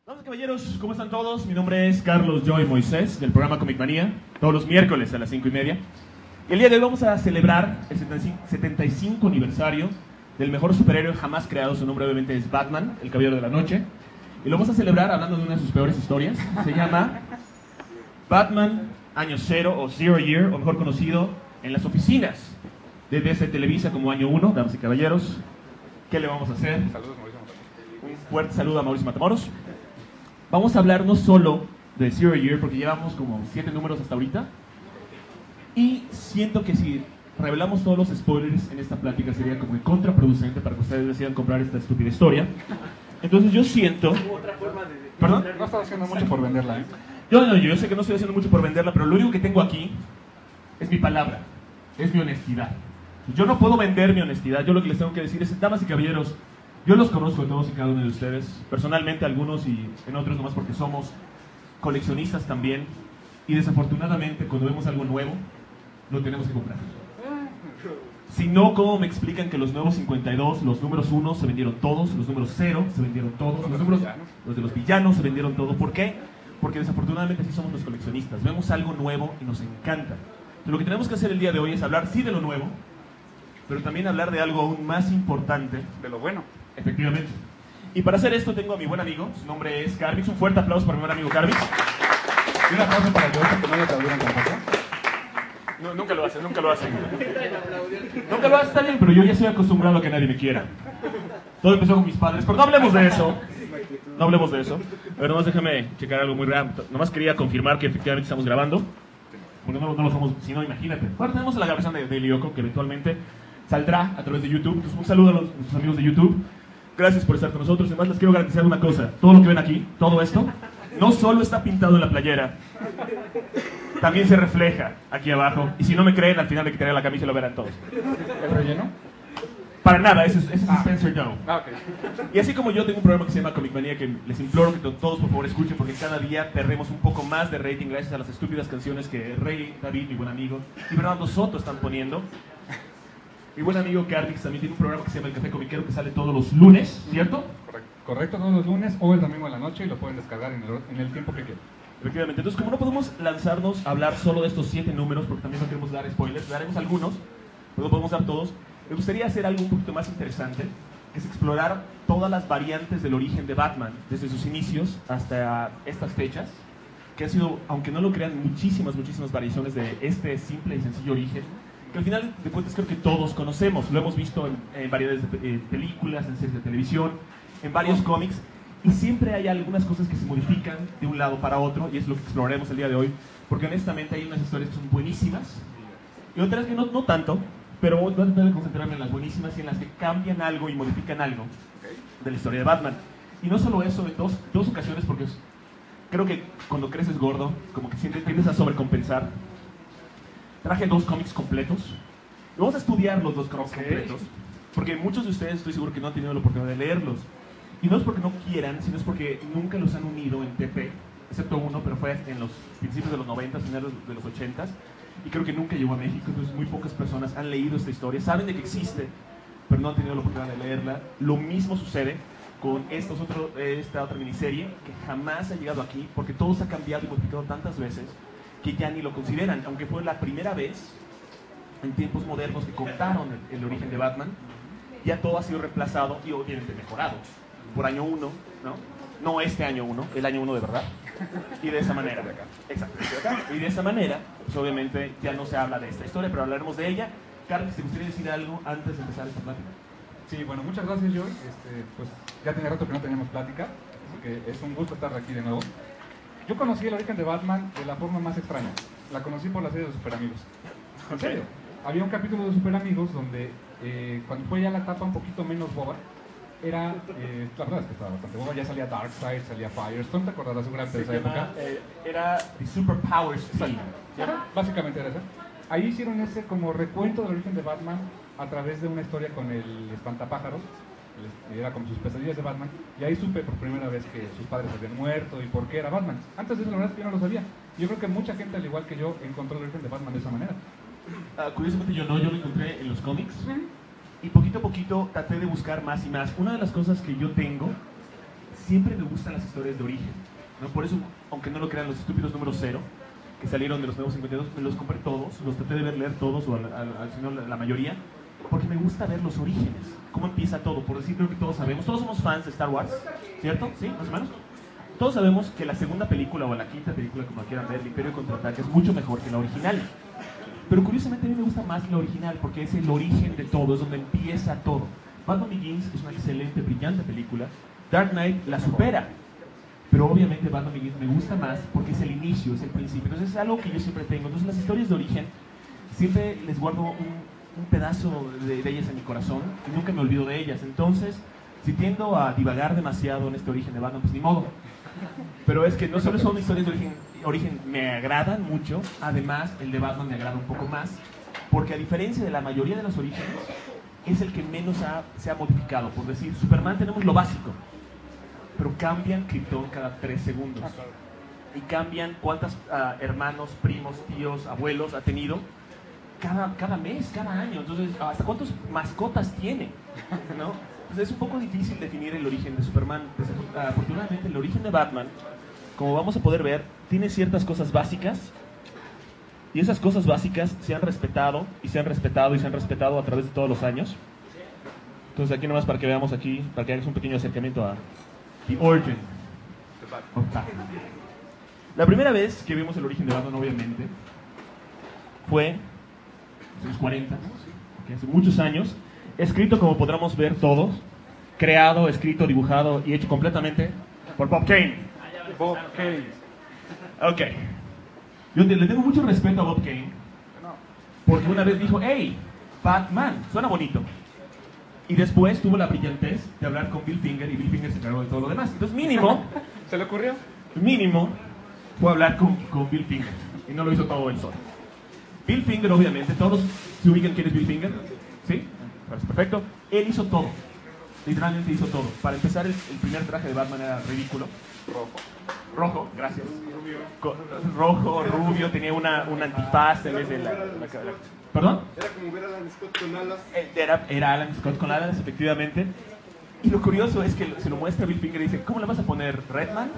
Damas y caballeros, ¿cómo están todos? Mi nombre es Carlos Joy Moisés, del programa Comic Manía, todos los miércoles a las 5:30. Y el día de hoy vamos a celebrar el 75 aniversario del mejor superhéroe jamás creado. Su nombre obviamente es Batman, el Caballero de la Noche. Y lo vamos a celebrar hablando de una de sus peores historias. Se llama Batman Año Cero o Zero Year, o mejor conocido en las oficinas de DC Televisa como Año 1. Damas y caballeros, ¿qué le vamos a hacer? Saludos, Mauricio Matamoros. Un fuerte saludo a Mauricio Matamoros. Vamos a hablar no solo de Zero Year, porque llevamos como 7 números hasta ahorita. Y siento que si revelamos todos los spoilers en esta plática sería como contraproducente para que ustedes decidan comprar esta estúpida historia. Entonces yo siento... ¿Perdón? No estás haciendo mucho por venderla, ¿eh? Yo sé que no estoy haciendo mucho por venderla, pero lo único que tengo aquí es mi palabra, es mi honestidad. Yo no puedo vender mi honestidad. Yo lo que les tengo que decir es, damas y caballeros, yo los conozco a todos y cada uno de ustedes, personalmente algunos y en otros nomás porque somos coleccionistas también, y desafortunadamente cuando vemos algo nuevo, lo tenemos que comprar. Si no, ¿cómo me explican que los nuevos 52, los números 1 se vendieron todos, los números 0 se vendieron todos, los de los villanos se vendieron todos? ¿Por qué? Porque desafortunadamente así somos los coleccionistas. Vemos algo nuevo y nos encanta. Entonces, lo que tenemos que hacer el día de hoy es hablar sí de lo nuevo, pero también hablar de algo aún más importante. De lo bueno. Efectivamente. Y para hacer esto tengo a mi buen amigo, su nombre es Carvix. Un fuerte aplauso para mi buen amigo Carvix. Y un aplauso para Joy, que no le aplaudieron tampoco. No, nunca lo hace, nunca lo hace. Nunca lo hace, está bien, pero yo ya estoy acostumbrado a que nadie me quiera. Todo empezó con mis padres, pero no hablemos de eso. No hablemos de eso. Pero nomás déjame checar algo muy rápido. Nomás quería confirmar que efectivamente estamos grabando. Porque no lo somos, si no, imagínate. Ahora tenemos la grabación de Lyoko, que eventualmente saldrá a través de YouTube. Entonces, un saludo a nuestros amigos de YouTube. Gracias por estar con nosotros. Además, les quiero garantizar una cosa. Todo lo que ven aquí, todo esto, no solo está pintado en la playera, también se refleja aquí abajo. Y si no me creen, al final le quitaré la camisa y lo verán todos. ¿El relleno? Para nada, ese es Spencer No. Ok. Y así como yo tengo un programa que se llama Comic Manía, que les imploro que todos por favor escuchen, porque cada día perdemos un poco más de rating gracias a las estúpidas canciones que Rey, David, mi buen amigo, y Bernardo Soto están poniendo. Mi buen amigo Carvix también tiene un programa que se llama El Café Comiquero, que sale todos los lunes, ¿cierto? Correcto, todos los lunes o el domingo en la noche, y lo pueden descargar en el tiempo que quieran. Efectivamente. Entonces, como no podemos lanzarnos a hablar solo de estos 7 números, porque también no queremos dar spoilers, daremos algunos, pero no podemos dar todos. Me gustaría hacer algo un poquito más interesante, que es explorar todas las variantes del origen de Batman, desde sus inicios hasta estas fechas, que ha sido, aunque no lo crean, muchísimas variaciones de este simple y sencillo origen, que al final de cuentas creo que todos conocemos. Lo hemos visto en variedades de películas, en series de televisión, en varios cómics, y siempre hay algunas cosas que se modifican de un lado para otro, y es lo que exploraremos el día de hoy, porque honestamente hay unas historias que son buenísimas, y otras que no tanto, pero voy a tratar de concentrarme en las buenísimas y en las que cambian algo y modifican algo de la historia de Batman. Y no solo eso, en dos ocasiones, porque creo que cuando creces gordo, como que siempre tiendes a sobrecompensar. Traje 2 cómics completos. Y vamos a estudiar los 2 cómics completos, porque muchos de ustedes estoy seguro que no han tenido la oportunidad de leerlos. Y no es porque no quieran, sino es porque nunca los han unido en TP, excepto uno, pero fue en los principios de los 90, finales de los 80. Y creo que nunca llegó a México, entonces muy pocas personas han leído esta historia, saben de que existe, pero no han tenido la oportunidad de leerla. Lo mismo sucede con esta otra miniserie, que jamás ha llegado aquí, porque todo se ha cambiado y modificado tantas veces que ya ni lo consideran, aunque fue la primera vez en tiempos modernos que contaron el origen de Batman. Ya todo ha sido reemplazado y obviamente mejorado por Año 1, ¿no? No este Año 1, el Año 1 de verdad. Y de esa manera, exacto, y de esa manera, pues obviamente ya no se habla de esta historia, pero hablaremos de ella. Carlos, ¿te gustaría decir algo antes de empezar esta plática? Sí, bueno, muchas gracias, Joy. Pues ya tenía rato que no teníamos plática, así que es un gusto estar aquí de nuevo. Yo conocí el origen de Batman de la forma más extraña. La conocí por la serie de Super Amigos. En serio. Había un capítulo de Super Amigos donde, cuando fue ya la etapa un poquito menos boba, era, la verdad es que estaba bastante boba, ya salía Darkseid, salía Firestone, ¿te acordarás seguramente de esa época? Era The Superpowers Team. Básicamente era eso. Ahí hicieron ese como recuento del origen de Batman a través de una historia con el espantapájaros, era como sus pesadillas de Batman, y ahí supe por primera vez que sus padres habían muerto y por qué era Batman. Antes de eso la verdad es que yo no lo sabía. Yo creo que mucha gente, al igual que yo, encontró el origen de Batman de esa manera. Curiosamente yo no, yo lo encontré en los cómics. Y poquito a poquito traté de buscar más y más. Una de las cosas que yo tengo siempre me gustan las historias de origen, ¿no? Por eso, aunque no lo crean, los estúpidos número 0, que salieron de los nuevos 52, me los compré todos, los traté de leer todos, o al final la mayoría, porque me gusta ver los orígenes, cómo empieza todo. Por decir, creo que todos sabemos, todos somos fans de Star Wars, ¿cierto? ¿Sí? ¿Más o menos? Todos sabemos que la segunda película, o la quinta película, como quieran ver, El Imperio Contraataca, es mucho mejor que la original. Pero curiosamente a mí me gusta más la original, porque es el origen de todo, es donde empieza todo. Batman Begins es una excelente, brillante película. Dark Knight la supera. Pero obviamente Batman Begins me gusta más porque es el inicio, es el principio. Entonces es algo que yo siempre tengo. Entonces las historias de origen, siempre les guardo un pedazo de ellas en mi corazón y nunca me olvido de ellas. Entonces, si tiendo a divagar demasiado en este origen de Batman, pues ni modo. Pero es que no solo son historias de origen me agradan mucho, además el de Batman me agrada un poco más, porque a diferencia de la mayoría de los orígenes, es el que menos se ha modificado. Por decir, Superman tenemos lo básico, pero cambian Krypton cada 3 segundos. Y cambian cuántos hermanos, primos, tíos, abuelos ha tenido cada mes, cada año. Entonces, hasta cuántas mascotas tiene, ¿no? Entonces es un poco difícil definir el origen de Superman. Afortunadamente, el origen de Batman, como vamos a poder ver, tiene ciertas cosas básicas. Y esas cosas básicas se han respetado, y se han respetado, y se han respetado a través de todos los años. Entonces aquí nomás para que veamos aquí, para que hagas un pequeño acercamiento a The Origin of Batman. La primera vez que vimos el origen de Batman, obviamente, fue en los 40, hace muchos años, escrito, como podremos ver todos, creado, escrito, dibujado y hecho completamente por Bob Kane. Bob Kane. Ok. Yo le tengo mucho respeto a Bob Kane, porque una vez dijo, hey, Batman, suena bonito. Y después tuvo la brillantez de hablar con Bill Finger, y Bill Finger se encargó de todo lo demás. Entonces mínimo, ¿Se le ocurrió? mínimo, fue hablar con Bill Finger, y no lo hizo todo él solo. Bill Finger, obviamente, todos se ubican quién es Bill Finger, ¿sí? Parece perfecto. Él hizo todo, literalmente hizo todo. Para empezar, el primer traje de Batman era ridículo. Rojo, gracias. Rojo, rubio, tenía una antifaz en vez de la ¿Perdón? Era como ver a Alan Scott con alas. Era Alan Scott con alas, efectivamente. Y lo curioso es que se lo muestra Bill Finger y dice, ¿cómo le vas a poner? ¿Redman?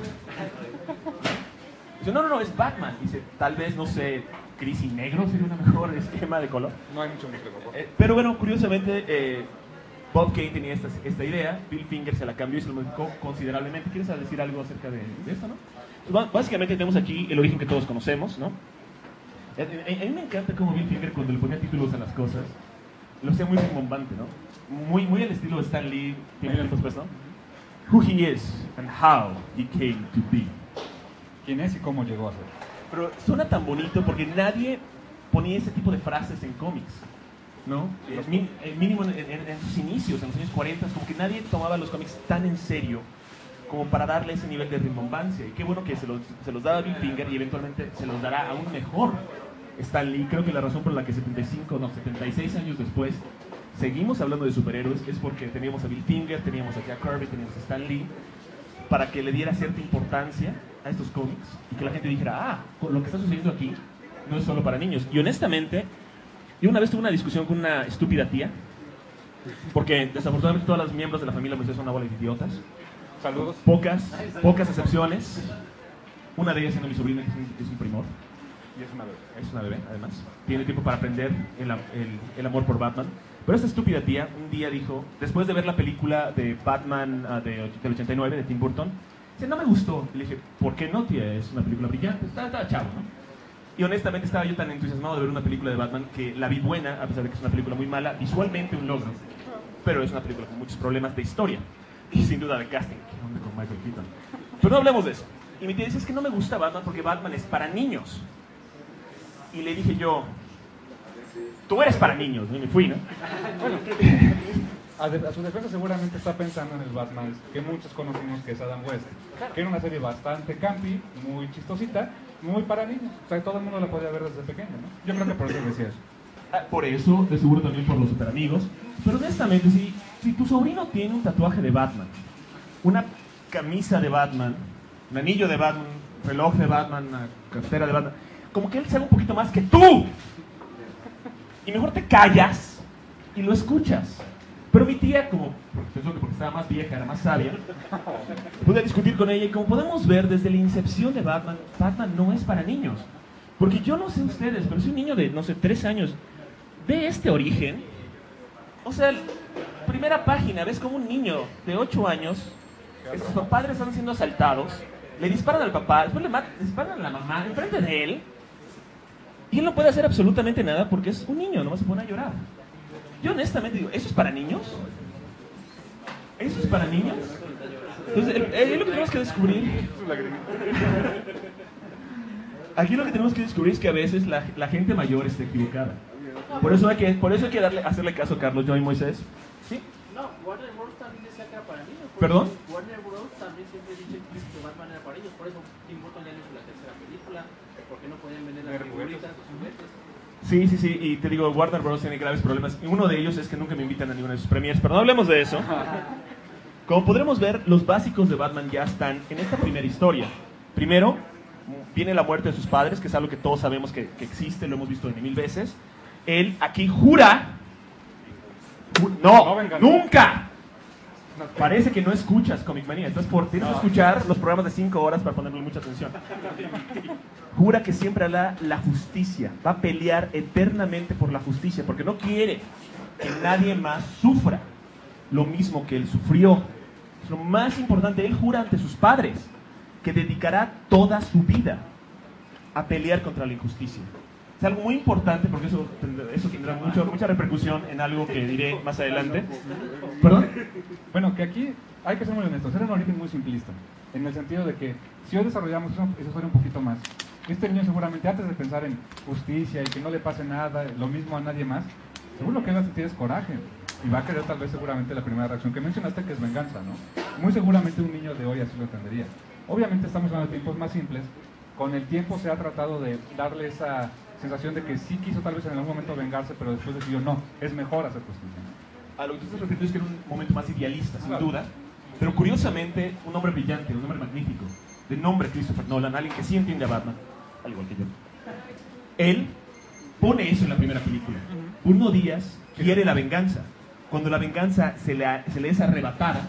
Dice, no, es Batman. Dice, tal vez, no sé, gris y negro sería un mejor esquema de color. No hay mucho micrófono. Pero bueno, curiosamente, Bob Kane tenía esta idea, Bill Finger se la cambió y se lo modificó considerablemente. ¿Quieres decir algo acerca de esto, no? Pues, básicamente tenemos aquí el origen que todos conocemos, ¿no? A mí me encanta cómo Bill Finger, cuando le ponía títulos a las cosas, lo hacía muy rimbombante, ¿no? Muy al estilo de Stan Lee, tiene después, ¿no? Who he is and how he came to be. ¿Quién es y cómo llegó a ser? Pero suena tan bonito porque nadie ponía ese tipo de frases en cómics, ¿no? Mínimo en sus inicios, en los años 40, como que nadie tomaba los cómics tan en serio como para darle ese nivel de rimbombancia. Y qué bueno que se los daba Bill Finger, y eventualmente se los dará aún mejor Stan Lee. Creo que la razón por la que 76 años después seguimos hablando de superhéroes es porque teníamos a Bill Finger, teníamos a Jack Kirby, teníamos a Stan Lee, para que le diera cierta importancia a estos cómics y que la gente dijera, lo que está sucediendo aquí no es solo para niños. Y honestamente, yo una vez tuve una discusión con una estúpida tía, porque desafortunadamente todos los miembros de la familia son una bola de idiotas. Saludos. Pocas excepciones. Una de ellas siendo mi sobrina, que es un primor. Y es una bebé. Es una bebé, además. Tiene tiempo para aprender el amor por Batman. Pero esta estúpida tía un día dijo, después de ver la película de Batman del 89, de Tim Burton, dice, no me gustó. Y le dije, ¿por qué no, tía? Es una película brillante, estaba chavo, ¿no? Y honestamente estaba yo tan entusiasmado de ver una película de Batman que la vi buena, a pesar de que es una película muy mala, visualmente un logro, pero es una película con muchos problemas de historia y sin duda de casting. ¿Qué onda con Michael Keaton? Pero no hablemos de eso. Y mi tía dice, es que no me gusta Batman porque Batman es para niños. Y le dije yo, tú eres para niños, ¿no? Y me fui, ¿no? Bueno, a su defensa seguramente está pensando en el Batman que muchos conocimos, que es Adam West, que era una serie bastante campi, muy chistosita, muy para niños. O sea, todo el mundo la podía ver desde pequeño, ¿no? Yo creo que por eso decía eso. Por eso, de seguro también por los super amigos. Pero honestamente, si tu sobrino tiene un tatuaje de Batman, una camisa de Batman, un anillo de Batman, un reloj de Batman, una cartera de Batman, como que él sabe un poquito más que tú. Y mejor te callas y lo escuchas. Pero mi tía, como pensó que porque estaba más vieja, era más sabia, pude discutir con ella y como podemos ver desde la incepción de Batman, Batman no es para niños. Porque yo no sé ustedes, pero si un niño de, no sé, 3 años ve este origen, o sea, primera página, ves como un niño de 8 años, sus padres están siendo asaltados, le disparan al papá, después le disparan a la mamá enfrente de él, y él no puede hacer absolutamente nada porque es un niño, nomás se pone a llorar. Yo honestamente digo, ¿eso es para niños? ¿Eso es para niños? Entonces, lo que tenemos que descubrir... Aquí lo que tenemos que descubrir es que a veces la gente mayor está equivocada. Por eso hay que hacerle caso a Carlos, yo y Moisés. ¿Sí? No, Warner Bros. También decía que era para niños. ¿Perdón? Warner Bros. También siempre dice que Batman era para ellos. Por eso Tim Burton ya no hizo la tercera película. Porque no podían vender las figuritas o juguetes. Sí, y te digo, Warner Bros. Tiene graves problemas. Y uno de ellos es que nunca me invitan a ninguna de sus premiers. Pero no hablemos de eso. Como podremos ver, los básicos de Batman ya están en esta primera historia. Primero, viene la muerte de sus padres, que es algo que todos sabemos que existe, lo hemos visto 1000 veces. Él aquí jura... No, nunca. Parece que no escuchas Comic Manía. Tienes que escuchar los programas de 5 horas para ponerle mucha atención. Jura que siempre hará la justicia. Va a pelear eternamente por la justicia, porque no quiere que nadie más sufra lo mismo que él sufrió. Lo más importante, él jura ante sus padres que dedicará toda su vida a pelear contra la injusticia. Es algo muy importante porque eso tendrá mucha repercusión en algo que diré más adelante. ¿Perdón? Bueno, que aquí hay que ser muy honestos. Era un origen muy simplista, en el sentido de que si hoy desarrollamos esa historia un poquito más, este niño seguramente antes de pensar en justicia y que no le pase nada, lo mismo a nadie más, seguro que él va a sentir es coraje y va a querer tal vez seguramente la primera reacción que mencionaste, que es venganza, ¿no? Muy seguramente un niño de hoy así lo entendería. Obviamente estamos hablando de tiempos más simples. Con el tiempo se ha tratado de darle esa sensación de que sí quiso tal vez en algún momento vengarse, pero después decidió no, es mejor hacer justicia, ¿no? A lo que tú estás refiriendo es que era un momento más idealista, sin duda, pero curiosamente un hombre brillante, un hombre magnífico, de nombre Christopher Nolan, alguien que sí entiende a Batman, al igual que yo. Él pone eso en la primera película. Bruno Díaz quiere la venganza. Cuando la venganza se le es arrebatada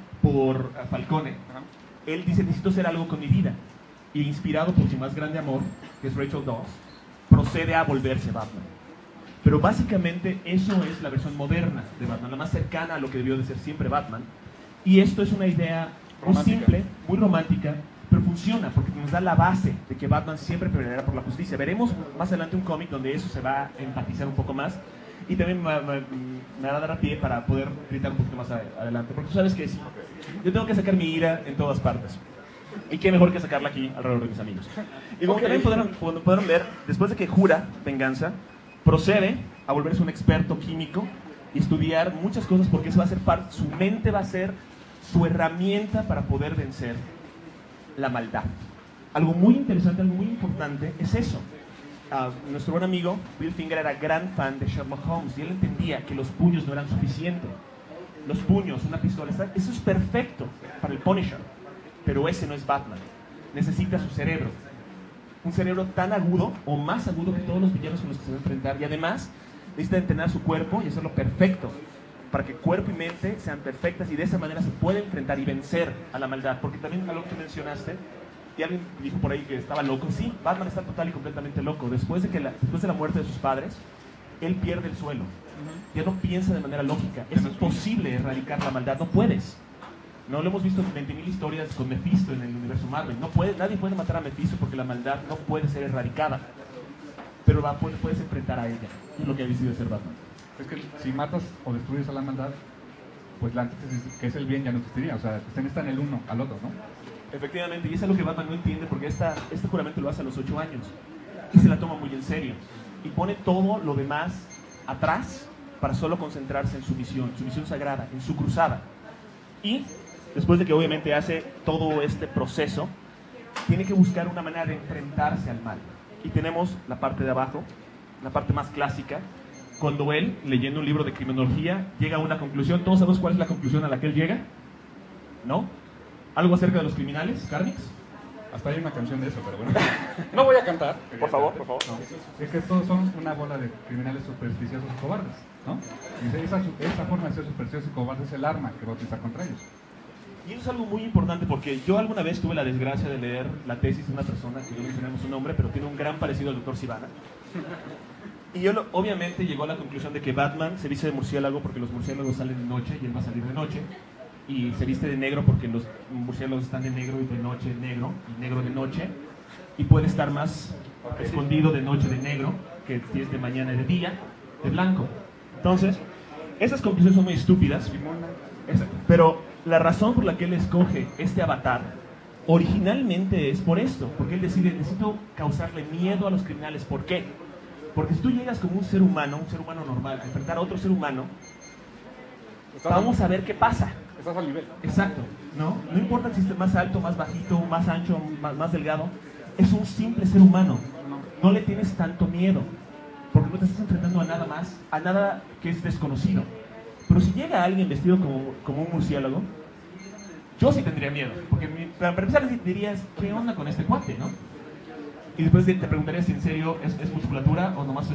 por Falcone, él dice, necesito hacer algo con mi vida. Y inspirado por su más grande amor, que es Rachel Dawes, procede a volverse Batman. Pero básicamente eso es la versión moderna de Batman, la más cercana a lo que debió de ser siempre Batman. Y esto es una idea muy simple, muy romántica, pero funciona porque nos da la base de que Batman siempre peleará por la justicia. Veremos más adelante un cómic donde eso se va a enfatizar un poco más y también me va a dar a pie para poder gritar un poquito más adelante. Porque tú sabes que sí, yo tengo que sacar mi ira en todas partes. Y qué mejor que sacarla aquí alrededor de mis amigos. Y como también podrán ver, después de que jura venganza, procede a volverse un experto químico y estudiar muchas cosas porque eso va a ser parte, su mente va a ser su herramienta para poder vencer la maldad. Algo muy interesante, algo muy importante es eso. Nuestro buen amigo Bill Finger era gran fan de Sherlock Holmes y él entendía que los puños no eran suficientes. Los puños, una pistola, eso es perfecto para el Punisher, pero ese no es Batman. Necesita su cerebro. Un cerebro tan agudo o más agudo que todos los villanos con los que se va a enfrentar, y además necesita entrenar su cuerpo y hacerlo perfecto para que cuerpo y mente sean perfectas y de esa manera se puede enfrentar y vencer a la maldad. Porque también algo que mencionaste, y alguien dijo por ahí que estaba loco. Sí, Batman está total y completamente loco. Después de la muerte de sus padres, él pierde el suelo. Ya no piensa de manera lógica. Es imposible erradicar la maldad, no puedes. No lo hemos visto en 20.000 historias con Mephisto en el universo Marvel. Nadie puede matar a Mephisto porque la maldad no puede ser erradicada. Pero puedes enfrentar a ella. Es lo que ha decidido hacer Batman. Es que si matas o destruyes a la maldad, pues la antítesis, que es el bien, ya no existiría. O sea, usted está en el uno al otro, ¿no? Efectivamente, y es algo que Batman no entiende porque este juramento lo hace a los 8 años. Y se la toma muy en serio. Y pone todo lo demás atrás para solo concentrarse en su misión sagrada, en su cruzada. Y después de que obviamente hace todo este proceso, tiene que buscar una manera de enfrentarse al mal. Y tenemos la parte de abajo, la parte más clásica, cuando él, leyendo un libro de criminología, llega a una conclusión. ¿Todos sabemos cuál es la conclusión a la que él llega? ¿No? ¿Algo acerca de los criminales, Carnix? Hasta hay una canción de eso, pero bueno. No voy a cantar. Por favor, por favor. No. Es que todos son una bola de criminales supersticiosos y cobardes, ¿no? Y esa forma de ser supersticioso y cobarde es el arma que va a utilizar contra ellos. Y eso es algo muy importante porque yo alguna vez tuve la desgracia de leer la tesis de una persona que no mencionamos su nombre, pero tiene un gran parecido al Dr. Sivana. Y yo obviamente llegó a la conclusión de que Batman se viste de murciélago porque los murciélagos salen de noche y él va a salir de noche. Y se viste de negro porque los murciélagos están de negro y de noche negro, y negro de noche. Y puede estar más escondido de noche de negro que si es de mañana y de día, de blanco. Entonces, esas conclusiones son muy estúpidas. Pero la razón por la que él escoge este avatar originalmente es por esto. Porque él decide, necesito causarle miedo a los criminales. ¿Por qué? Porque si tú llegas como un ser humano normal, a enfrentar a otro ser humano, vamos a ver qué pasa. Estás al nivel. Exacto, ¿no? No importa si esté más alto, más bajito, más ancho, más delgado. Es un simple ser humano. No le tienes tanto miedo, porque no te estás enfrentando a nada más, a nada que es desconocido. Pero si llega alguien vestido como un murciélago, yo sí tendría miedo. Porque para empezar dirías, ¿qué onda con este cuate, no? Y después te preguntarías si en serio es musculatura o nomás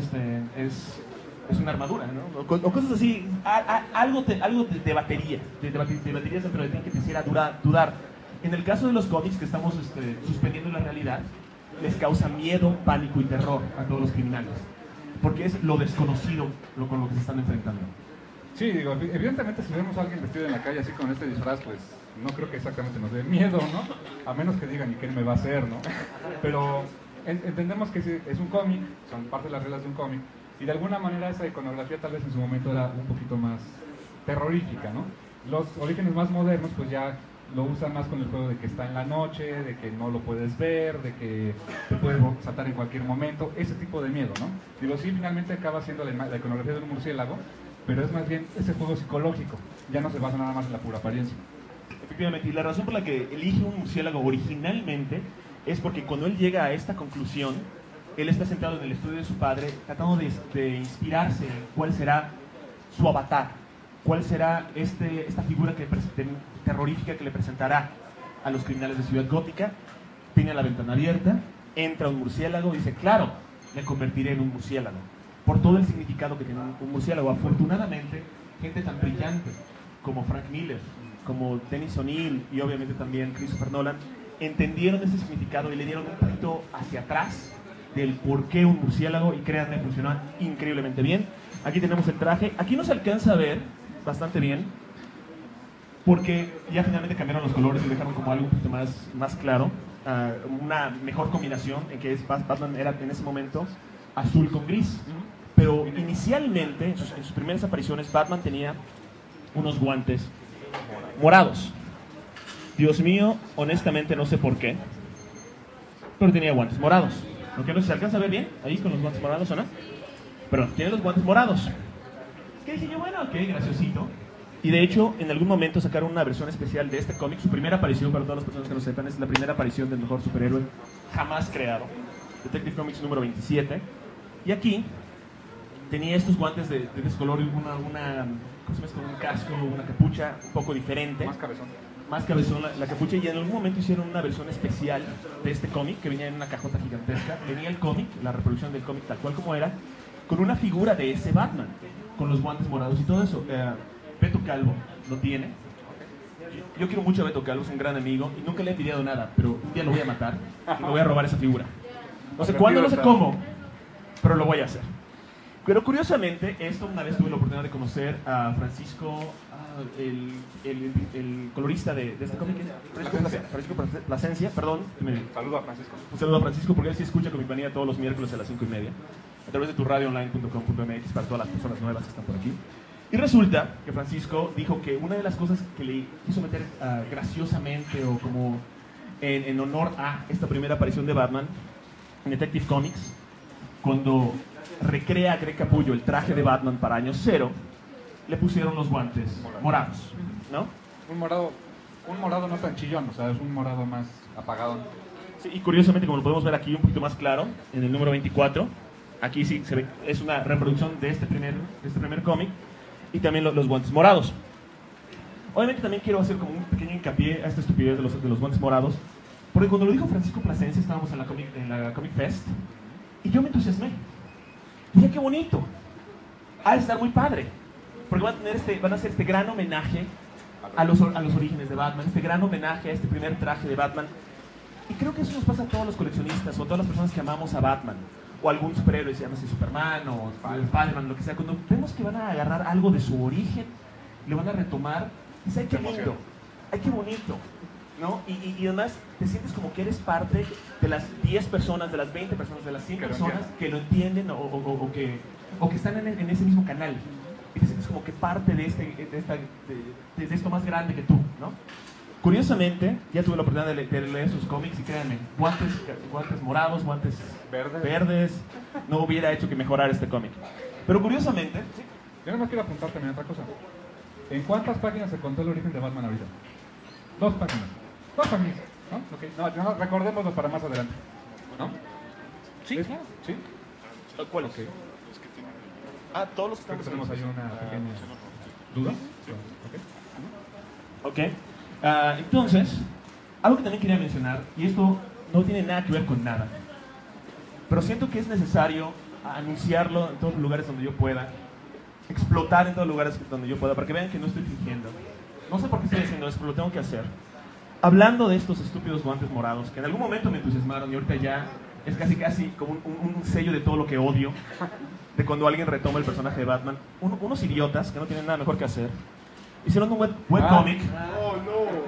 es una armadura, ¿no? O cosas así, algo te debatirías dentro de ti que te hiciera dudar. En el caso de los cómics que estamos suspendiendo la realidad, les causa miedo, pánico y terror a todos los criminales, porque es lo desconocido con lo que se están enfrentando. Sí, digo, evidentemente si vemos a alguien vestido en la calle así con este disfraz, pues no creo que exactamente nos dé miedo, ¿no? A menos que digan, ¿y qué me va a hacer, no? Pero entendemos que es un cómic, son parte de las reglas de un cómic, y de alguna manera esa iconografía tal vez en su momento era un poquito más terrorífica, ¿no? Los orígenes más modernos pues ya lo usan más con el juego de que está en la noche, de que no lo puedes ver, de que te puede saltar en cualquier momento, ese tipo de miedo, ¿no? Digo, sí, finalmente acaba siendo la iconografía de un murciélago, pero es más bien ese juego psicológico, ya no se basa nada más en la pura apariencia. Efectivamente, y la razón por la que elige un murciélago originalmente es porque cuando él llega a esta conclusión, él está sentado en el estudio de su padre tratando de inspirarse en cuál será su avatar, cuál será esta figura terrorífica que le presentará a los criminales de Ciudad Gótica. Tiene la ventana abierta, entra un murciélago y dice, claro, me convertiré en un murciélago, por todo el significado que tiene un murciélago. Afortunadamente, gente tan brillante como Frank Miller, como Dennis O'Neil y obviamente también Christopher Nolan, entendieron ese significado y le dieron un poquito hacia atrás del por qué un murciélago, y créanme, funcionó increíblemente bien. Aquí tenemos el traje, aquí no se alcanza a ver bastante bien, porque ya finalmente cambiaron los colores y dejaron como algo un poquito más claro, una mejor combinación, en que Batman era en ese momento azul con gris. Pero inicialmente, en sus primeras apariciones, Batman tenía unos guantes morados. Dios mío, honestamente no sé por qué, pero tenía guantes morados. Aunque no se alcanza a ver bien ahí con los guantes morados, ¿o no? Pero tiene los guantes morados. ¿Qué dije yo? Bueno, ok, graciosito. Y de hecho, en algún momento sacaron una versión especial de este cómic. Su primera aparición, para todas las personas que no sepan, es la primera aparición del mejor superhéroe jamás creado. Detective Comics número 27. Y aquí tenía estos guantes de descolor y ¿cómo se llama? Con un casco, una capucha un poco diferente. Más cabezón la capucha, y en algún momento hicieron una versión especial de este cómic que venía en una cajota gigantesca. Venía el cómic, la reproducción del cómic tal cual como era, con una figura de ese Batman, con los guantes morados y todo eso. Beto Calvo lo tiene. Yo quiero mucho a Beto Calvo, es un gran amigo y nunca le he envidiado nada, pero un día lo voy a matar y me voy a robar esa figura. No sé cuándo, no sé cómo, pero lo voy a hacer. Pero curiosamente, una vez tuve la oportunidad de conocer a Francisco, el colorista de este cómic, Francisco Plasencia, perdón. Saludo a Francisco. Un saludo a Francisco, porque él sí escucha Comicmanía todos los miércoles a las 5:30, a través de turradioonline.com.mx para todas las personas nuevas que están por aquí. Y resulta que Francisco dijo que una de las cosas que le quiso meter graciosamente o como en honor a esta primera aparición de Batman en Detective Comics, cuando recrea a Greg Capullo el traje de Batman para Año Cero, le pusieron los guantes morados, ¿no? Un morado no tan chillón, o sea, es un morado más apagado. Sí, y curiosamente, como lo podemos ver aquí un poquito más claro, en el número 24, aquí sí se ve, es una reproducción de este primer cómic, y también los guantes morados. Obviamente también quiero hacer como un pequeño hincapié a esta estupidez de los guantes morados, Porque cuando lo dijo Francisco Plasencia, estábamos en la Comic Fest, y yo me entusiasmé. Dije, qué bonito. Ha de estar muy padre. Porque van a hacer este gran homenaje a los orígenes de Batman, este gran homenaje a este primer traje de Batman. Y creo que eso nos pasa a todos los coleccionistas o a todas las personas que amamos a Batman. O algún superhéroe, se llama así Superman o Spider-Man, lo que sea. Cuando vemos que van a agarrar algo de su origen, lo van a retomar, dices, ay, qué lindo, ay, qué bonito, ¿no? Y además te sientes como que eres parte de las 10 personas, de las 20 personas, de las 100 personas que lo entienden o que están en ese mismo canal. Y te sientes como que parte de esto más grande que tú, ¿no? Curiosamente, ya tuve la oportunidad de leer sus cómics y créanme, guantes morados, guantes verdes, no hubiera hecho que mejorara este cómic. Pero curiosamente... Sí. Yo nada más quiero apuntar también otra cosa. ¿En cuántas páginas se contó el origen de Batman ahorita? 2 páginas. 2 páginas, ¿no? Okay. No, recordémoslo para más adelante, ¿no? Sí. ¿Sí? ¿Cuáles? Okay. Todos los que Creo que tenemos ahí una pequeña duda. Ok. Entonces, algo que también quería mencionar, y esto no tiene nada que ver con nada, pero siento que es necesario anunciarlo en todos los lugares donde yo pueda, explotar en todos los lugares donde yo pueda, para que vean que no estoy fingiendo. No sé por qué estoy haciendo esto, pero lo tengo que hacer. Hablando de estos estúpidos guantes morados, que en algún momento me entusiasmaron y ahorita ya es casi como un sello de todo lo que odio, de cuando alguien retoma el personaje de Batman. Unos idiotas que no tienen nada mejor que hacer hicieron un webcomic. Oh, no.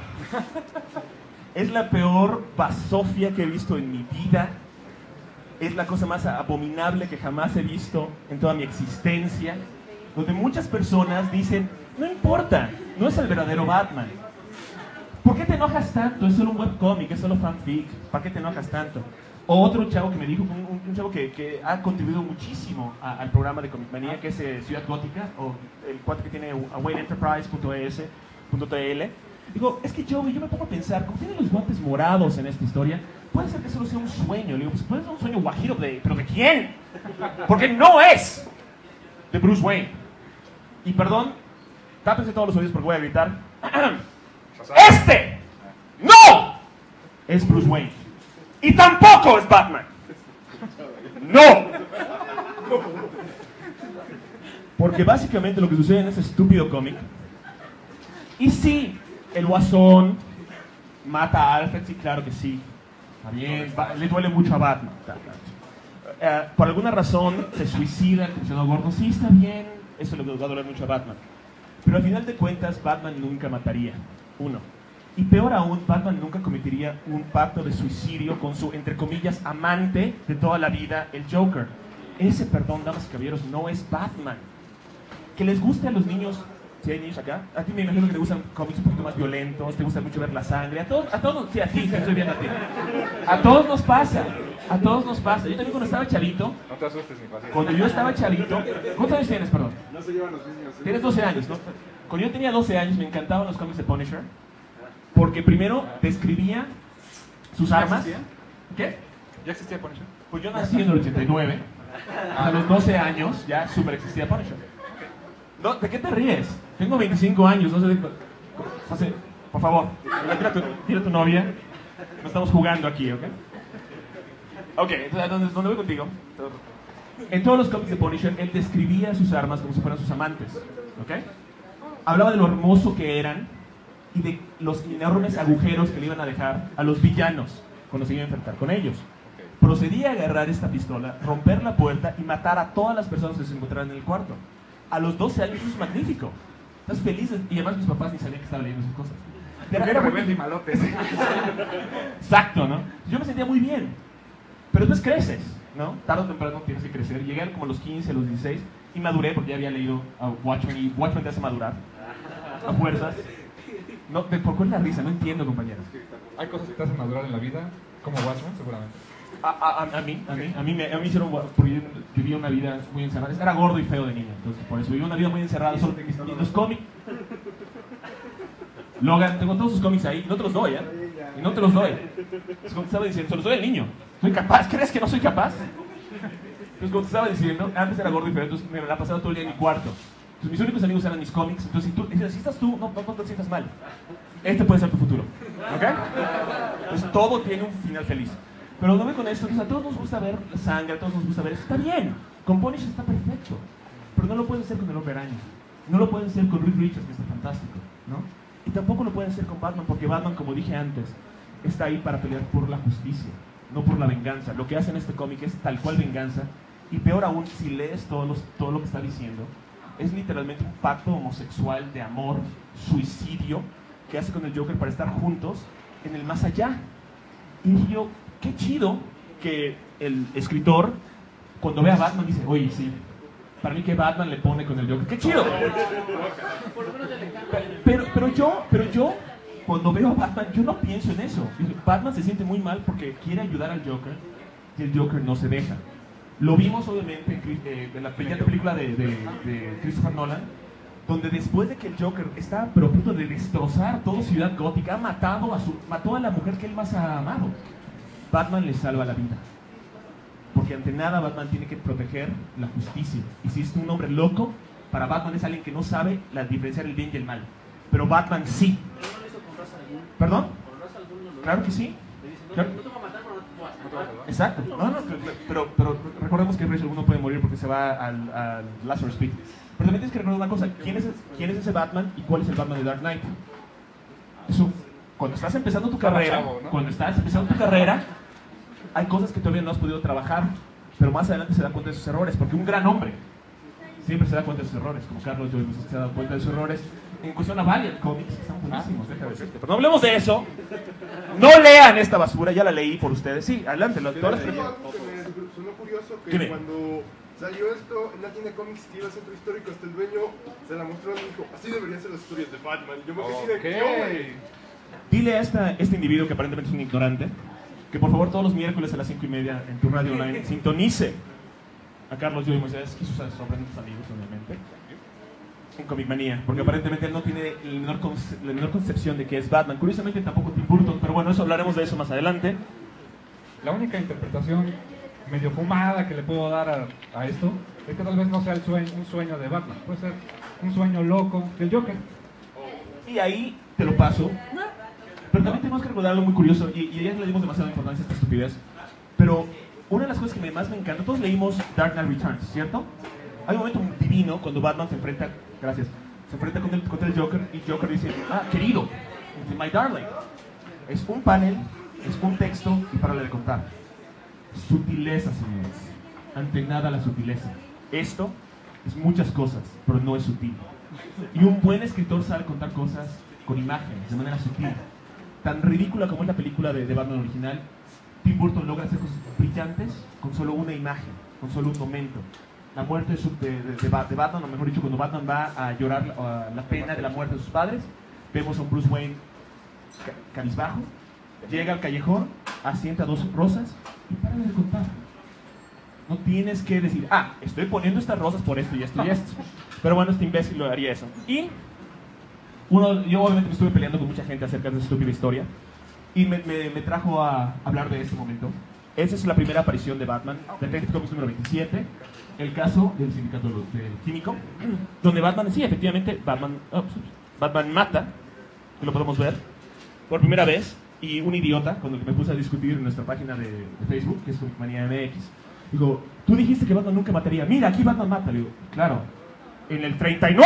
Es la peor basofia que he visto en mi vida. Es la cosa más abominable que jamás he visto en toda mi existencia. Donde muchas personas dicen, no importa, no es el verdadero Batman. ¿Por qué te enojas tanto? Es solo un webcomic, es solo fanfic. ¿Para qué te enojas tanto? O otro chavo que me dijo, un chavo que ha contribuido muchísimo al programa de Comic Manía, que es Ciudad Gótica, o el cuate que tiene WayneEnterprise.es.tl. Digo, es que yo me pongo a pensar, como tienen los guantes morados en esta historia, puede ser que solo sea un sueño. Le digo, pues puede ser un sueño guajiro, ¿pero de quién? Porque no es de Bruce Wayne. Y perdón, tápense todos los oídos porque voy a gritar. ¡Este! ¡No! Es Bruce Wayne. Y tampoco es Batman. ¡No! Porque básicamente lo que sucede en ese estúpido cómic, y sí, el Guasón mata a Alfred, sí, claro que sí. Está bien, le duele mucho a Batman. Por alguna razón se suicida el comisionado Gordon, sí, está bien, eso le va a doler mucho a Batman. Pero al final de cuentas, Batman nunca mataría. Uno. Y peor aún, Batman nunca cometería un pacto de suicidio con su, entre comillas, amante de toda la vida, el Joker. Ese, perdón, damas y caballeros, no es Batman. Que les guste a los niños, si hay niños acá, a ti me imagino que te gustan cómics un poquito más violentos, te gusta mucho ver la sangre, a todos, sí, a ti, que estoy viendo a ti. A todos nos pasa, a todos nos pasa. Yo también cuando estaba chavito, No te asustes, mi paciencia. cuando yo estaba chavito, ¿cuántos años tienes, perdón? No se llevan los niños. Tienes 12 años, ¿no? Cuando yo tenía 12 años me encantaban los cómics de Punisher, porque primero describía sus armas. ¿Qué? ¿Ya existía Punisher? Pues yo nací en el 89, a los 12 años ya súper existía Punisher. No, ¿de qué te ríes? Tengo 25 años, no sé, José, por favor, dile a tu novia, no estamos jugando aquí, ¿ok? Ok, entonces, ¿dónde voy contigo? En todos los cómics de Punisher, él describía sus armas como si fueran sus amantes, ¿ok? Hablaba de lo hermoso que eran y de los enormes agujeros que le iban a dejar a los villanos cuando se iban a enfrentar con ellos. Procedía a agarrar esta pistola, romper la puerta y matar a todas las personas que se encontraran en el cuarto. A los 12 años, eso es magnífico. Estás feliz, y además mis papás ni sabían que estaba leyendo esas cosas. Era rebelde y malote. Exacto, ¿no? Yo me sentía muy bien. Pero después creces, ¿no? Tarde o temprano tienes que crecer. Llegué como a los 15, a los 16 y maduré porque ya había leído a Watchmen y Watchmen te hace madurar. A fuerzas. No, ¿por cuál es la risa? No entiendo, compañeros. Hay cosas que te hacen madurar en la vida, como Watchmen, seguramente. A mí me hicieron, porque yo vivía una vida muy encerrada. Era gordo y feo de niño, entonces por eso vivía una vida muy encerrada. Solo, y los cómics. Logan, tengo todos sus cómics ahí, no te los doy, ¿eh? Y no te los doy. Es como te estaba diciendo, se los doy al niño. ¿Soy capaz? ¿Crees que no soy capaz? Entonces, como te estaba diciendo, antes era gordo y feo, entonces me la pasaba todo el día en mi cuarto. Entonces, mis únicos amigos eran mis cómics. Entonces, si estás tú, no te sientas mal. Este puede ser tu futuro. ¿Ok? Entonces todo tiene un final feliz. Pero no me con esto, o sea, a todos nos gusta ver la sangre, a todos nos gusta ver eso. Está bien, con Punisher está perfecto. Pero no lo pueden hacer con el Hombre Araña. No lo pueden hacer con Reed Richards, que está fantástico, ¿no? Y tampoco lo pueden hacer con Batman, porque Batman, como dije antes, está ahí para pelear por la justicia, no por la venganza. Lo que hace en este cómic es tal cual venganza. Y peor aún, si lees todo lo que está diciendo, es literalmente un pacto homosexual de amor, suicidio, que hace con el Joker para estar juntos en el más allá. Y dije yo, qué chido que el escritor, cuando ve a Batman, dice, oye, sí, para mí que Batman le pone con el Joker, qué chido. Pero yo, cuando veo a Batman, yo no pienso en eso. Batman se siente muy mal porque quiere ayudar al Joker y el Joker no se deja. Lo vimos obviamente en la película de Christopher Nolan, donde después de que el Joker está a punto de destrozar toda Ciudad Gótica, mató a la mujer que él más ha amado, Batman le salva la vida. Porque ante nada Batman tiene que proteger la justicia. Y si es un hombre loco, para Batman es alguien que no sabe diferenciar el bien y el mal. Pero Batman sí. ¿Pero no lo hizo con raza alguna? ¿Perdón? ¿Con raza alguna? Claro que sí. Le dice, Claro. no te voy a matar, pero no te voy a matar. Exacto. Pero recordemos que Rachel no puede morir porque se va al Lazarus Pit. Pero también tienes que recordar una cosa. ¿Quién es ese Batman y cuál es el Batman de Dark Knight? Eso, cuando estás empezando tu carrera, hay cosas que todavía no has podido trabajar, pero más adelante se da cuenta de sus errores, porque un gran hombre siempre se da cuenta de sus errores, como Carlos Joy se ha dado cuenta de sus errores. En cuestión a Valiant Comics, están buenísimos, déjame decirte. Pero no hablemos de eso. No lean esta basura, ya la leí por ustedes. Sí, adelante. Algo que me sonó curioso, que Dime. cuando salió esto en la tienda de cómics que iba al centro histórico, hasta el dueño se la mostró y dijo, así deberían ser las historias de Batman. Y yo me quedé de ¿qué, güey? Dile a este individuo que aparentemente es un ignorante, que por favor todos los miércoles a las 5:30 en tu radio online sintonice a Carlos Joy Moisés y sus sorprendentes amigos, obviamente, en Comic Manía, porque aparentemente él no tiene la menor concepción de que es Batman. Curiosamente tampoco Tim Burton, pero bueno, hablaremos de eso más adelante. La única interpretación medio fumada que le puedo dar a esto es que tal vez no sea un sueño de Batman, puede ser un sueño loco del Joker. Y ahí te lo paso. Pero también tenemos que recordar algo muy curioso, y ya le dimos demasiada importancia a esta estupidez, pero una de las cosas que más me encanta, todos leímos Dark Knight Returns, ¿cierto? Hay un momento divino cuando Batman se enfrenta contra el Joker, y Joker dice, querido, my darling. Es un panel, es un texto, y párale de contar. Sutileza, señores. Ante nada la sutileza. Esto es muchas cosas, pero no es sutil. Y un buen escritor sabe contar cosas con imágenes, de manera sutil. Tan ridícula como es la película de Batman original, Tim Burton logra hacer cosas brillantes con solo una imagen, con solo un momento. La muerte de Batman, o mejor dicho, cuando Batman va a llorar la pena de la muerte de sus padres, vemos a un Bruce Wayne cabizbajo, llega al callejón, asienta 2 rosas y para de contar. No tienes que decir, estoy poniendo estas rosas por esto y esto y esto. Pero bueno, este imbécil lo haría eso. Y yo obviamente me estuve peleando con mucha gente acerca de esa estúpida historia y me trajo a hablar de este momento. Esa es la primera aparición de Batman, Detective Comics número 27, el caso del sindicato del químico, donde Batman, sí, efectivamente, Batman mata, que lo podemos ver, por primera vez, y un idiota, con el que me puse a discutir en nuestra página de Facebook, que es Comic Manía MX, digo, tú dijiste que Batman nunca mataría, mira, aquí Batman mata. Le digo, claro, en el 39,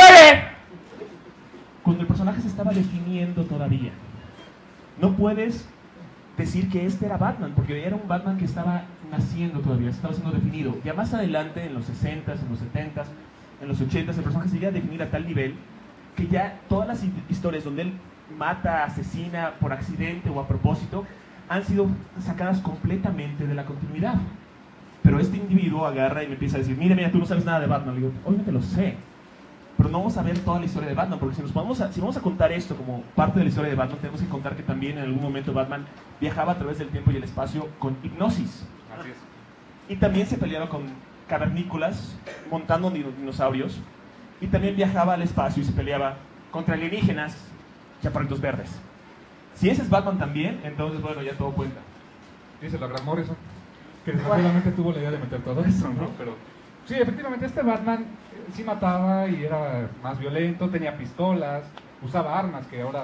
cuando el personaje se estaba definiendo todavía. No puedes decir que este era Batman, porque era un Batman que estaba naciendo todavía, estaba siendo definido. Ya más adelante, en los 60s, en los 70s, en los 80s, el personaje se llega a definir a tal nivel que ya todas las historias donde él mata, asesina por accidente o a propósito, han sido sacadas completamente de la continuidad. Pero este individuo agarra y me empieza a decir, mira, tú no sabes nada de Batman. Le digo, obviamente lo sé, pero no vamos a ver toda la historia de Batman, porque si vamos a contar esto como parte de la historia de Batman, tenemos que contar que también en algún momento Batman viajaba a través del tiempo y el espacio con hipnosis. Así es. Y también se peleaba con cavernícolas montando dinosaurios, y también viajaba al espacio y se peleaba contra alienígenas, chaparritos verdes. Si ese es Batman también, entonces bueno, ya todo cuenta. Dice la Grant Morrison, que desgraciadamente tuvo la idea de meter todo eso, ¿no? Pero sí, efectivamente, este Batman sí mataba y era más violento, tenía pistolas, usaba armas que ahora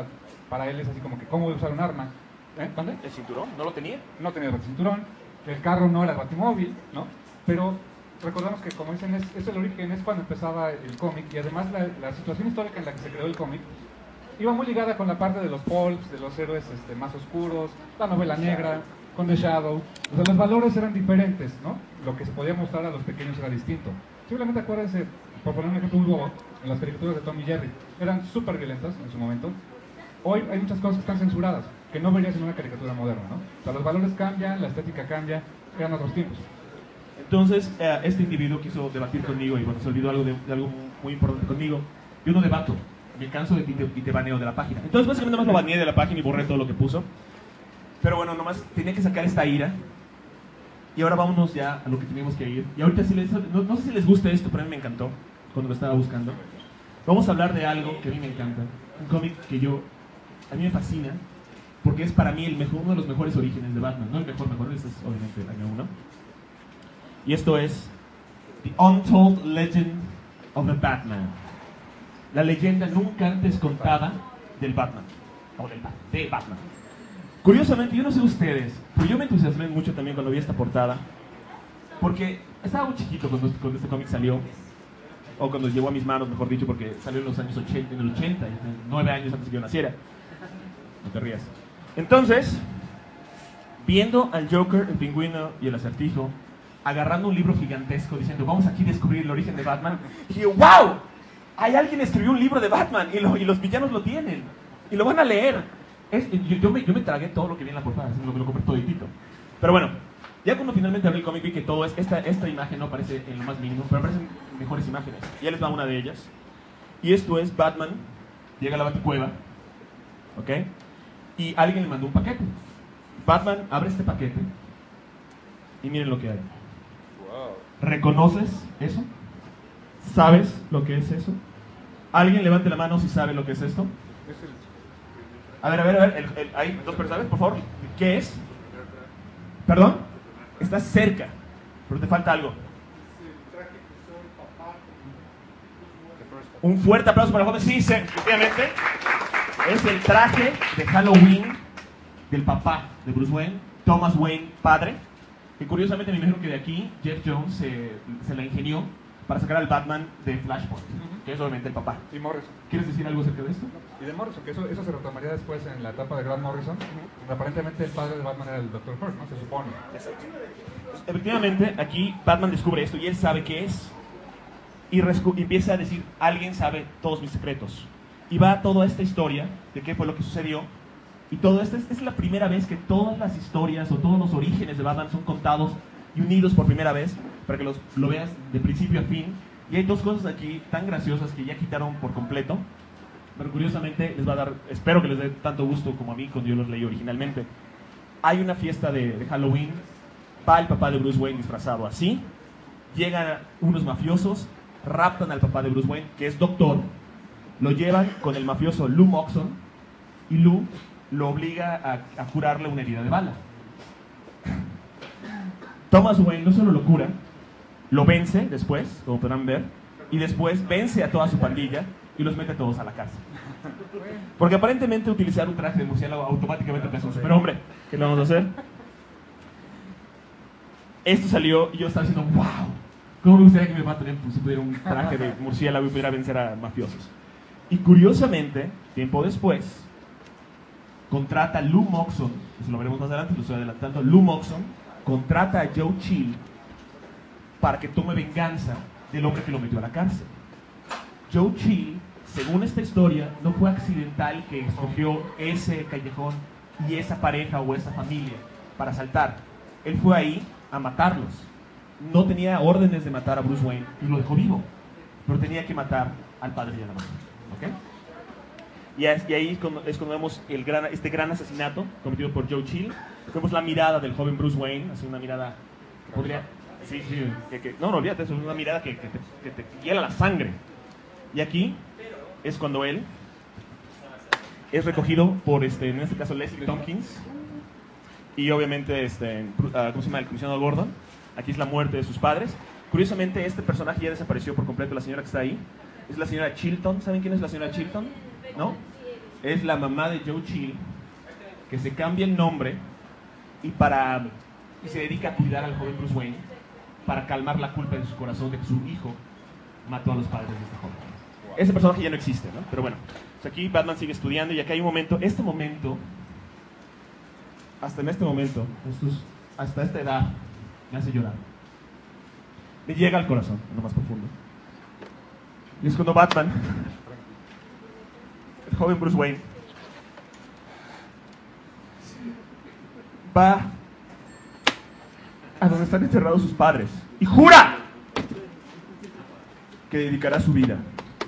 para él es así como que cómo voy a usar un arma. ¿Dónde? ¿El cinturón? ¿No lo tenía? No tenía el cinturón, el carro no era el batimóvil, ¿no? Pero recordamos que, como dicen, es el origen, es cuando empezaba el cómic, y además la situación histórica en la que se creó el cómic iba muy ligada con la parte de los pulps, de los héroes más oscuros, la novela negra, con The Shadow. O sea, los valores eran diferentes, ¿no? Lo que se podía mostrar a los pequeños era distinto. Simplemente acuérdense, por poner un ejemplo, un robot, en las caricaturas de Tom y Jerry, eran súper violentas en su momento. Hoy hay muchas cosas que están censuradas, que no verías en una caricatura moderna, ¿no? O sea, los valores cambian, la estética cambia, eran otros tiempos. Entonces, este individuo quiso debatir conmigo y bueno, se olvidó de algo muy importante conmigo. Yo no debato, me canso de ti y te baneo de la página. Entonces, básicamente, nomás lo baneé de la página y borré todo lo que puso. Pero bueno, nomás tenía que sacar esta ira. Y ahora vámonos ya a lo que teníamos que ir. Y ahorita, no sé si les gusta esto, pero a mí me encantó cuando lo estaba buscando. Vamos a hablar de algo que a mí me encanta. Un cómic que a mí me fascina, porque es para mí uno de los mejores orígenes de Batman. No el mejor, ese es obviamente el año 1. Y esto es The Untold Legend of the Batman. La leyenda nunca antes contada del Batman. O de Batman. Curiosamente, yo no sé ustedes, pero yo me entusiasmé mucho también cuando vi esta portada. Porque estaba muy chiquito cuando este cómic salió. O cuando llegó a mis manos, mejor dicho, porque salió en los años 80, en el 80, 9 años antes de que yo naciera. No te rías. Entonces, viendo al Joker, el Pingüino y el Acertijo agarrando un libro gigantesco diciendo vamos aquí a descubrir el origen de Batman, dije ¡wow! Hay alguien que escribió un libro de Batman y los villanos lo tienen y lo van a leer. Yo me tragué todo lo que vi en la portada, me lo compré toditito. Pero bueno, ya cuando finalmente abrí el cómic vi que todo esta imagen no aparece en lo más mínimo, pero aparecen mejores imágenes. Ya les va una de ellas. Y esto es Batman, llega a la Baticueva, ¿ok? Y alguien le mandó un paquete. Batman abre este paquete y miren lo que hay. ¿Reconoces eso? ¿Sabes lo que es eso? ¿Alguien levante la mano si sabe lo que es esto? A ver, hay dos personas, por favor. ¿Qué es? ¿Perdón? Estás cerca, pero te falta algo. Un fuerte aplauso para el joven. Sí, efectivamente. Es el traje de Halloween del papá de Bruce Wayne, Thomas Wayne, padre. Que curiosamente me imagino que de aquí Jeff Jones se la ingenió para sacar al Batman de Flashpoint, que es obviamente el papá. Y Morrison. ¿Quieres decir algo acerca de esto? Y de Morrison, que eso se retomaría después en la etapa de Grant Morrison, donde aparentemente el padre de Batman era el Dr. Hurt, ¿no? Se supone. Exacto. Pues, efectivamente, aquí Batman descubre esto y él sabe qué es. Y empieza a decir, alguien sabe todos mis secretos. Y va toda esta historia de qué fue lo que sucedió. Y todo esto es la primera vez que todas las historias o todos los orígenes de Batman son contados y unidos por primera vez para que lo veas de principio a fin. Y hay dos cosas aquí tan graciosas que ya quitaron por completo, pero curiosamente les va a dar, espero que les dé tanto gusto como a mí cuando yo los leí originalmente. Hay una fiesta de Halloween, va el papá de Bruce Wayne disfrazado así, llegan unos mafiosos, raptan al papá de Bruce Wayne, que es doctor, lo llevan con el mafioso Lou Moxon y Lou lo obliga a curarle una herida de bala. Thomas Wayne no solo lo cura, lo vence después, como podrán ver, y después vence a toda su pandilla y los mete a todos a la cárcel. Porque aparentemente utilizar un traje de murciélago automáticamente te hace un superhombre. ¿Qué le vamos a hacer? Esto salió y yo estaba diciendo, wow, ¿cómo me gustaría que mi papá también pudiera un traje de murciélago y pudiera vencer a mafiosos? Y curiosamente, tiempo después, contrata a Lou Moxon, eso lo veremos más adelante, lo estoy adelantando. Lou Moxon contrata a Joe Chill para que tome venganza del hombre que lo metió a la cárcel. Joe Chill, según esta historia, no fue accidental que escogió ese callejón y esa pareja o esa familia para asaltar. Él fue ahí a matarlos. No tenía órdenes de matar a Bruce Wayne y lo dejó vivo, pero tenía que matar al padre y a la madre. ¿Okay? Y ahí es cuando vemos este gran asesinato cometido por Joe Chill. Vemos la mirada del joven Bruce Wayne, así una mirada, podría, sí, no olvídate, eso es una mirada que te hiela la sangre. Y aquí es cuando él es recogido por, en este caso, Leslie Tompkins, y obviamente, ¿cómo se llama? El comisionado Gordon. Aquí es la muerte de sus padres. Curiosamente, este personaje ya desapareció por completo. La señora que está ahí es la señora Chilton. ¿Saben quién es la señora Chilton? ¿No? es la mamá de Joe Chill, que se cambia el nombre y se dedica a cuidar al joven Bruce Wayne para calmar la culpa en su corazón de que su hijo mató a los padres de este joven. Ese personaje ya no existe, ¿no? Pero bueno, pues aquí Batman sigue estudiando y acá hay un momento, hasta en este momento, hasta esta edad, me hace llorar. Me llega al corazón, en lo más profundo. Y es cuando Batman, el joven Bruce Wayne, va a donde están enterrados sus padres y jura que dedicará su vida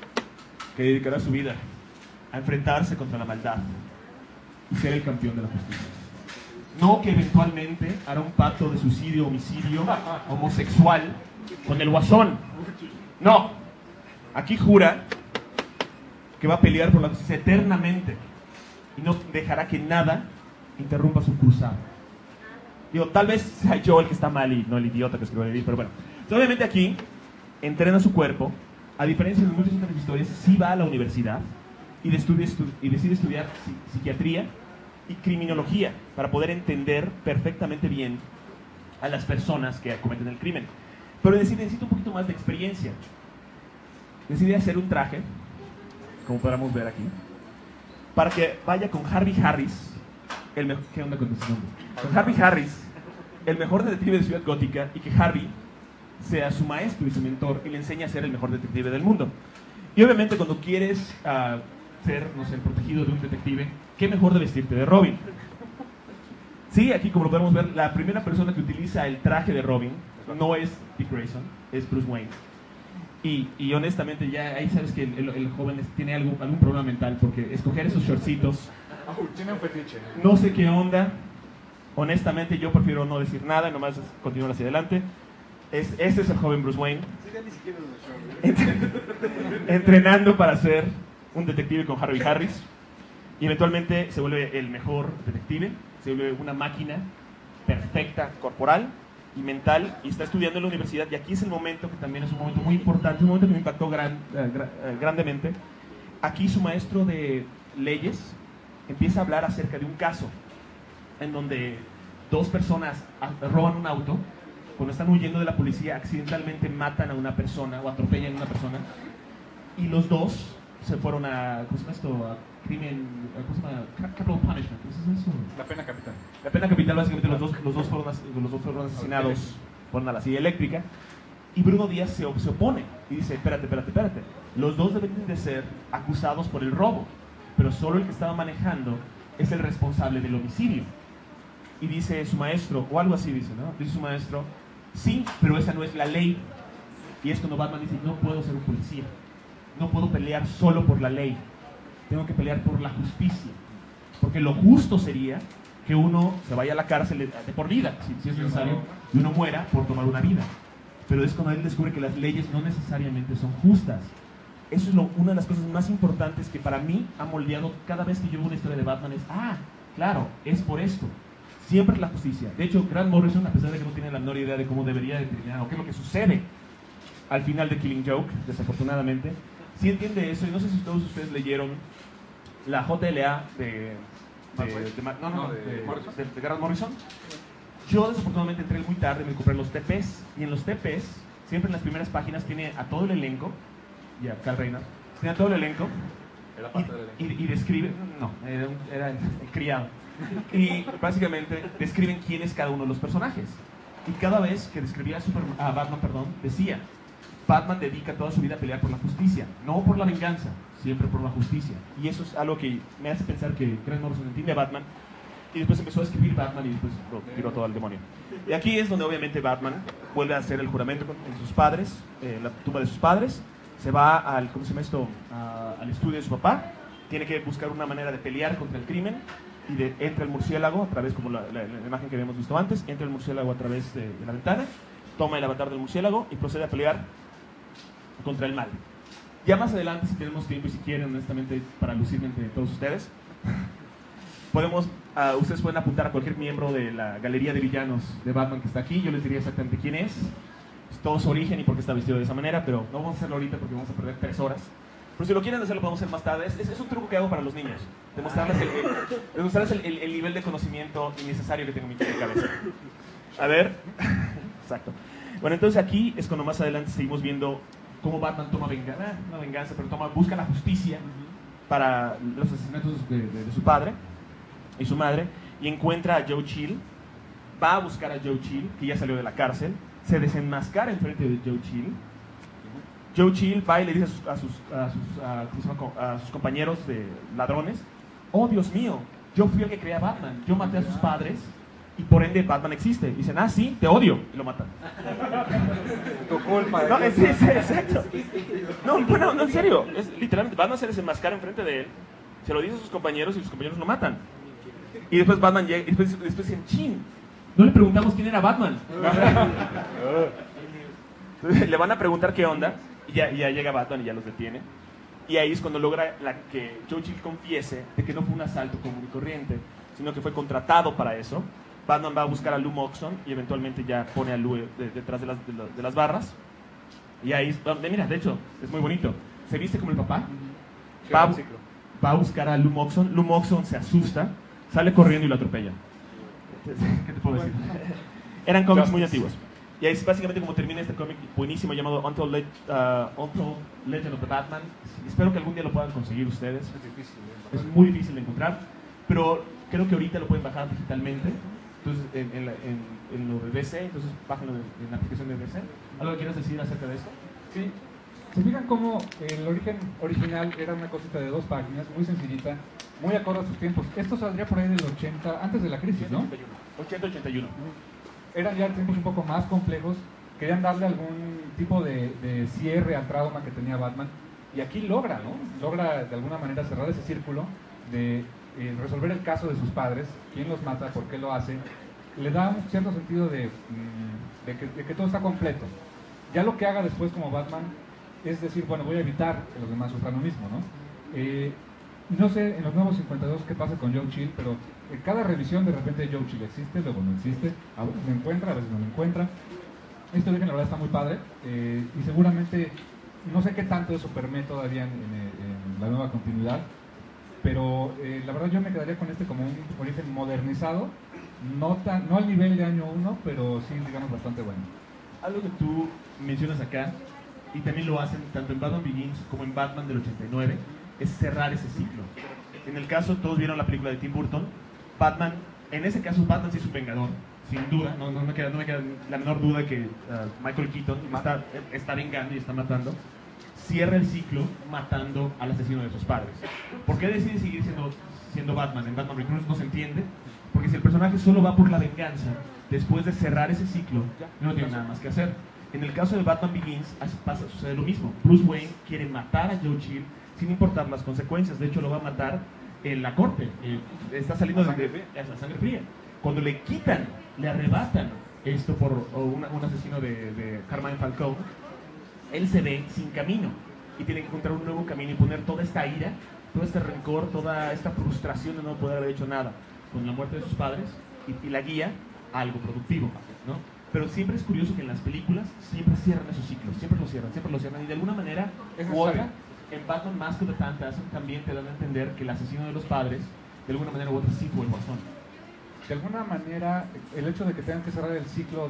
a enfrentarse contra la maldad y ser el campeón de la justicia. No que eventualmente hará un pacto de suicidio, homicidio, homosexual con el Guasón. No, aquí jura que va a pelear por la justicia eternamente y no dejará que nada interrumpa su cruzada. Digo, tal vez sea yo el que está mal y no el idiota que escribió el libro, pero bueno. Entonces, obviamente aquí entrena su cuerpo, a diferencia de muchas otras historias, sí va a la universidad y decide estudiar psiquiatría y criminología para poder entender perfectamente bien a las personas que cometen el crimen. Pero necesita un poquito más de experiencia. Decide hacer un traje, como podamos ver aquí, para que vaya con Harvey Harris, ¿qué onda con ese nombre? Con Harvey Harris, el mejor detective de Ciudad Gótica, y que Harvey sea su maestro y su mentor y le enseñe a ser el mejor detective del mundo. Y obviamente cuando quieres ser, no sé, el protegido de un detective, ¿qué mejor de vestirte de Robin? Sí, aquí como lo podemos ver, la primera persona que utiliza el traje de Robin no es Dick Grayson, es Bruce Wayne. Y honestamente ya ahí sabes que el joven tiene algún problema mental, porque escoger esos shortcitos, tiene un fetiche. no sé qué onda. Honestamente yo prefiero no decir nada, nomás continuar hacia adelante. Este es el joven Bruce Wayne entrenando para ser un detective con Harvey Harris, y eventualmente se vuelve el mejor detective, se vuelve una máquina perfecta corporal y mental, y está estudiando en la universidad. Y aquí es el momento que también es un momento muy importante, un momento que me impactó grandemente. Aquí su maestro de leyes empieza a hablar acerca de un caso en donde dos personas roban un auto. Cuando están huyendo de la policía, accidentalmente matan a una persona o atropellan a una persona, y los dos se fueron a, ¿cómo se llama esto? A crimen, ¿cómo se llama? Capital punishment, ¿qué es eso? La pena capital. La pena capital, básicamente los dos fueron asesinados por una silla eléctrica, y Bruno Díaz se opone y dice, espérate, los dos deben de ser acusados por el robo, pero solo el que estaba manejando es el responsable del homicidio. Y dice su maestro, o algo así dice, ¿no? Dice su maestro, sí, pero esa no es la ley. Y es cuando Batman dice, no puedo ser un policía, no puedo pelear solo por la ley, tengo que pelear por la justicia, porque lo justo sería que uno se vaya a la cárcel de por vida, si es necesario, y uno muera por tomar una vida. Pero es cuando él descubre que las leyes no necesariamente son justas. Eso es una de las cosas más importantes que para mí ha moldeado cada vez que yo veo una historia de Batman, es, claro, es por esto. Siempre es la justicia. De hecho, Grant Morrison, a pesar de que no tiene la menor idea de cómo debería determinar o qué es lo que sucede al final de Killing Joke, desafortunadamente, sí entiende eso. Y no sé si todos ustedes leyeron la JLA de Grant Morrison. Yo desafortunadamente entré muy tarde, me compré los TPs, y en los TPs, siempre en las primeras páginas, tiene a todo el elenco, y a Carl Reynard, tiene a todo el elenco, y describe, era el criado. Y básicamente describen quién es cada uno de los personajes. Y cada vez que describía a Batman, decía, Batman dedica toda su vida a pelear por la justicia, no por la venganza, siempre por la justicia. Y eso es algo que me hace pensar que Grant Morrison entiende a Batman, y después empezó a escribir Batman y después lo tiró todo al demonio. Y aquí es donde obviamente Batman vuelve a hacer el juramento en sus padres, en la tumba de sus padres, se va al estudio de su papá, tiene que buscar una manera de pelear contra el crimen, y entra el murciélago a través, como la imagen que habíamos visto antes, entra el murciélago a través de la ventana, toma el avatar del murciélago y procede a pelear contra el mal. Ya más adelante, si tenemos tiempo y si quieren, honestamente, para lucirme entre todos ustedes, ustedes pueden apuntar a cualquier miembro de la galería de villanos de Batman que está aquí. Yo les diría exactamente quién es, todo su origen y por qué está vestido de esa manera, pero no vamos a hacerlo ahorita porque vamos a perder 3 horas. Pero si lo quieren hacer, lo podemos hacer más tarde. Es un truco que hago para los niños. Demostrarles el nivel de conocimiento innecesario que tengo en mi cabeza. A ver. Exacto. Bueno, entonces aquí es cuando más adelante seguimos viendo cómo Batman toma venganza, no venganza, pero busca la justicia para los asesinatos de su padre y su madre, y encuentra a Joe Chill, va a buscar a Joe Chill, que ya salió de la cárcel, se desenmascara enfrente de Joe Chill. Joe Chill va y le dice a sus compañeros de ladrones: oh, Dios mío, yo fui el que creé a Batman, yo maté a sus padres y por ende Batman existe. Y dicen: ah, sí, te odio, y lo matan. Tu culpa. No, es exacto. No, bueno, no, en serio, literalmente Batman se desenmascara enfrente de él, se lo dice a sus compañeros y sus compañeros lo matan. Y después Batman llega, y después dicen: chin, no le preguntamos quién era Batman. Entonces, le van a preguntar qué onda, y ya llega Batman y ya los detiene. Y ahí es cuando logra que Joe Chill confiese de que no fue un asalto común y corriente, sino que fue contratado para eso. Batman va a buscar a Lou Moxon y eventualmente ya pone a Lou detrás de las barras. Y ahí, mira, de hecho, es muy bonito. Se viste como el papá. Va a buscar a Lou Moxon. Lou Moxon se asusta, sale corriendo y lo atropella. ¿Qué te puedo decir? Eran cómics muy antiguos. Y ahí es básicamente como termina este cómic buenísimo llamado Untold Legend of the Batman. Espero que algún día lo puedan conseguir ustedes. Es difícil. Es muy difícil de encontrar, pero creo que ahorita lo pueden bajar digitalmente. Entonces, en lo de DC, entonces bájenlo en la aplicación de DC. ¿Algo que quieras decir acerca de esto? Sí. Se fijan cómo el origen original era una cosita de 2 páginas, muy sencillita, muy acorde a sus tiempos. Esto saldría por ahí del 80, antes de la crisis, ¿no? 80-81. Eran ya tiempos un poco más complejos, querían darle algún tipo de cierre al trauma que tenía Batman, y aquí logra, ¿no? Logra de alguna manera cerrar ese círculo de resolver el caso de sus padres, quién los mata, por qué lo hace. Le da un cierto sentido de que todo está completo. Ya lo que haga después como Batman es decir, bueno, voy a evitar que los demás sufran lo mismo, ¿no? No sé en los nuevos 52 qué pasa con Joe Chill, pero en cada revisión de repente Joe Chill existe, luego no existe, a veces lo encuentra, a veces no lo encuentra. Este origen la verdad está muy padre, y seguramente no sé qué tanto eso permite todavía en la nueva continuidad, pero la verdad yo me quedaría con este como un origen modernizado, no al nivel de año 1, pero sí, digamos, bastante bueno. Algo que tú mencionas acá, y también lo hacen tanto en Batman Begins como en Batman del 89, es cerrar ese ciclo. En el caso, todos vieron la película de Tim Burton, Batman, en ese caso Batman sí es un vengador, sin duda, no me queda la menor duda que Michael Keaton está vengando y está matando. Cierra el ciclo matando al asesino de sus padres. ¿Por qué decide seguir siendo Batman? En Batman Returns no se entiende, porque si el personaje solo va por la venganza, después de cerrar ese ciclo, no tiene nada más que hacer. En el caso de Batman Begins sucede lo mismo. Bruce Wayne quiere matar a Joe Chill sin importar las consecuencias. De hecho, lo va a matar en la corte. Está saliendo de sangre fría. Cuando le quitan, le arrebatan esto por un asesino de Carmine Falcone, él se ve sin camino y tiene que encontrar un nuevo camino y poner toda esta ira, todo este rencor, toda esta frustración de no poder haber hecho nada con la muerte de sus padres y la guía a algo productivo, ¿no? Pero siempre es curioso que en las películas siempre cierran esos ciclos, siempre lo cierran y de alguna manera u otra, en Batman Mask of the Phantasm también te dan a entender que el asesino de los padres de alguna manera u otra sí fue el guasón. De alguna manera, el hecho de que tengan que cerrar el ciclo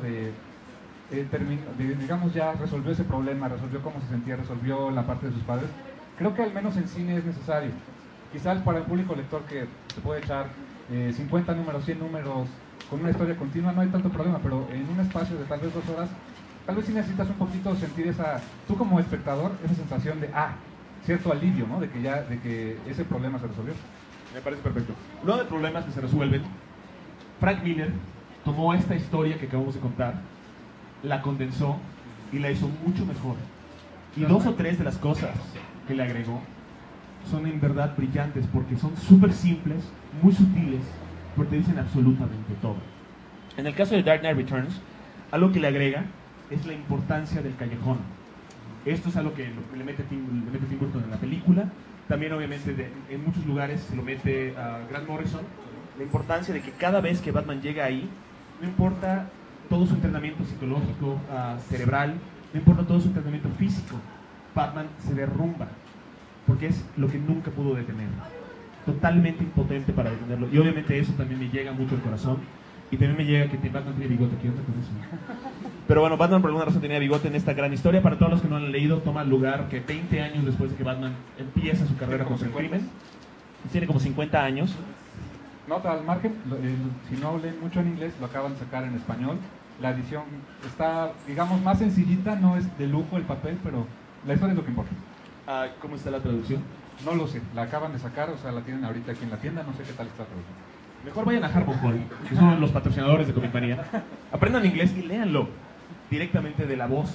digamos, ya resolvió ese problema, resolvió cómo se sentía, resolvió la parte de sus padres, creo que al menos en cine es necesario. Quizás para el público lector que se puede echar 50 números, 100 números con una historia continua, no hay tanto problema, pero en un espacio de tal vez 2 horas, tal vez sí necesitas un poquito sentir tú como espectador, esa sensación de, cierto alivio, ¿no? De que ese problema se resolvió. Me parece perfecto. Uno de los problemas que se resuelven, Frank Miller tomó esta historia que acabamos de contar, la condensó y la hizo mucho mejor. Y 2 o 3 de las cosas que le agregó son en verdad brillantes porque son súper simples, muy sutiles, porque dicen absolutamente todo. En el caso de Dark Knight Returns, algo que le agrega es la importancia del callejón. Esto es algo que le mete Tim Burton en la película. También obviamente en muchos lugares se lo mete a Grant Morrison. La importancia de que cada vez que Batman llega ahí, no importa todo su entrenamiento psicológico, cerebral, no importa todo su entrenamiento físico, Batman se derrumba porque es lo que nunca pudo detener. Totalmente impotente para detenerlo. Y obviamente eso también me llega mucho al corazón. Y también me llega que Batman tiene bigote. ¿Qué onda con eso? Pero bueno, Batman por alguna razón tenía bigote en esta gran historia. Para todos los que no han leído, toma lugar que 20 años después de que Batman empieza su carrera contra el crimen. Tiene como 50 años. Nota al margen, si no leen mucho en inglés, lo acaban de sacar en español. La edición está, digamos, más sencillita, no es de lujo el papel, pero la historia es lo que importa. ¿Cómo está la traducción? No lo sé, la acaban de sacar, o sea, la tienen ahorita aquí en la tienda, no sé qué tal está la traducción. Mejor vayan a Harpo Hall, que son los patrocinadores de Comic Manía. Aprendan inglés y léanlo directamente de la voz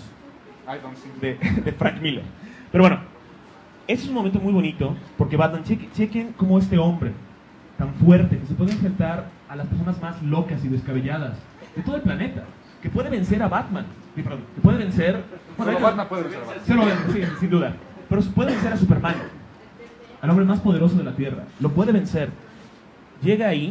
de Frank Miller. Pero bueno, ese es un momento muy bonito, porque Batman, chequen cómo este hombre tan fuerte, que se puede enfrentar a las personas más locas y descabelladas de todo el planeta, que puede vencer a Batman, que puede vencer... Bueno, Solo Batman puede vencer a Batman. Sí, sin duda. Pero puede vencer a Superman, al hombre más poderoso de la Tierra. Lo puede vencer. Llega ahí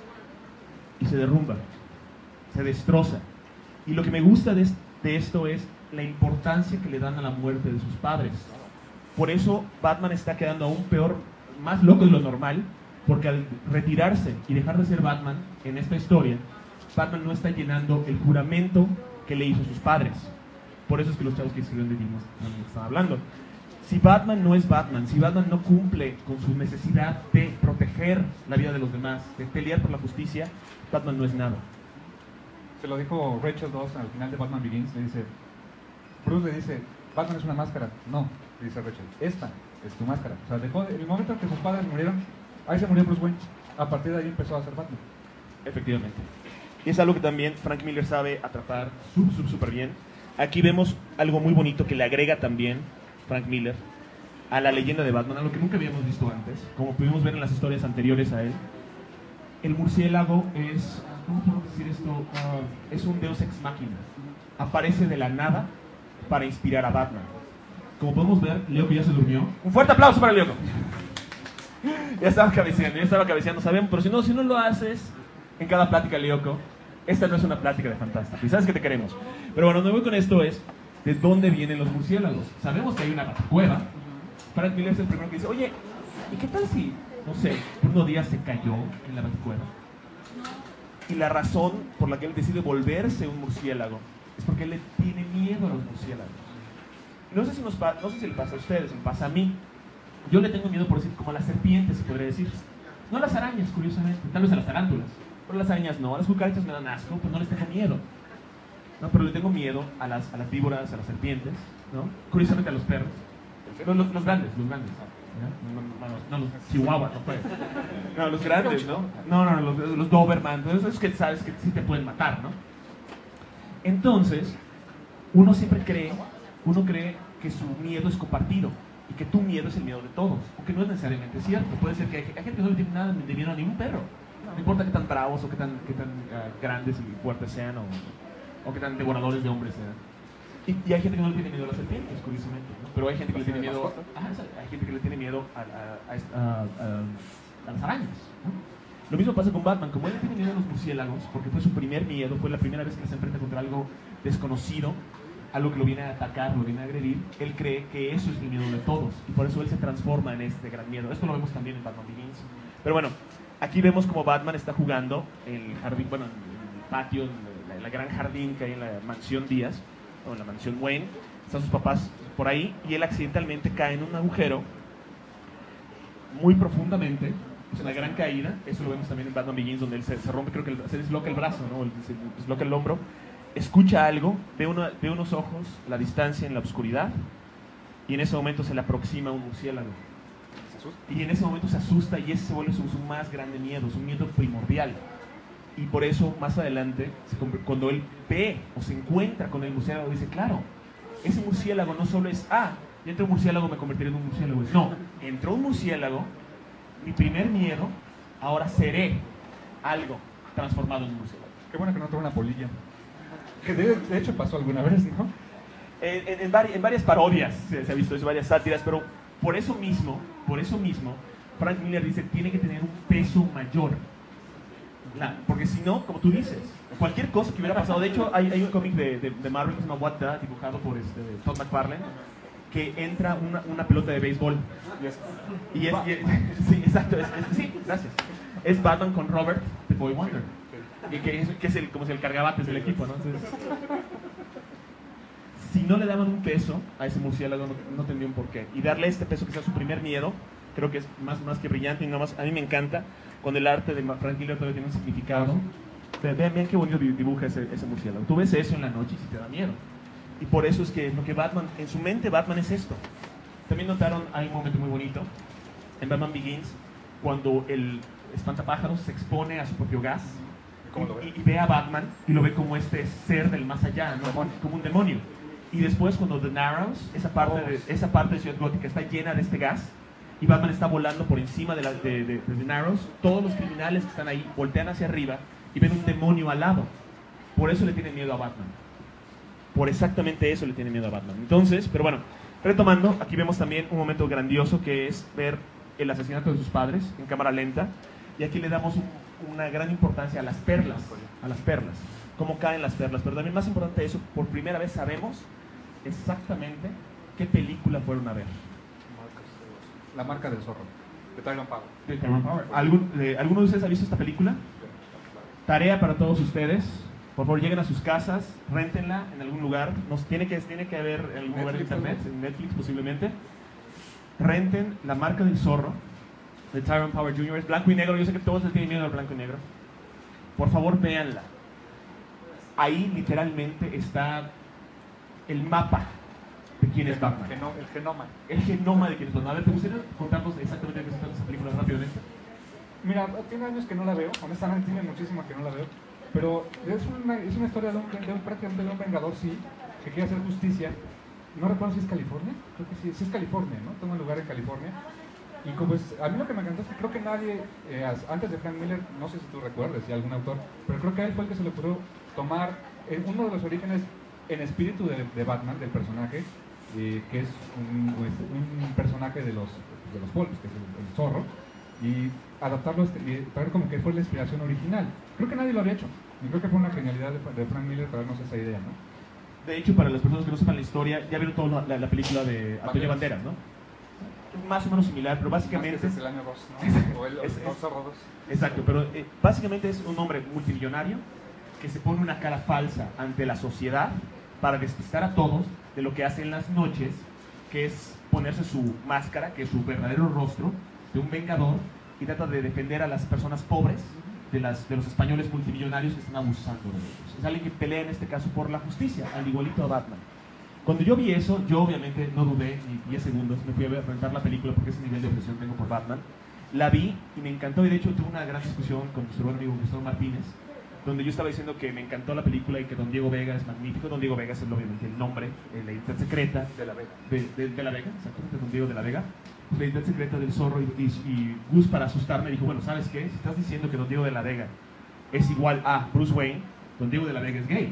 y se derrumba, se destroza. Y lo que me gusta de esto es la importancia que le dan a la muerte de sus padres. Por eso Batman está quedando aún peor, más loco de lo normal, porque al retirarse y dejar de ser Batman en esta historia, Batman no está llenando el juramento que le hizo a sus padres. Por eso es que los chavos que escribieron de Dimos están hablando. Si Batman no es Batman, si Batman no cumple con su necesidad de proteger la vida de los demás, de pelear por la justicia, Batman no es nada. Se lo dijo Rachel Dawes al final de Batman Begins, le dice, Bruce le dice, Batman es una máscara. No, le dice Rachel, esta es tu máscara. O sea, en el momento en que sus padres murieron, ahí se murió Bruce Wayne. A partir de ahí empezó a ser Batman. Efectivamente. Y es algo que también Frank Miller sabe atrapar súper bien. Aquí vemos algo muy bonito que le agrega también Frank Miller a la leyenda de Batman, a lo que nunca habíamos visto antes, como pudimos ver en las historias anteriores a él. El murciélago es, ¿cómo podemos decir esto? Es un deus ex machina. Aparece de la nada para inspirar a Batman. Como podemos ver, Leo que ya se durmió. Un fuerte aplauso para Leo. Ya estaba cabeceando, sabemos, pero si no lo haces en cada plática, Leoco, esta no es una plática de fantástico, y sabes que te queremos. Pero bueno, donde voy con esto es, ¿de dónde vienen los murciélagos? Sabemos que hay una cueva. Frank Miller es el primero que dice, oye, ¿y qué tal si, no sé, Bruno Díaz se cayó en la Baticueva? Y la razón por la que él decide volverse un murciélago es porque él le tiene miedo a los murciélagos. No sé si le pasa a ustedes, me pasa a mí. Yo le tengo miedo, por decir, como a las serpientes, se podría decir. No a las arañas, curiosamente, tal vez a las tarántulas. Pero a las arañas no, a las cucarachas me dan asco, pues no les tengo miedo. No, pero le tengo miedo a las víboras, a las serpientes, ¿no? Curiosamente a los perros. Los grandes. No, los chihuahuas, no pueden. No, los grandes, ¿no? No, los Doberman, esos que sabes que sí te pueden matar, ¿no? Entonces, uno cree que su miedo es compartido y que tu miedo es el miedo de todos, aunque no es necesariamente cierto. Puede ser que hay gente que no le tiene nada de miedo a ningún perro. No importa qué tan bravos o qué tan grandes y fuertes sean o qué tan devoradores de hombres sean. Y hay gente que no le tiene miedo a las serpientes, curiosamente, ¿no? Pero hay gente que le tiene miedo, hay gente que le tiene miedo a las arañas, ¿no? Lo mismo pasa con Batman. Como él le tiene miedo a los murciélagos, porque fue su primer miedo, fue la primera vez que se enfrenta contra algo desconocido, algo que lo viene a atacar, lo viene a agredir, él cree que eso es el miedo de todos, y por eso él se transforma en este gran miedo. Esto lo vemos también en Batman Begins. Pero bueno, aquí vemos como Batman está jugando en el jardín, bueno, en el patio, en la gran jardín que hay en la mansión Díaz, o en la mansión Wayne. Están sus papás por ahí, y él accidentalmente cae en un agujero muy profundamente. Es una gran caída. Eso lo vemos también en Batman Begins, donde él se rompe, creo que se desloca el brazo, ¿no? Se desloca el hombro. Escucha algo, ve unos ojos, la distancia en la oscuridad, y en ese momento se le aproxima un murciélago. Y en ese momento se asusta, y ese se vuelve su más grande miedo, su miedo primordial. Y por eso, más adelante, cuando él ve o se encuentra con el murciélago, dice, claro, ese murciélago no solo es, ya entró un murciélago, me convertiré en un murciélago. No, entró un murciélago, mi primer miedo, ahora seré algo transformado en un murciélago. Qué bueno que no entró una polilla. Que de hecho pasó alguna vez, ¿no? En varias parodias se ha visto eso, varias sátiras, pero por eso mismo, Frank Miller dice, tiene que tener un peso mayor. Porque si no, como tú dices, cualquier cosa que hubiera pasado, de hecho hay un cómic de Marvel que se llama What The, dibujado por Todd McFarlane, que entra una pelota de béisbol. Sí, exacto. Sí, gracias. Es Batman con Robert, The Boy Wonder. Y que es como si el cargabates del equipo, ¿no? Entonces, si no le daban un peso a ese murciélago, no tendría un porqué. Y darle este peso que sea su primer miedo, creo que es más que brillante. Y a mí me encanta cuando el arte de Frank Miller todavía tiene un significado. Vean qué bonito dibuja ese murciélago. Tú ves eso en la noche y sí te da miedo. Y por eso es que lo que Batman, en su mente Batman es esto. También notaron, hay un momento muy bonito en Batman Begins, cuando el espantapájaros se expone a su propio gas y ve a Batman y lo ve como este ser del más allá, ¿no? Como un demonio. Y después cuando The Narrows, esa parte de Ciudad Gótica está llena de este gas y Batman está volando por encima de The Narrows, todos los criminales que están ahí voltean hacia arriba y ven un demonio al lado. Por eso le tienen miedo a Batman. Por exactamente eso le tienen miedo a Batman. Entonces, pero bueno, retomando, aquí vemos también un momento grandioso que es ver el asesinato de sus padres en cámara lenta. Y aquí le damos una gran importancia a las perlas, cómo caen las perlas. Pero también más importante de eso, por primera vez sabemos exactamente qué película fueron a ver. La marca del zorro, de Tyrone Power. De Tyrone Power. ¿Alguno de ustedes ha visto esta película? Tarea para todos ustedes. Por favor, lleguen a sus casas, réntenla en algún lugar. Tiene que haber en algún lugar de internet, en Netflix posiblemente. Renten La marca del zorro de Tyrone Power Jr. Es blanco y negro. Yo sé que todos les tienen miedo al blanco y negro. Por favor, véanla. Ahí literalmente está el mapa de quién es Batman. El genoma. El genoma de quién es Batman. A ver, ¿te gustaría contarnos exactamente de qué se trata esa película rápidamente? Mira, tiene años que no la veo, honestamente tiene muchísimo que no la veo, pero es una historia prácticamente de un vengador, sí, que quiere hacer justicia. No recuerdo si es California, creo que sí es California, ¿no? Toma lugar en California. Y como a mí lo que me encantó es que creo que nadie, antes de Frank Miller, no sé si tú recuerdas, si algún autor, pero creo que a él fue el que se le ocurrió tomar uno de los orígenes en espíritu de Batman, del personaje, que es un personaje de los pueblos, que es el zorro, y adaptarlo y traer como que fue la inspiración original. Creo que nadie lo había hecho, y creo que fue una genialidad de Frank Miller traernos esa idea, ¿no? De hecho, para las personas que no sepan la historia, ya vieron toda la película de Antonio Banderas, ¿no? Más o menos similar, pero básicamente... Es el año 2, ¿no? O el Zorro 2. Exacto, pero básicamente es un hombre multimillonario que se pone una cara falsa ante la sociedad para despistar a todos de lo que hace en las noches, que es ponerse su máscara, que es su verdadero rostro de un vengador, y trata de defender a las personas pobres de los españoles multimillonarios que están abusando de ellos. Es alguien que pelea en este caso por la justicia, al igualito a Batman. Cuando yo vi eso, yo obviamente no dudé ni 10 segundos, me fui a rentar la película porque ese nivel de obsesión tengo por Batman. La vi y me encantó, y de hecho tuve una gran discusión con nuestro buen amigo Gustavo Martínez, donde yo estaba diciendo que me encantó la película y que Don Diego Vega es magnífico. Don Diego Vega es obviamente el nombre, la identidad secreta de la Vega. De la Vega, exactamente, Don Diego de la Vega. La identidad secreta del zorro, y Gus, para asustarme, dijo, bueno, ¿sabes qué? Si estás diciendo que Don Diego de la Vega es igual a Bruce Wayne, Don Diego de la Vega es gay.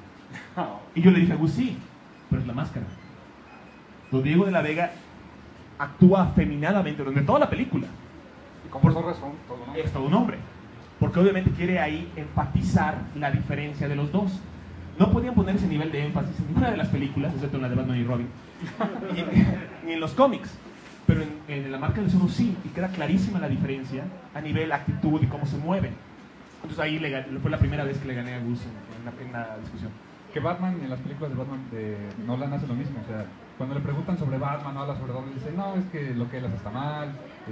Y yo le dije a Gus, sí, pero es la máscara. Don Diego de la Vega actúa afeminadamente durante toda la película. Y como zorro es todo un hombre. Es todo un hombre. Porque obviamente quiere ahí enfatizar la diferencia de los dos. No podían poner ese nivel de énfasis en ninguna de las películas, excepto en la de Batman y Robin, ni en los cómics. Pero en La marca del zorro sí, y queda clarísima la diferencia a nivel actitud y cómo se mueven. Entonces ahí fue la primera vez que le gané a Gus en la discusión. Que Batman, en las películas de Batman de Nolan, hace lo mismo. O sea, cuando le preguntan sobre Batman, habla sobre dónde, dice, no, es que lo que él hace está mal.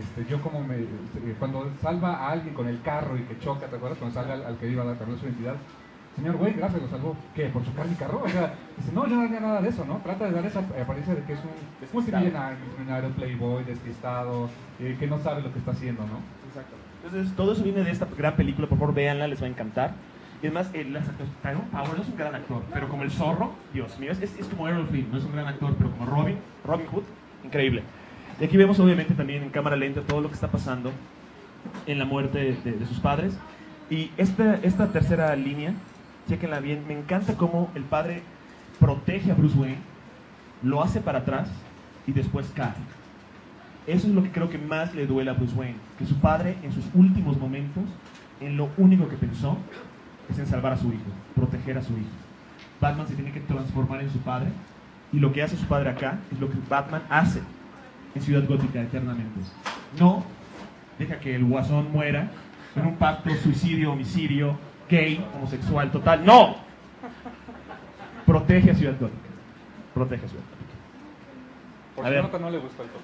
Cuando salva a alguien con el carro y que choca, ¿te acuerdas? Cuando salva al que iba a dar su identidad. Señor Wayne, gracias, lo salvó. ¿Qué? ¿Por chocar mi carro? O sea, dice, no, yo no haría nada de eso, ¿no? Trata de dar esa apariencia de que es un multimillonario, playboy, despistado, que no sabe lo que está haciendo, ¿no? Exacto. Entonces, todo eso viene de esta gran película, por favor, véanla, les va a encantar. Y además, Tyrone Power no es un gran actor, pero como el zorro, Dios mío, es como Errol Flynn, no es un gran actor, pero como Robin Hood, increíble. Y aquí vemos obviamente también en cámara lenta todo lo que está pasando en la muerte de sus padres. Y esta tercera línea, chequenla bien, me encanta cómo el padre protege a Bruce Wayne, lo hace para atrás y después cae. Eso es lo que creo que más le duele a Bruce Wayne, que su padre en sus últimos momentos, en lo único que pensó es en salvar a su hijo, proteger a su hijo. Batman se tiene que transformar en su padre Y lo que hace su padre acá es lo que Batman hace en Ciudad Gótica eternamente. No deja que el Guasón muera en un pacto suicidio, homicidio, gay, homosexual, total. ¡No! Protege a Ciudad Gótica. Protege a Ciudad Gótica. Por A si ver. nota no le gustó el top.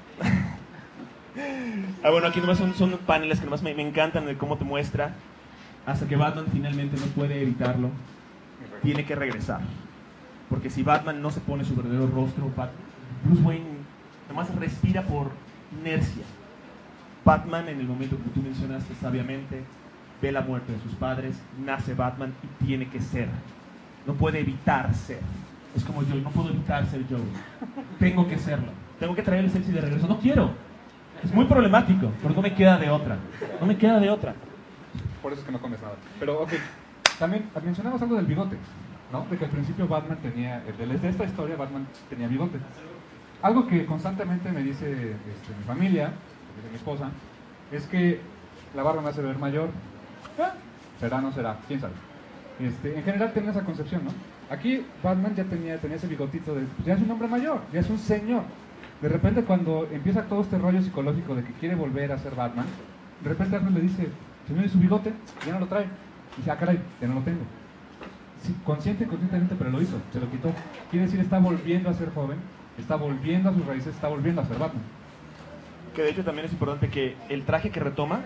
Bueno, aquí nomás son paneles que nomás me encantan de cómo te muestra. Hasta que Batman finalmente no puede evitarlo, tiene que regresar. Porque si Batman no se pone su verdadero rostro, Bruce Wayne nomás respira por inercia. Batman, en el momento que tú mencionaste sabiamente, ve la muerte de sus padres, nace Batman y tiene que ser. No puede evitar ser. Es como yo, no puedo evitar ser yo. Tengo que serlo. Tengo que traer el sexy de regreso. No quiero. Es muy problemático, pero no me queda de otra. No me queda de otra. Por eso es que no comes nada. Pero, ok, también mencionamos algo del bigote, ¿no? De que al principio Batman tenía, desde esta historia Batman tenía bigote. Algo que constantemente me dice mi familia, me dice mi esposa, es que la barba me hace ver mayor. ¿Será o no será? ¿Quién sabe? En general tenía esa concepción, ¿no? Aquí Batman ya tenía ese bigotito de, ya es un hombre mayor, ya es un señor. De repente cuando empieza todo este rollo psicológico de que quiere volver a ser Batman, de repente Alfred le dice, señor, ¿y su bigote? Ya no lo trae. Y dice, ah, caray, ya no lo tengo. Sí, consciente y conscientemente, pero lo hizo, se lo quitó. Quiere decir, está volviendo a ser joven, está volviendo a sus raíces, está volviendo a ser Batman. Que de hecho también es importante que el traje que retoma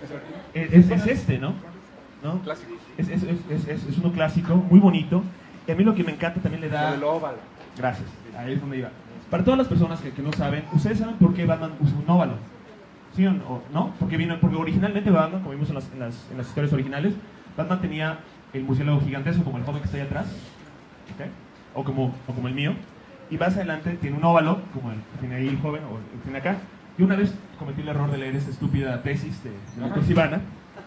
¿Es es este, ¿no? ¿No? clásico? Es uno clásico, muy bonito. Y a mí lo que me encanta también le da... El óvalo. Gracias, ahí es donde iba. Para todas las personas que no saben, ¿ustedes saben por qué Batman usa un óvalo? ¿Sí o no? Porque originalmente Batman, como vimos en las historias originales, Batman tenía el murciélago gigantesco, como el joven que está ahí atrás, ¿okay? o como el mío, y más adelante tiene un óvalo, como el que tiene ahí el joven, o el que tiene acá. Y una vez cometí el error de leer esta estúpida tesis de Dr. Sivana,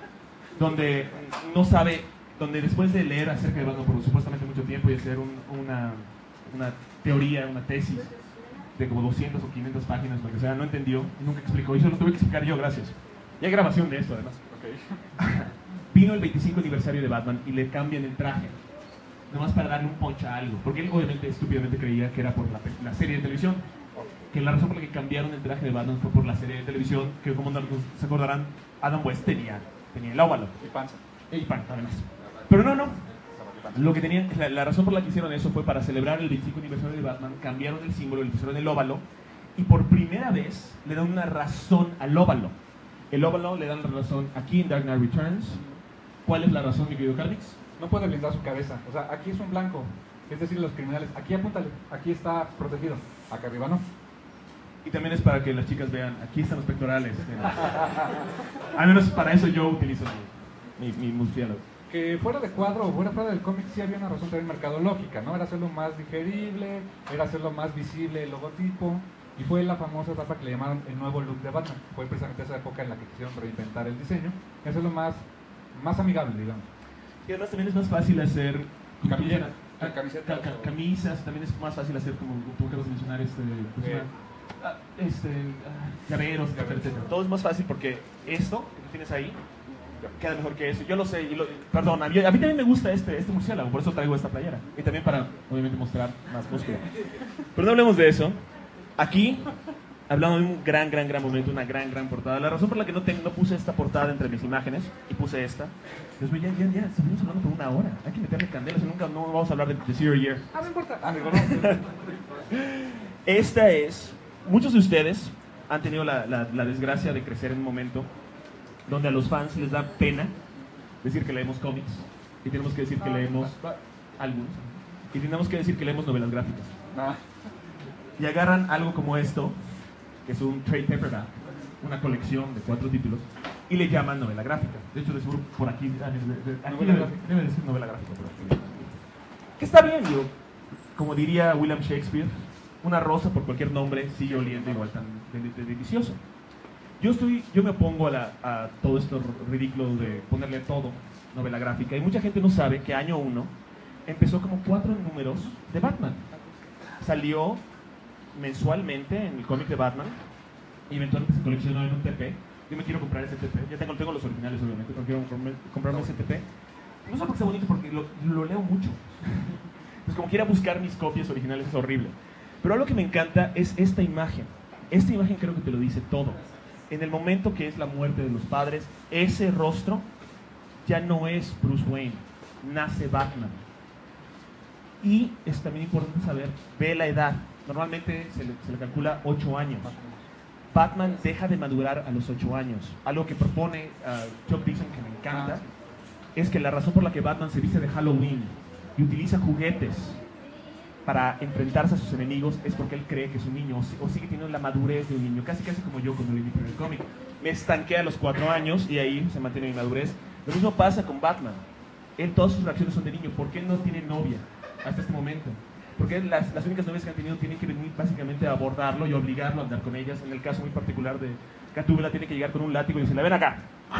donde no sabe, donde después de leer acerca de Batman por supuestamente mucho tiempo y hacer una teoría, una tesis de como 200 o 500 páginas, lo que sea, no entendió y nunca explicó, y eso lo tuve que explicar yo, gracias. Y hay grabación de esto además. Okay. Vino el 25 aniversario de Batman y le cambian el traje, nomás para darle un punch a algo, porque él obviamente estúpidamente creía que era por la serie de televisión, que la razón por la que cambiaron el traje de Batman fue por la serie de televisión, que como no se acordarán, Adam West tenía el óvalo. Y panza. Y pan, además. Pero no. Lo que tenían, la razón por la que hicieron eso fue para celebrar el 25 aniversario de Batman, cambiaron el símbolo, le pusieron el óvalo, y por primera vez le dan una razón al óvalo. El óvalo le dan la razón aquí en Dark Knight Returns. ¿Cuál es la razón, mi querido Carlix? No puede blindar su cabeza. O sea, aquí es un blanco. Es decir, los criminales. Aquí apúntale. Aquí está protegido. Acá arriba no. Y también es para que las chicas vean, aquí están los pectorales. Al menos para eso yo utilizo mi murciélago. Que fuera de cuadro o fuera del cómic sí había una razón también mercadológica, ¿no? Era hacerlo más digerible, era hacerlo más visible el logotipo. Y fue la famosa etapa que le llamaron el nuevo look de Batman. Fue precisamente esa época en la que quisieron reinventar el diseño y hacerlo más amigable, digamos. Y además también es más fácil hacer Camisetas. camisas, también es más fácil hacer, como tú acabas de mencionar, llaveros, etcétera. Todo es más fácil porque esto que tú tienes ahí queda mejor que eso. Yo lo sé, perdón, a mí también me gusta este murciélago, por eso traigo esta playera. Y también para, obviamente, mostrar más músculo. Pero no hablemos de eso. Aquí, hablando de un gran momento, una gran portada. La razón por la que no puse esta portada entre mis imágenes y puse esta, Dios mío, ya estuvimos hablando por una hora. Hay que meterle candelas, no vamos a hablar de The Zero Year. No importa. Amigo, no. Esta es, muchos de ustedes han tenido la desgracia de crecer en un momento donde a los fans les da pena decir que leemos cómics y tenemos que decir que leemos algunos y tenemos que decir que leemos novelas gráficas. Y agarran algo como esto, que es un trade paperback, una colección de 4 títulos, y le llaman novela gráfica. De hecho, de seguro por aquí debe decir novela gráfica. Por aquí. Que está bien, digo, como diría William Shakespeare, una rosa por cualquier nombre sigue oliendo igual tan delicioso. Yo me opongo a todo esto ridículo de ponerle todo novela gráfica, y mucha gente no sabe que año 1 empezó como 4 números de Batman. Salió mensualmente en el cómic de Batman y eventualmente se coleccionó en un TP. Yo me quiero comprar ese TP, ya tengo los originales obviamente, pero quiero comprarme ese TP. No solo porque sea bonito, porque lo leo mucho. Pues como quiera buscar mis copias originales es horrible. Pero algo que me encanta es esta imagen. Esta imagen creo que te lo dice todo. En el momento que es la muerte de los padres, ese rostro ya no es Bruce Wayne, nace Batman. Y es también importante saber, ve la edad. Normalmente se le calcula 8 años. Batman deja de madurar a los 8 años. Algo que propone Chuck Dixon, que me encanta, es que la razón por la que Batman se viste de Halloween y utiliza juguetes para enfrentarse a sus enemigos es porque él cree que es un niño, o sigue teniendo la madurez de un niño, casi como yo cuando leí mi primer cómic. Me estanqué a los 4 años y ahí se mantiene mi madurez. Lo mismo pasa con Batman. Él, todas sus reacciones son de niño. ¿Por qué no tiene novia hasta este momento? Porque las únicas novias que han tenido tienen que venir básicamente a abordarlo y obligarlo a andar con ellas. En el caso muy particular de Gatúbela, tiene que llegar con un látigo y decirle, ven acá,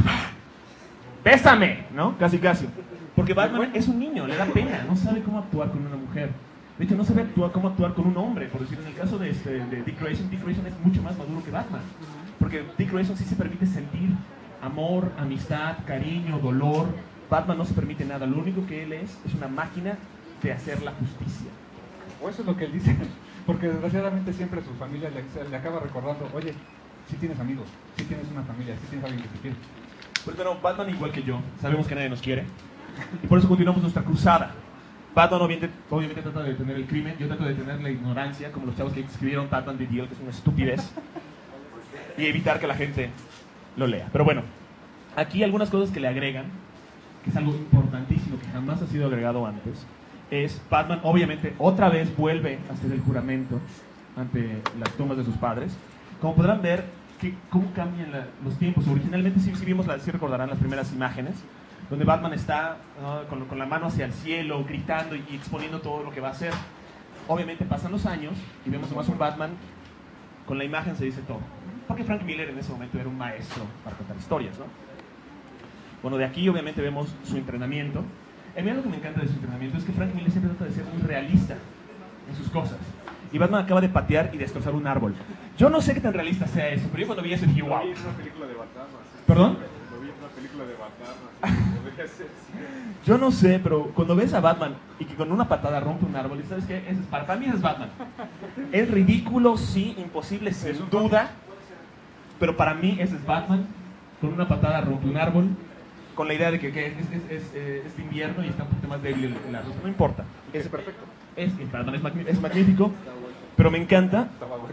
bésame, ¿no? Casi. Porque Batman es un niño, le da pena, no sabe cómo actuar con una mujer. De hecho, no sabe cómo actuar con un hombre. Por decir, en el caso de Dick Grayson es mucho más maduro que Batman. Porque Dick Grayson sí se permite sentir amor, amistad, cariño, dolor. Batman no se permite nada. Lo único que él es una máquina de hacer la justicia. O eso es lo que él dice. Porque desgraciadamente siempre su familia le acaba recordando, oye, si tienes amigos, si tienes una familia, si tienes alguien que te quiere. Pues bueno, Batman igual que yo, sabemos que nadie nos quiere. Y por eso continuamos nuestra cruzada. Batman obviamente trata de detener el crimen, yo trato de detener la ignorancia, como los chavos que escribieron Batman the Deal, que es una estupidez, y evitar que la gente lo lea. Pero bueno, aquí algunas cosas que le agregan, que es algo importantísimo, que jamás ha sido agregado antes, es Batman obviamente otra vez vuelve a hacer el juramento ante las tumbas de sus padres. Como podrán ver, cómo cambian los tiempos. Originalmente sí recordarán las primeras imágenes, donde Batman está con la mano hacia el cielo, gritando y exponiendo todo lo que va a hacer. Obviamente pasan los años y vemos nomás un Batman, con la imagen se dice todo. Porque Frank Miller en ese momento era un maestro para contar historias, ¿no? Bueno, de aquí obviamente vemos su entrenamiento. A mí lo que me encanta de su entrenamiento es que Frank Miller siempre trata de ser muy realista en sus cosas. Y Batman acaba de patear y destrozar un árbol. Yo no sé qué tan realista sea eso, pero yo cuando vi eso dije, wow. Lo vi en una película de Batman. ¿Perdón? Lo vi en una película de Batman. Yo no sé, pero cuando ves a Batman y que con una patada rompe un árbol, ¿sabes qué? Para mí es Batman. Es ridículo, sí, imposible, sin duda, pero para mí ese es Batman. Con una patada rompe un árbol, con la idea de que es de invierno y está un poquito más débil el árbol. No importa. Es perfecto. Batman es magnífico, pero me encanta.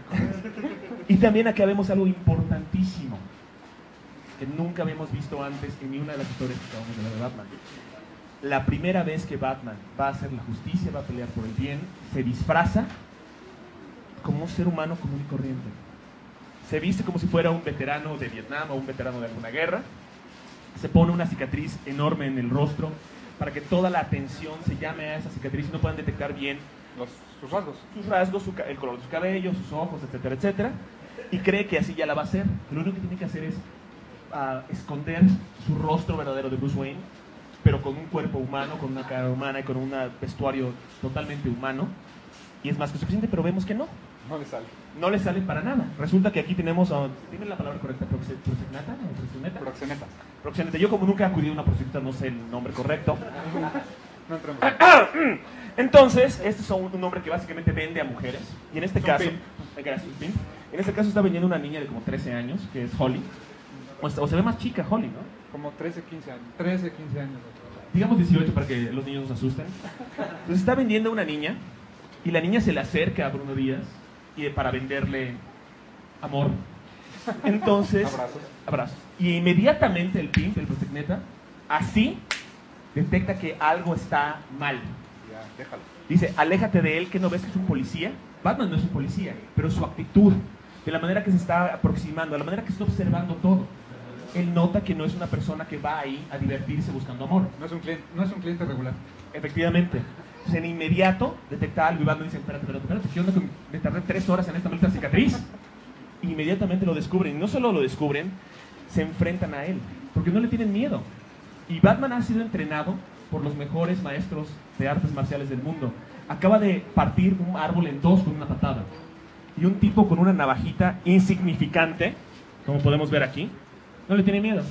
Y también acá vemos algo importantísimo que nunca habíamos visto antes en ni una de las historias que acabamos de ver de Batman. La primera vez que Batman va a hacer la justicia, va a pelear por el bien, se disfraza como un ser humano común y corriente. Se viste como si fuera un veterano de Vietnam o un veterano de alguna guerra. Se pone una cicatriz enorme en el rostro para que toda la atención se llame a esa cicatriz y no puedan detectar bien sus rasgos. Sus rasgos, el color de su cabello, sus ojos, etcétera, etcétera. Y cree que así ya la va a hacer. Lo único que tiene que hacer es esconder su rostro verdadero de Bruce Wayne, pero con un cuerpo humano, con una cara humana y con un vestuario totalmente humano. Y es más que suficiente, pero vemos que no. No le sale. No le sale para nada. Resulta que aquí tenemos, dime la palabra correcta, proxeneta o proxeneta. Proxeneta. Proxeneta. Yo como nunca he acudido a una prostituta, no sé el nombre correcto. No entremos. Entonces, este es un hombre que básicamente vende a mujeres. Y en este caso, gracias, Pim. En este caso está vendiendo una niña de como 13 años, que es Holly. O se ve más chica Holly, ¿no? Como 13, 15 años. 13, 15 años. Digamos 18 para que los niños nos asusten. Entonces está vendiendo a una niña y la niña se le acerca a Bruno Díaz para venderle amor. Entonces, abrazos. Y inmediatamente el pimp, el proxeneta, así detecta que algo está mal. Ya, déjalo. Dice, aléjate de él, que no ves que es un policía. Batman no es un policía, pero su actitud, de la manera que se está aproximando, de la manera que está observando todo, él nota que no es una persona que va ahí a divertirse buscando amor. No es un cliente regular. Efectivamente. Entonces, en inmediato detecta algo y Batman dice, espérate, ¿qué onda? Me tardé 3 horas en esta maldita cicatriz. Inmediatamente lo descubren. Y no solo lo descubren, se enfrentan a él, porque no le tienen miedo. Y Batman ha sido entrenado por los mejores maestros de artes marciales del mundo. Acaba de partir un árbol en 2 con una patada. Y un tipo con una navajita insignificante, como podemos ver aquí, no le tiene miedo.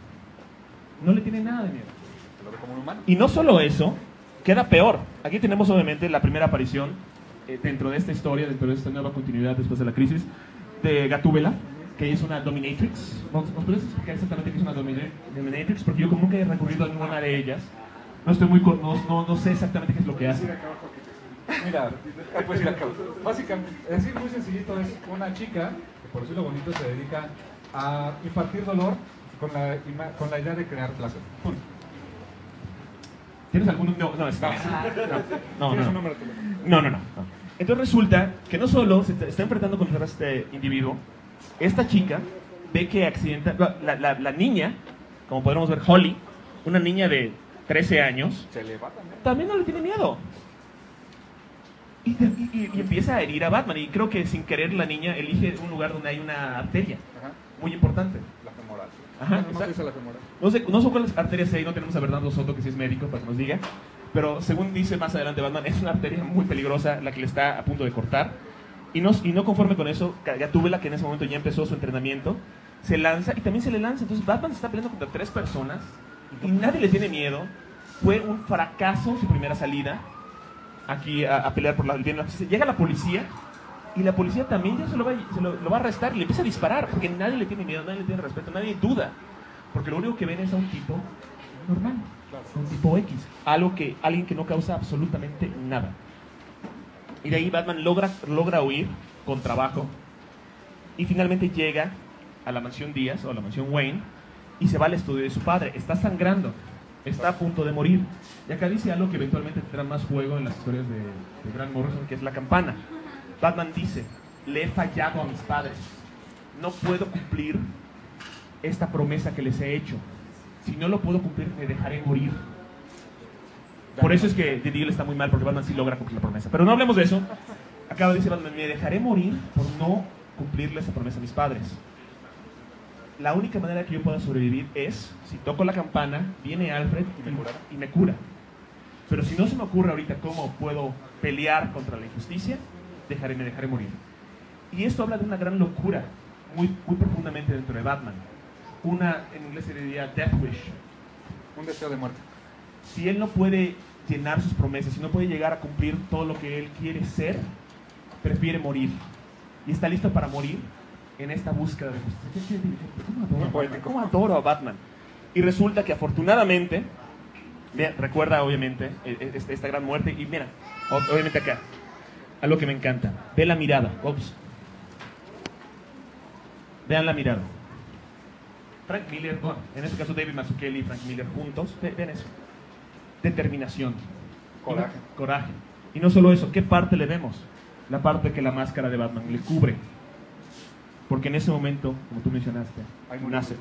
No le tiene nada de miedo. Se lo ve como un humano. Y no solo eso, queda peor. Aquí tenemos obviamente la primera aparición dentro de esta historia, dentro de esta nueva continuidad después de la crisis, de Gatúbela, que es una dominatrix. ¿Nos puedes explicar exactamente qué es una dominatrix? Porque yo como nunca he recurrido a ninguna de ellas, no sé exactamente qué es lo que hace. Mira, pues ir acá. Básicamente, es decir, muy sencillito, es una chica que por decirlo bonito se dedica a impartir dolor con la idea de crear placer. Punto. ¿Tienes algún número? No. ¿Tienes un número de teléfono? No. Entonces resulta que no solo se está enfrentando contra este individuo, esta chica ve que la niña, como podremos ver, Holly, una niña de 13 años, Se le va también no le tiene miedo. Y empieza a herir a Batman. Y creo que sin querer la niña elige un lugar donde hay una arteria muy importante. La femoral. Ajá, No dice la femoral. No sé cuáles arterias hay, no tenemos a Bernardo Soto, que sí es médico, para que nos diga. Pero según dice más adelante Batman, es una arteria muy peligrosa la que le está a punto de cortar. Y no conforme con eso, Gatúbela, que en ese momento ya empezó su entrenamiento, se lanza y también se le lanza. Entonces Batman se está peleando contra 3 personas y nadie le tiene miedo. Fue un fracaso su primera salida aquí a pelear por el bien de la justicia. Llega la policía y la policía también ya lo va a arrestar y le empieza a disparar porque nadie le tiene miedo, nadie le tiene respeto, nadie duda. Porque lo único que ven es a un tipo normal, un tipo X, alguien que no causa absolutamente nada. Y de ahí Batman logra huir con trabajo y finalmente llega a la mansión Díaz o a la mansión Wayne y se va al estudio de su padre. Está sangrando, está a punto de morir. Y acá dice algo que eventualmente tendrá más juego en las historias de Grant Morrison, que es la campana. Batman dice: le he fallado a mis padres, no puedo cumplir esta promesa que les he hecho. Si no lo puedo cumplir, me dejaré morir. Por eso es que The Deal está muy mal, porque Batman sí logra cumplir la promesa. Pero no hablemos de eso. Acá dice Batman: me dejaré morir por no cumplirle esa promesa a mis padres. La única manera que yo pueda sobrevivir es si toco la campana, viene Alfred y me cura. Pero si no se me ocurre ahorita cómo puedo pelear contra la injusticia, me dejaré morir. Y esto habla de una gran locura, muy profundamente dentro de Batman. En inglés se diría Death Wish. Un deseo de muerte. Si él no puede llenar sus promesas, si no puede llegar a cumplir todo lo que él quiere ser, prefiere morir. Y está listo para morir en esta búsqueda de justicia. ¿Cómo adoro a Batman? Y resulta que afortunadamente, recuerda obviamente esta gran muerte. Y mira, obviamente acá, algo que me encanta. Ve la mirada. Vean la mirada. Frank Miller, en este caso David Mazzucchelli y Frank Miller juntos, vean eso. Determinación. Coraje. Y no solo eso, ¿qué parte le vemos? La parte que la máscara de Batman le cubre. Porque en ese momento, como tú mencionaste, nace.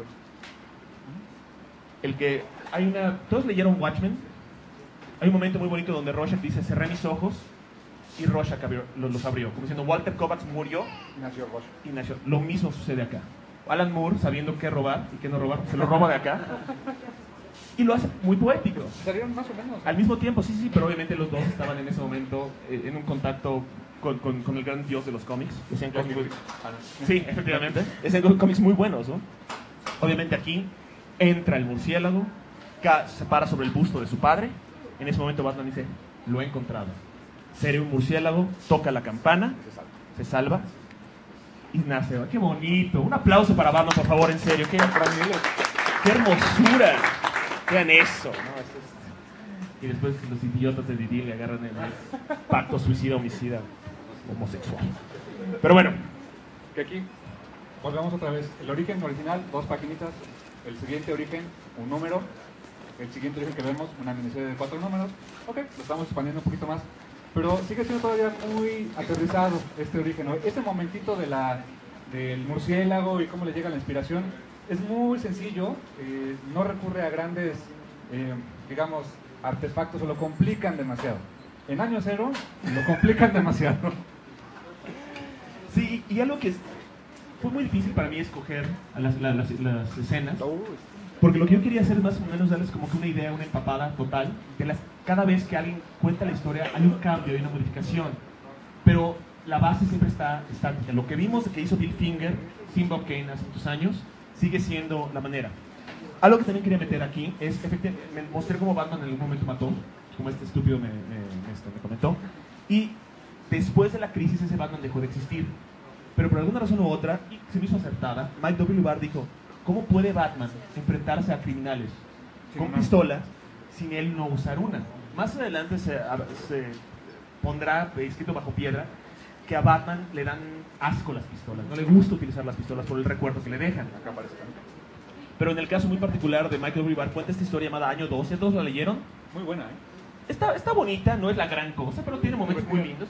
Todos leyeron Watchmen. Hay un momento muy bonito donde Rorschach dice: cerré mis ojos y Rorschach los abrió. Como diciendo, Walter Kovacs murió y nació. Lo mismo sucede acá. Alan Moore, sabiendo qué robar y qué no robar, se lo roba de acá y lo hace muy poético. Salieron más o menos. Al mismo tiempo, sí, pero obviamente los dos estaban en ese momento en un contacto con el gran dios de los cómics. Hacían cómics sí, efectivamente. Hacían cómics muy buenos, ¿no? Obviamente aquí entra el murciélago, se para sobre el busto de su padre. En ese momento Batman dice: lo he encontrado. Seré un murciélago, toca la campana, se salva. Y nace. ¡Qué bonito! Un aplauso para Batman, por favor, en serio. ¡Qué hermosura! Vean eso, ¿no? Y después los idiotas de Didi le agarran el pacto suicida-homicida homosexual. Pero bueno. Que aquí volvemos otra vez. El origen original, 2 paginitas. El siguiente origen, un número. El siguiente origen que vemos, una miniserie de 4 números. Ok, lo estamos expandiendo un poquito más. Pero sigue siendo todavía muy aterrizado este origen, ¿no? Este momentito del murciélago y cómo le llega la inspiración es muy sencillo, no recurre a grandes, digamos, artefactos o lo complican demasiado. En Año Cero lo complican demasiado. Sí, y algo que fue muy difícil para mí escoger las escenas. Porque lo que yo quería hacer es más o menos darles como que una idea, una empapada total. Cada vez que alguien cuenta la historia hay un cambio, hay una modificación. Pero la base siempre está estática. Lo que vimos que hizo Bill Finger sin Bob Kane hace muchos años sigue siendo la manera. Algo que también quería meter aquí es, efectivamente, me mostré cómo Batman en algún momento mató, como este estúpido me comentó. Y después de la crisis ese Batman dejó de existir. Pero por alguna razón u otra, y se me hizo acertada, Mike W. Barr dijo, ¿cómo puede Batman enfrentarse a criminales con pistolas sin él no usar una? Más adelante se pondrá escrito bajo piedra que a Batman le dan asco las pistolas, no le gusta utilizar las pistolas por el recuerdo que le dejan. Acá aparece. Pero en el caso muy particular de Michael W. Barr cuenta esta historia llamada Año 2, ¿ya todos la leyeron? Muy buena, Está bonita, no es la gran cosa, pero tiene momentos muy lindos,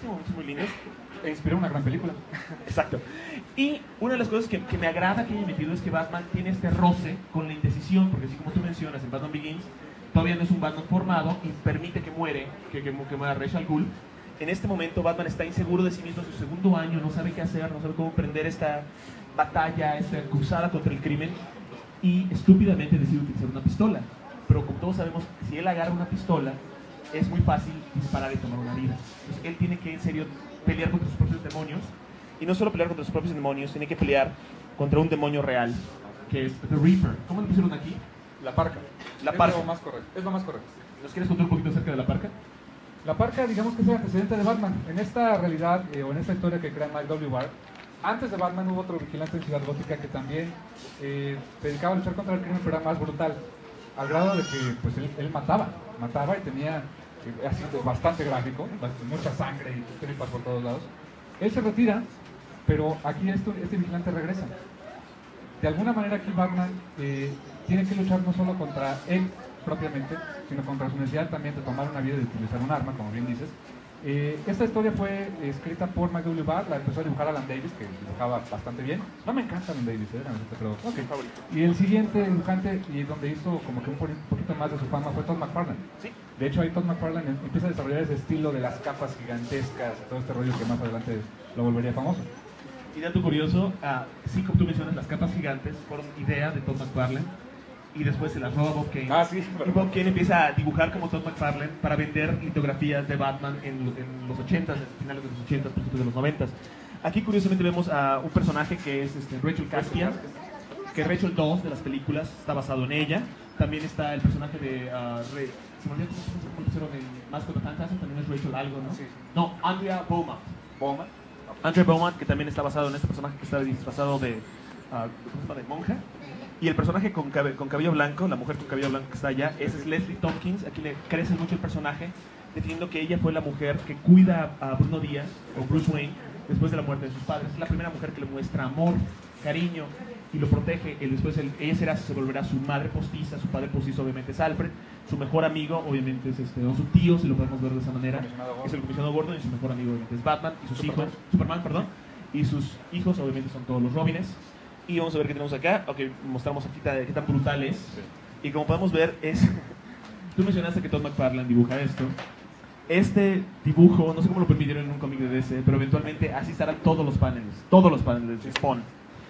E inspiró una gran película. Exacto. Y una de las cosas que me agrada que haya metido es que Batman tiene este roce con la indecisión, porque así como tú mencionas en Batman Begins, todavía no es un Batman formado y permite que muera Ra's al Ghul. En este momento Batman está inseguro de sí mismo en su segundo año, no sabe qué hacer, no sabe cómo emprender esta batalla, esta cruzada contra el crimen, y estúpidamente decide utilizar una pistola. Pero como todos sabemos, si él agarra una pistola, es muy fácil disparar y tomar una vida. Entonces él tiene que en serio pelear contra sus propios demonios, y no solo pelear contra sus propios demonios, tiene que pelear contra un demonio real, que es The Reaper. ¿Cómo lo pusieron aquí? La Parca. La Parca. Es lo más correcto. ¿Nos quieres contar un poquito acerca de la Parca? La Parca, digamos que es el antecedente de Batman. En esta realidad, o en esta historia que crea Mike W. Barr, antes de Batman hubo otro vigilante en Ciudad Gótica que también se dedicaba a luchar contra el crimen, pero era más brutal, al grado de que pues, él mataba y tenía, ha sido bastante gráfico, mucha sangre y tripas por todos lados. Él se retira, pero aquí este vigilante regresa. De alguna manera aquí Batman tiene que luchar no solo contra él propiamente, sino contra su necesidad también de tomar una vida y de utilizar un arma, como bien dices. Esta historia fue escrita por Mike W. Barr, la empezó a dibujar Alan Davis, que dibujaba bastante bien. No me encanta Alan Davis, pero okay. Y el siguiente dibujante, y donde hizo como que un poquito más de su fama, fue Todd McFarlane. Sí. De hecho, ahí Todd McFarlane empieza a desarrollar ese estilo de las capas gigantescas, todo este rollo que más adelante lo volvería famoso. Y dato curioso, sí, como tú mencionas, las capas gigantes fueron idea de Todd McFarlane, y después se las roba Bob Kane. Sí. Y Bob Kane empieza a dibujar como Todd McFarlane para vender litografías de Batman en los 80s, finales de los 80s, principios de los 90s. Aquí curiosamente vemos a un personaje que es Rachel Caspian, que Rachel 2 de las películas está basado en ella. También está el personaje de se me olvidó cómo pusieron en Mask of the Phantasm, también es Rachel algo, ¿no? Sí. No, Andrea Beaumont. Andrea Beaumont, que también está basado en este personaje que está disfrazado de ¿cómo se llama? De monja. Y el personaje con cabello blanco, la mujer con cabello blanco que está allá, esa es Leslie Tompkins. Aquí le crece mucho el personaje, definiendo que ella fue la mujer que cuida a Bruno Díaz, o Bruce Wayne, después de la muerte de sus padres. Es la primera mujer que le muestra amor, cariño, y lo protege. Ella se volverá su madre postiza. Su padre postizo obviamente es Alfred. Su mejor amigo obviamente es o su tío, si lo podemos ver de esa manera, es el comisionado Gordon, y su mejor amigo obviamente es Batman, y sus hijos, Superman, perdón, y sus hijos obviamente son todos los Robines. Y vamos a ver qué tenemos acá. Ok, mostramos aquí qué tan brutal es. Sí. Y como podemos ver, tú mencionaste que Todd McFarlane dibuja esto. Este dibujo, no sé cómo lo permitieron en un cómic de DC, pero eventualmente así estarán todos los paneles de Spawn.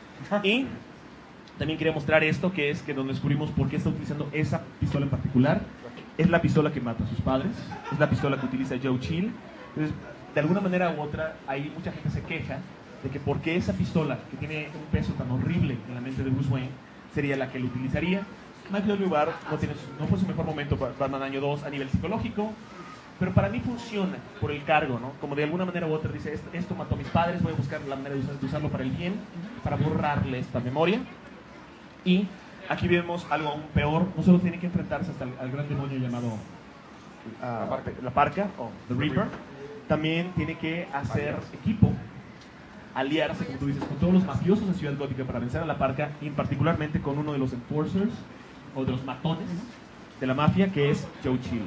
Y también quería mostrar esto, que es que donde descubrimos por qué está utilizando esa pistola en particular. Es la pistola que mata a sus padres, es la pistola que utiliza Joe Chill. Entonces, de alguna manera u otra, ahí mucha gente se queja de que por qué esa pistola, que tiene un peso tan horrible en la mente de Bruce Wayne, sería la que él utilizaría. Michael W. Barr no fue su mejor momento para Batman Año 2 a nivel psicológico, pero para mí funciona por el cargo, ¿no? Como de alguna manera u otra dice, esto mató a mis padres, voy a buscar la manera de usarlo para el bien, para borrarle esta memoria. Y aquí vemos algo aún peor, no solo tiene que enfrentarse hasta al gran demonio llamado la Parca, o The Reaper, también tiene que hacer equipo, aliarse, como tú dices, con todos los mafiosos de Ciudad Gótica para vencer a la Parca, y particularmente con uno de los enforcers, o de los matones de la mafia, que es Joe Chill.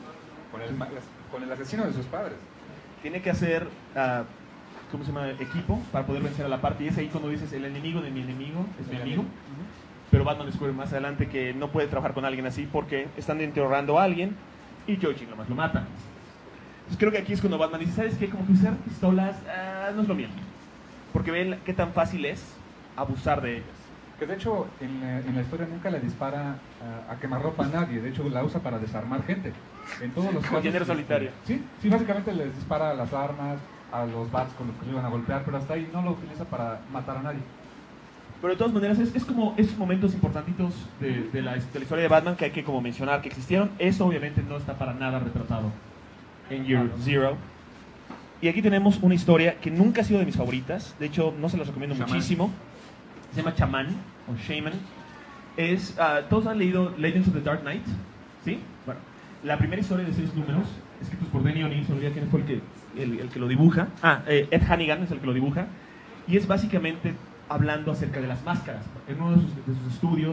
Con el asesino de sus padres. Tiene que hacer, ¿cómo se llama? Equipo para poder vencer a la Parca, y es ahí cuando dices, el enemigo de mi enemigo es mi amigo. Pero Batman descubre más adelante que no puede trabajar con alguien así porque están interrogando a alguien y Joe Chill nomás lo mata. Entonces creo que aquí es cuando Batman dice, ¿sabes qué? Como que usar pistolas no es lo mío. Porque ven qué tan fácil es abusar de ellas. Que de hecho en la historia nunca le dispara a quemarropa a nadie, de hecho la usa para desarmar gente. En todos los casos. Género solitario. Sí, básicamente les dispara a las armas, a los bats con los que se iban a golpear, pero hasta ahí no lo utiliza para matar a nadie. Pero de todas maneras es como esos momentos importantitos de la historia de Batman que hay que como mencionar que existieron. Eso obviamente no está para nada retratado en Year Zero. Y aquí tenemos una historia que nunca ha sido de mis favoritas. De hecho, no se las recomiendo Shaman. muchísimo. Se llama Chaman o Shaman. ¿Todos han leído Legends of the Dark Knight? ¿Sí? Bueno, la primera historia de 6 números, escritos por Denny O'Neil, se olvida quién fue el que lo dibuja. Ed Hannigan es el que lo dibuja. Y es básicamente hablando acerca de las máscaras. En uno de sus estudios,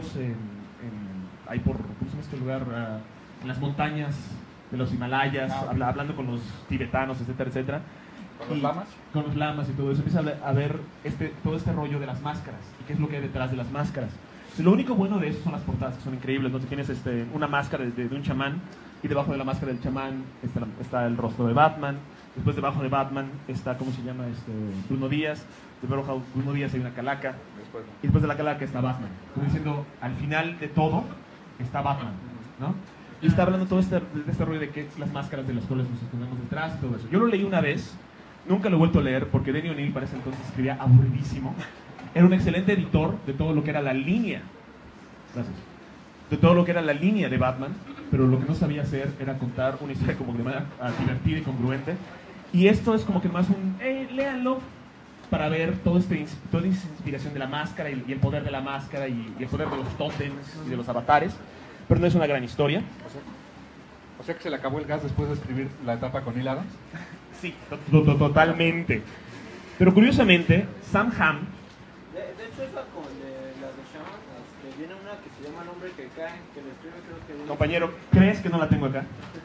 ahí por, ¿cómo se llama este lugar? En las montañas de los Himalayas, hablando con los tibetanos, etcétera, etcétera. ¿Con los lamas? Con los lamas y todo eso. Empieza a ver todo este rollo de las máscaras y qué es lo que hay detrás de las máscaras. Lo único bueno de eso son las portadas, que son increíbles, ¿no? Tienes una máscara de un chamán y debajo de la máscara del chamán está el rostro de Batman. Después debajo de Batman está, ¿cómo se llama? Bruno Díaz. Debajo de Bruno Díaz hay una calaca. Y después de la calaca está Batman. Como diciendo, al final de todo está Batman, ¿no? Y está hablando todo de este rollo de qué es las máscaras de las cuales nos escondemos detrás y todo eso. Yo lo leí una vez, nunca lo he vuelto a leer porque Denny O'Neil para ese entonces escribía aburridísimo. Era un excelente editor de todo lo que era la línea. Gracias. De todo lo que era la línea de Batman, pero lo que no sabía hacer era contar una historia como de manera divertida y congruente. Y esto es como que más léanlo para ver toda esa inspiración de la máscara y el poder de la máscara y el poder de los tótems y de los avatares. Pero no es una gran historia. O sea que se le acabó el gas después de escribir la etapa con Neil Adams. Sí, totalmente. Pero curiosamente, Sam Hamm. De hecho, esa con las de Shaman, viene una que se llama Nombre que cae, que le escribe, creo que. Compañero, ¿crees que no la tengo acá?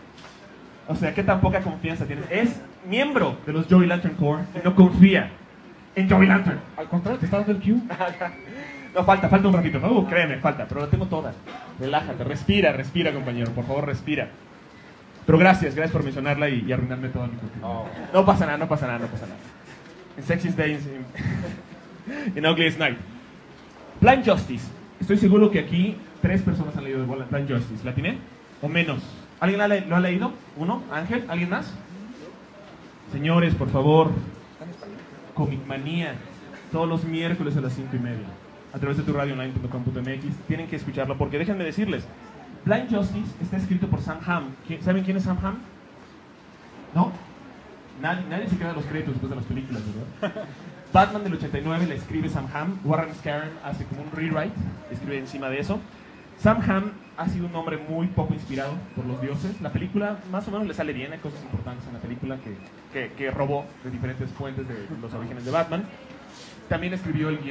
O sea, ¿qué tan poca confianza tienes? Es miembro de los Joey Lantern Corps y no confía en Joey Lantern. Al contrario, te está dando el cue. No, falta un ratito. Créeme, falta, pero la tengo toda. Relájate, respira, compañero, por favor, respira. Pero gracias por mencionarla y arruinarme todo mi cultura. No pasa nada. En Sexiest Day, en Ugliest Night. Blind Justice. Estoy seguro que aquí 3 personas han leído de Blind Justice. ¿La tiene? ¿O menos? ¿Alguien lo ha leído? ¿Uno? ¿Ángel? ¿Alguien más? Señores, por favor. Comic Manía. Todos los miércoles a las 5:30. A través de tu radioonline.com.mx. Tienen que escucharlo porque déjenme decirles. Blind Justice está escrito por Sam Hamm. ¿Saben quién es Sam Hamm? ¿No? Nadie se queda los créditos después de las películas, ¿verdad? Batman del 89 le escribe Sam Hamm. Warren Scarron hace como un rewrite, escribe encima de eso. Sam Hamm ha sido un hombre muy poco inspirado por los dioses. La película más o menos le sale bien, hay cosas importantes en la película que robó de diferentes fuentes de los orígenes de Batman. También escribió el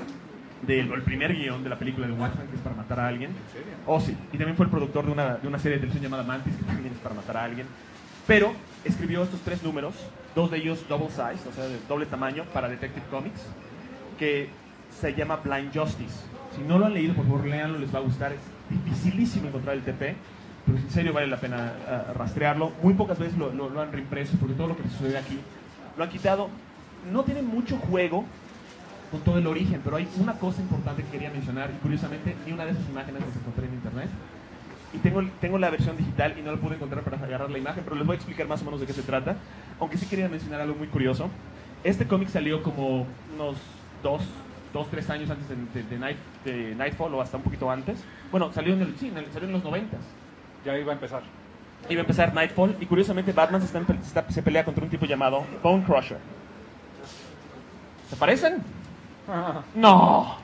primer guión de la película de Watchmen, que es para matar a alguien. ¿En serio? Oh, sí. Y también fue el productor de una serie de televisión llamada Mantis, que también es para matar a alguien. Pero escribió estos 3 números, 2 de ellos double size, o sea, de doble tamaño, para Detective Comics, que se llama Blind Justice. Si no lo han leído, por favor, léanlo, les va a gustar. Es dificilísimo encontrar el TP, pero en serio vale la pena rastrearlo. Muy pocas veces lo han reimpreso, porque todo lo que sucede aquí lo han quitado. No tiene mucho juego con todo el origen, pero hay una cosa importante que quería mencionar, y curiosamente ni una de esas imágenes las encontré en internet. Y tengo la versión digital y no la pude encontrar para agarrar la imagen, pero les voy a explicar más o menos de qué se trata. Aunque sí quería mencionar algo muy curioso. Este cómic salió como unos 2-3 años antes de Nightfall, o hasta un poquito antes. Bueno, salió en los 90s. Ya iba a empezar. Iba a empezar Nightfall, y curiosamente Batman se pelea contra un tipo llamado Bone Crusher. ¿Se parecen? No,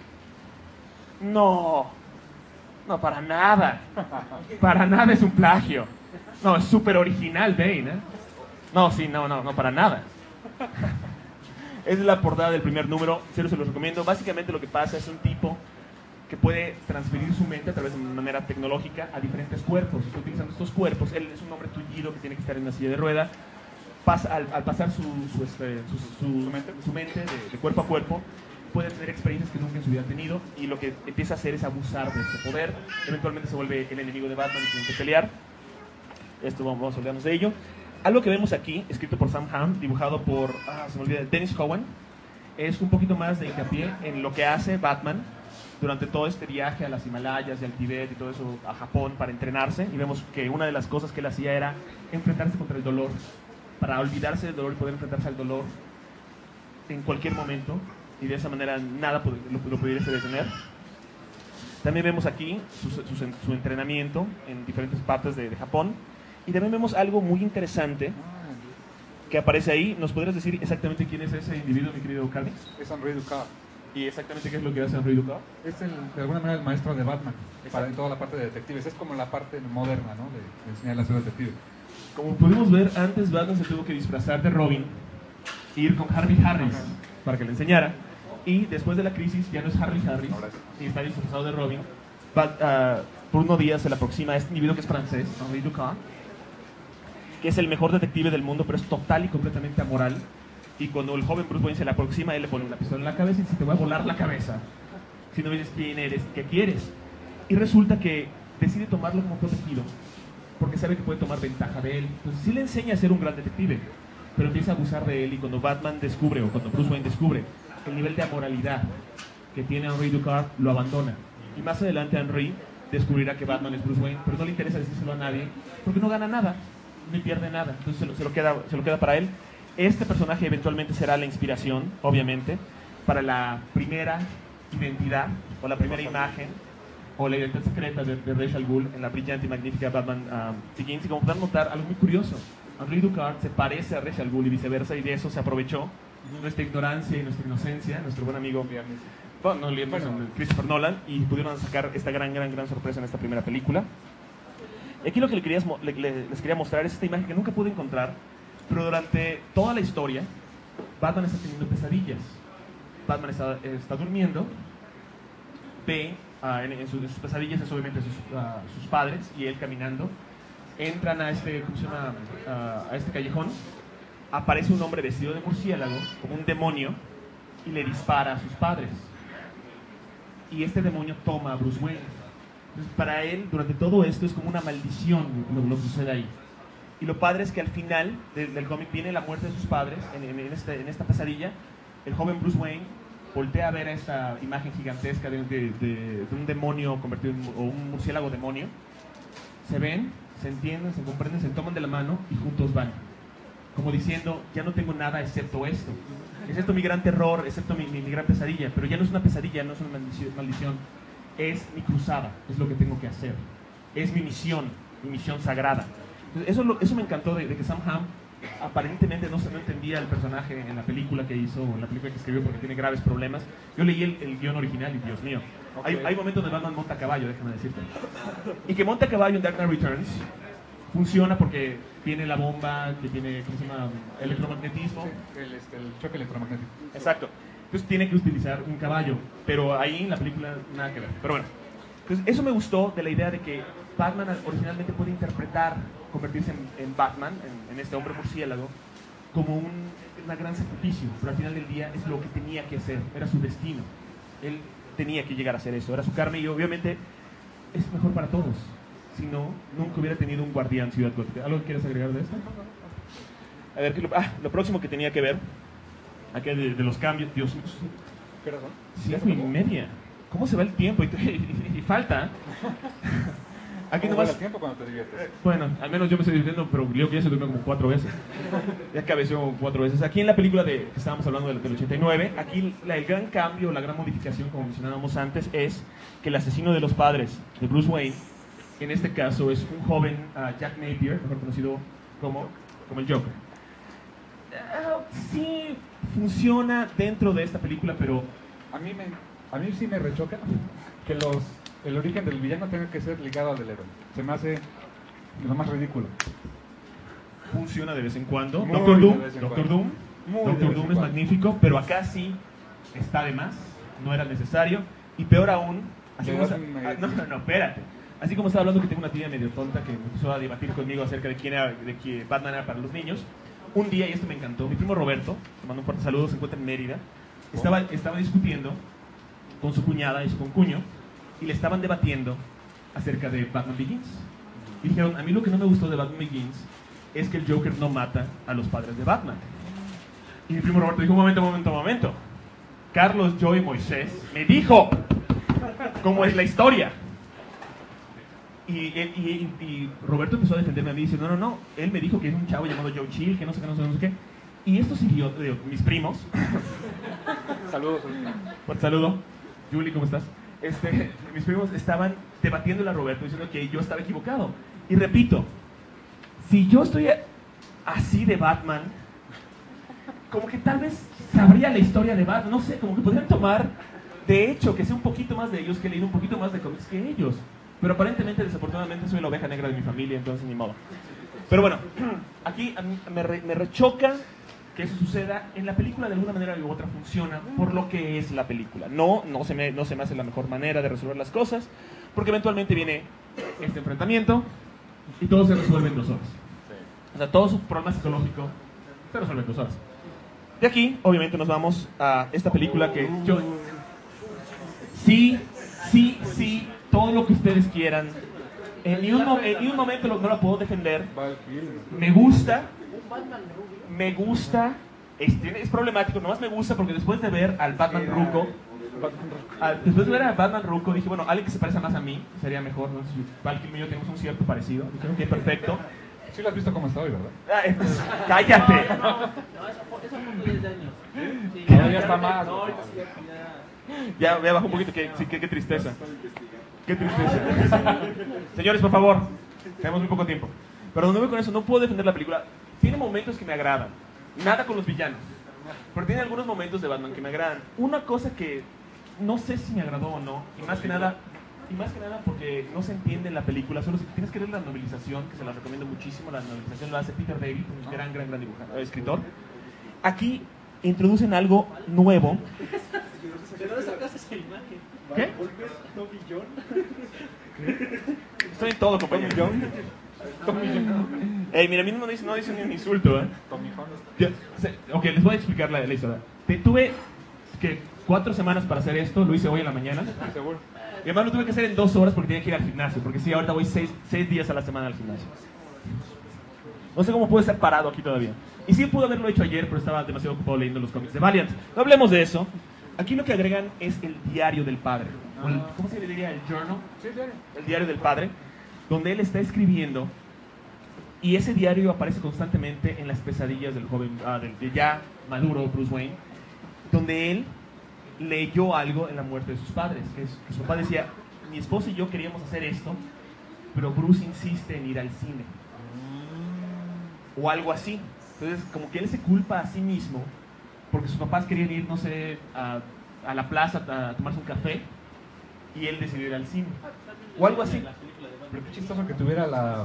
para nada. Para nada es un plagio. No, es súper original, Bane, ¿eh? No, para nada. Es la portada del primer número, se los recomiendo. Básicamente lo que pasa es un tipo que puede transferir su mente a través de una manera tecnológica a diferentes cuerpos. Está utilizando estos cuerpos. Él es un hombre tullido que tiene que estar en una silla de rueda. Al pasar su mente de cuerpo a cuerpo, puede tener experiencias que nunca en su vida ha tenido, y lo que empieza a hacer es abusar de este poder. Eventualmente se vuelve el enemigo de Batman y tienen que pelear. Esto vamos a olvidarnos de ello. Algo que vemos aquí, escrito por Sam Hamm, dibujado por, se me olvida, Dennis Cowan, es un poquito más de hincapié en lo que hace Batman durante todo este viaje a las Himalayas y al Tíbet y todo eso, a Japón, para entrenarse. Y vemos que una de las cosas que él hacía era enfrentarse contra el dolor, para olvidarse del dolor y poder enfrentarse al dolor en cualquier momento, y de esa manera nada lo pudiese detener. También vemos aquí su entrenamiento en diferentes partes de Japón, y también vemos algo muy interesante que aparece ahí. ¿Nos podrías decir exactamente quién es ese individuo, mi querido Carnix? Es Henry Ducard. ¿Y exactamente qué es lo que hace Henry Ducard? Es de alguna manera el maestro de Batman, en toda la parte de detectives. Es como la parte moderna, ¿no? De enseñar a ser detective. Como pudimos ver, antes Batman se tuvo que disfrazar de Robin, ir con Harvey Harris para que le enseñara. Y después de la crisis ya no es Harvey Harris, y está disfrazado de Robin. Por unos días se le aproxima a este individuo que es francés, Henry Ducard, que es el mejor detective del mundo, pero es total y completamente amoral. Y cuando el joven Bruce Wayne se le aproxima, él le pone una pistola en la cabeza y dice: te voy a volar la cabeza si no me dices quién eres, qué quieres. Y resulta que decide tomarlo como protegido, porque sabe que puede tomar ventaja de él. Entonces sí le enseña a ser un gran detective, pero empieza a abusar de él. Y cuando Batman descubre, o cuando Bruce Wayne descubre el nivel de amoralidad que tiene Henry Ducard, lo abandona. Y más adelante Henry descubrirá que Batman es Bruce Wayne, pero no le interesa decírselo a nadie, porque no gana nada, ni pierde nada. Entonces se lo queda para él. Este personaje eventualmente será la inspiración, obviamente, para la primera identidad, o la primera imagen, o la identidad secreta de Ra's al Ghul en la brillante y magnífica Batman Begins. Y como podrán notar, algo muy curioso, Henry Ducard se parece a Ra's al Ghul y viceversa, y de eso se aprovechó nuestra ignorancia y nuestra inocencia, nuestro buen amigo Christopher Nolan, y pudieron sacar esta gran sorpresa en esta primera película. Y aquí lo que les quería mostrar es esta imagen que nunca pude encontrar, pero durante toda la historia Batman está teniendo pesadillas. Batman está durmiendo, ve en sus pesadillas es obviamente sus padres y él caminando. Entran a este, ¿cómo se llama? A este callejón. Aparece un hombre vestido de murciélago, como un demonio, y le dispara a sus padres. Y este demonio toma a Bruce Wayne. Entonces, para él, durante todo esto, es como una maldición lo que sucede ahí. Y lo padre es que al final del cómic viene la muerte de sus padres, en esta pesadilla. El joven Bruce Wayne voltea a ver a esta imagen gigantesca de un demonio convertido o un murciélago demonio. Se ven, se entienden, se comprenden, se toman de la mano y juntos van. Como diciendo: ya no tengo nada excepto esto. Excepto mi gran terror, excepto mi gran pesadilla. Pero ya no es una pesadilla, no es una maldición. Es mi cruzada, es lo que tengo que hacer. Es mi misión sagrada. Entonces, eso me encantó de que Sam Hamm aparentemente no entendía el personaje en la película que hizo, en la película que escribió, porque tiene graves problemas. Yo leí el guión original y Dios mío, hay momentos donde Batman monta a caballo, déjame decirte. Y que monta a caballo en Dark Knight Returns funciona porque tiene la bomba, que tiene, ¿cómo se llama? Electromagnetismo. Sí, el choque electromagnético. Exacto. Entonces tiene que utilizar un caballo, pero ahí en la película nada que ver. Pero bueno, entonces eso me gustó de la idea de que Batman originalmente puede interpretar, convertirse en Batman, en este hombre murciélago, como un gran sacrificio, pero al final del día es lo que tenía que hacer, era su destino. Él tenía que llegar a hacer eso, era su karma, y obviamente es mejor para todos. Si no, nunca hubiera tenido un guardián Ciudad Gótica. ¿Algo que quieres agregar de esto? A ver, lo próximo que tenía que ver, aquí de los cambios, Dios mío. ¿Qué razón? 5:30. ¿Cómo se va el tiempo? Y falta. Aquí ¿Cómo nomás, va el tiempo cuando te diviertes? bueno, al menos yo me estoy divirtiendo, pero Leo que ya se durmió como 4 veces. Ya cabeció 4 veces. Aquí en la película que estábamos hablando del 89, aquí el gran cambio, la gran modificación, como mencionábamos antes, es que el asesino de los padres de Bruce Wayne, en este caso es un joven Jack Napier, mejor conocido como el Joker. Sí funciona dentro de esta película, pero A mí sí me rechoca que el origen del villano tenga que ser ligado al del héroe. Se me hace lo más ridículo. funciona de vez en cuando. Muy Doctor de Doom, vez en Doctor cuando. Doom, Muy de Doctor vez Doom en es cuando. magnífico, pero acá sí está de más, no era necesario. Y peor aún, así Le como das está- un- no, espérate. Así como estaba hablando que tengo una tía medio tonta que empezó a debatir conmigo acerca de que Batman era para los niños. Un día, y esto me encantó, mi primo Roberto, le mando un fuerte saludo, se encuentra en Mérida, estaba discutiendo con su cuñada y su concuño, y le estaban debatiendo acerca de Batman Begins. Y dijeron: a mí lo que no me gustó de Batman Begins es que el Joker no mata a los padres de Batman. Y mi primo Roberto dijo: un momento. Carlos Joy Moisés me dijo cómo es la historia. Y Roberto empezó a defenderme a mí y dice: no, él me dijo que es un chavo llamado Joe Chill, que no sé qué. Y estos idiotas, mis primos, Saludos. un saludo, Julie, ¿cómo estás? Mis primos estaban debatiéndole a Roberto diciendo que yo estaba equivocado. Y repito, si yo estoy así de Batman, como que tal vez sabría la historia de Batman, no sé, como que podrían tomar, de hecho, que sé un poquito más de ellos, que he leído un poquito más de cómics que ellos. Pero aparentemente, desafortunadamente, soy la oveja negra de mi familia, entonces ni modo. Pero bueno, aquí a mí me rechoca que eso suceda. En la película de alguna manera u otra funciona por lo que es la película. No se me hace la mejor manera de resolver las cosas, porque eventualmente viene este enfrentamiento y todo se resuelve en 2 horas. O sea, todo su problema psicológico se resuelve en 2 horas. De aquí, obviamente, nos vamos a esta película que yo... Sí, todo lo que ustedes quieran. En ni un momento no la puedo defender. Me gusta. Es problemático, nomás me gusta porque después de ver al Batman ruco, dije, bueno, alguien que se parezca más a mí sería mejor, ¿no? Si Val Kilmer y yo tenemos un cierto parecido. Dijeron que perfecto. Sí lo has visto como está hoy, ¿verdad? Cállate. No, esa foto ya es de años. Sí, ya está más. No, ahorita sí Ya bajó un poquito, qué tristeza. Qué tristeza. Señores, por favor, tenemos muy poco tiempo. Pero donde voy con eso, no puedo defender la película. Tiene momentos que me agradan. Nada con los villanos. Pero tiene algunos momentos de Batman que me agradan. Una cosa que no sé si me agradó o no, y más que nada porque no se entiende en la película, solo si tienes que ver la novelización, que se la recomiendo muchísimo. La novelización la hace Peter David, un gran escritor. Aquí introducen algo nuevo. ¿De dónde sacaste esa imagen? ¿Qué? Estoy en todo, compañero. Mira, a mí no dice ni un insulto, ¿eh? Ok, les voy a explicar la historia. Tuve que 4 semanas para hacer esto, lo hice hoy en la mañana. Seguro. Y además lo tuve que hacer en 2 horas porque tenía que ir al gimnasio, porque sí, ahorita voy 6 días a la semana al gimnasio. No sé cómo pude estar parado aquí todavía. Y sí pude haberlo hecho ayer, pero estaba demasiado ocupado leyendo los cómics de Valiant. No hablemos de eso. Aquí lo que agregan es el diario del padre. ¿Cómo se le diría? ¿El journal? Sí, diario. El diario del padre, donde él está escribiendo. Y ese diario aparece constantemente en las pesadillas del joven, del ya maduro Bruce Wayne, donde él leyó algo en la muerte de sus padres. Que su papá decía, mi esposa y yo queríamos hacer esto, pero Bruce insiste en ir al cine. O algo así. Entonces, como que él se culpa a sí mismo, porque sus papás querían ir, no sé, a la plaza a tomarse un café, y él decidió ir al cine. O algo así. Pero qué chistoso que tuviera la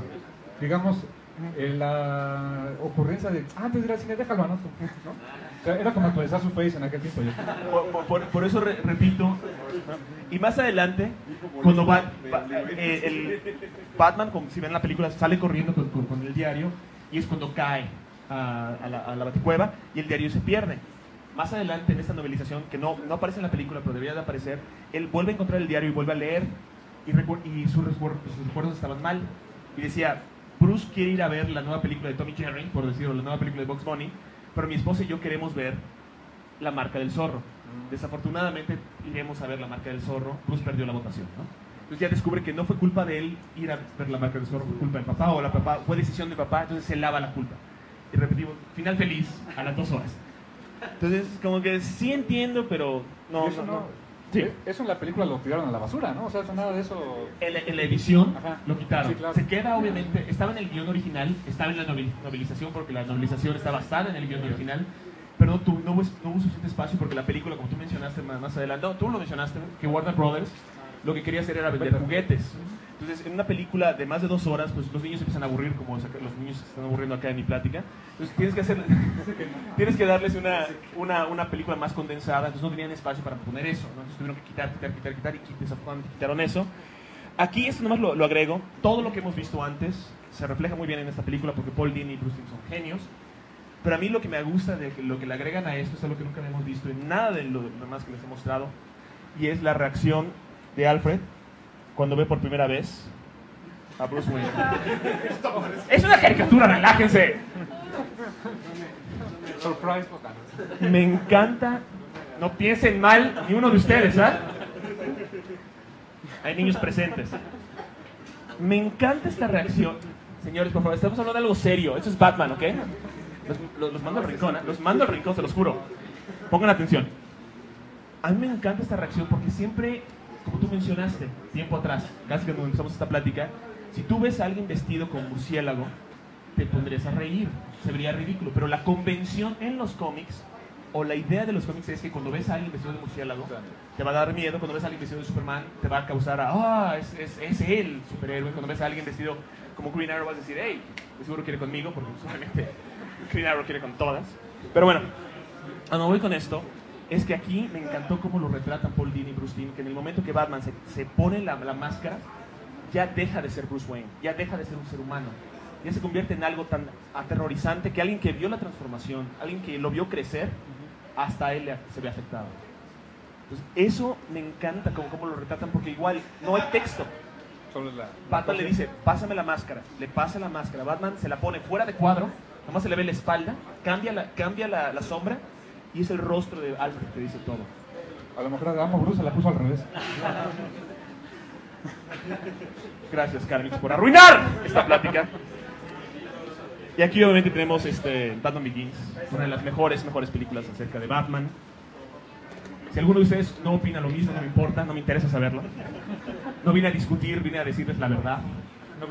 ocurrencia de, antes de ir al cine, déjalo anoto, ¿no? O sea, era como actualizar su face en aquel tiempo. Por eso repito, y más adelante, cuando el Batman, como si ven la película, sale corriendo con el diario, y es cuando cae a la baticueva y el diario se pierde. Más adelante en esta novelización, que no aparece en la película, pero debería de aparecer, él vuelve a encontrar el diario y vuelve a leer, y sus recuerdos estaban mal. Y decía, Bruce quiere ir a ver la nueva película de Tommy Jerry, por decirlo, la nueva película de Bugs Bunny, pero mi esposa y yo queremos ver La Marca del Zorro. Desafortunadamente iremos a ver La Marca del Zorro. Bruce perdió la votación, ¿no? Entonces ya descubre que no fue culpa de él ir a ver La Marca del Zorro, fue culpa del papá, o fue decisión del papá, entonces se lava la culpa. Y repetimos, final feliz a las 2 horas. Entonces, como que sí entiendo, pero no. Sí. Eso en la película lo tiraron a la basura, ¿no? O sea, nada de eso. En la edición, ajá, lo quitaron. Sí, claro. Se queda, obviamente, estaba en el guión original, estaba en la novelización, porque la novelización está basada en el guión original, pero no hubo suficiente espacio porque la película, como tú mencionaste más adelante, tú lo mencionaste, que Warner Brothers lo que quería hacer era vender juguetes. Entonces, en una película de más de 2 horas, pues los niños se empiezan a aburrir, como los niños se están aburriendo acá en mi plática. Entonces, tienes que darles una película más condensada. Entonces, no tenían espacio para poner eso, ¿no? Entonces, tuvieron que quitar, y desafortunadamente quitaron eso. Aquí, esto nomás lo agrego. Todo lo que hemos visto antes se refleja muy bien en esta película, porque Paul Dini y Bruce Timm son genios. Pero a mí lo que me gusta de lo que le agregan a esto es algo que nunca hemos visto en nada de lo demás que les he mostrado, y es la reacción de Alfred cuando ve por primera vez a Bruce Wayne. Es una caricatura, relájense. Surprise. Me encanta. No piensen mal ni uno de ustedes, ¿ah? Hay niños presentes. Me encanta esta reacción. Señores, por favor, estamos hablando de algo serio. Esto es Batman, ¿ok? Los mando al rincón, ¿eh? Los mando al rincón, se los juro. Pongan atención. A mí me encanta esta reacción porque siempre, como tú mencionaste, tiempo atrás, casi cuando empezamos esta plática, si tú ves a alguien vestido con murciélago, te pondrías a reír, se vería ridículo. Pero la convención en los cómics, o la idea de los cómics, es que cuando ves a alguien vestido de murciélago, te va a dar miedo. Cuando ves a alguien vestido de Superman, te va a causar es él, superhéroe. Cuando ves a alguien vestido como Green Arrow, vas a decir, hey, de seguro quiere conmigo, porque solamente Green Arrow quiere con todas. Pero bueno, a no voy con esto, es que aquí me encantó cómo lo retratan Paul Dini y Bruce Timm, que en el momento que Batman se pone la máscara, ya deja de ser Bruce Wayne, ya deja de ser un ser humano, ya se convierte en algo tan aterrorizante que alguien que vio la transformación, alguien que lo vio crecer, hasta él se ve afectado. Entonces, eso me encanta cómo lo retratan, porque igual no hay texto. Batman le dice, pásame la máscara, le pasa la máscara, Batman se la pone fuera de cuadro, nomás se le ve la espalda, cambia la sombra, y es el rostro de Alfred que dice todo. A lo mejor a Bruce se la puso al revés. Gracias, Carmix, por arruinar esta plática. Y aquí obviamente tenemos Batman Begins, una de las mejores películas acerca de Batman. Si alguno de ustedes no opina lo mismo, no me importa, no me interesa saberlo. No vine a discutir, vine a decirles la verdad. No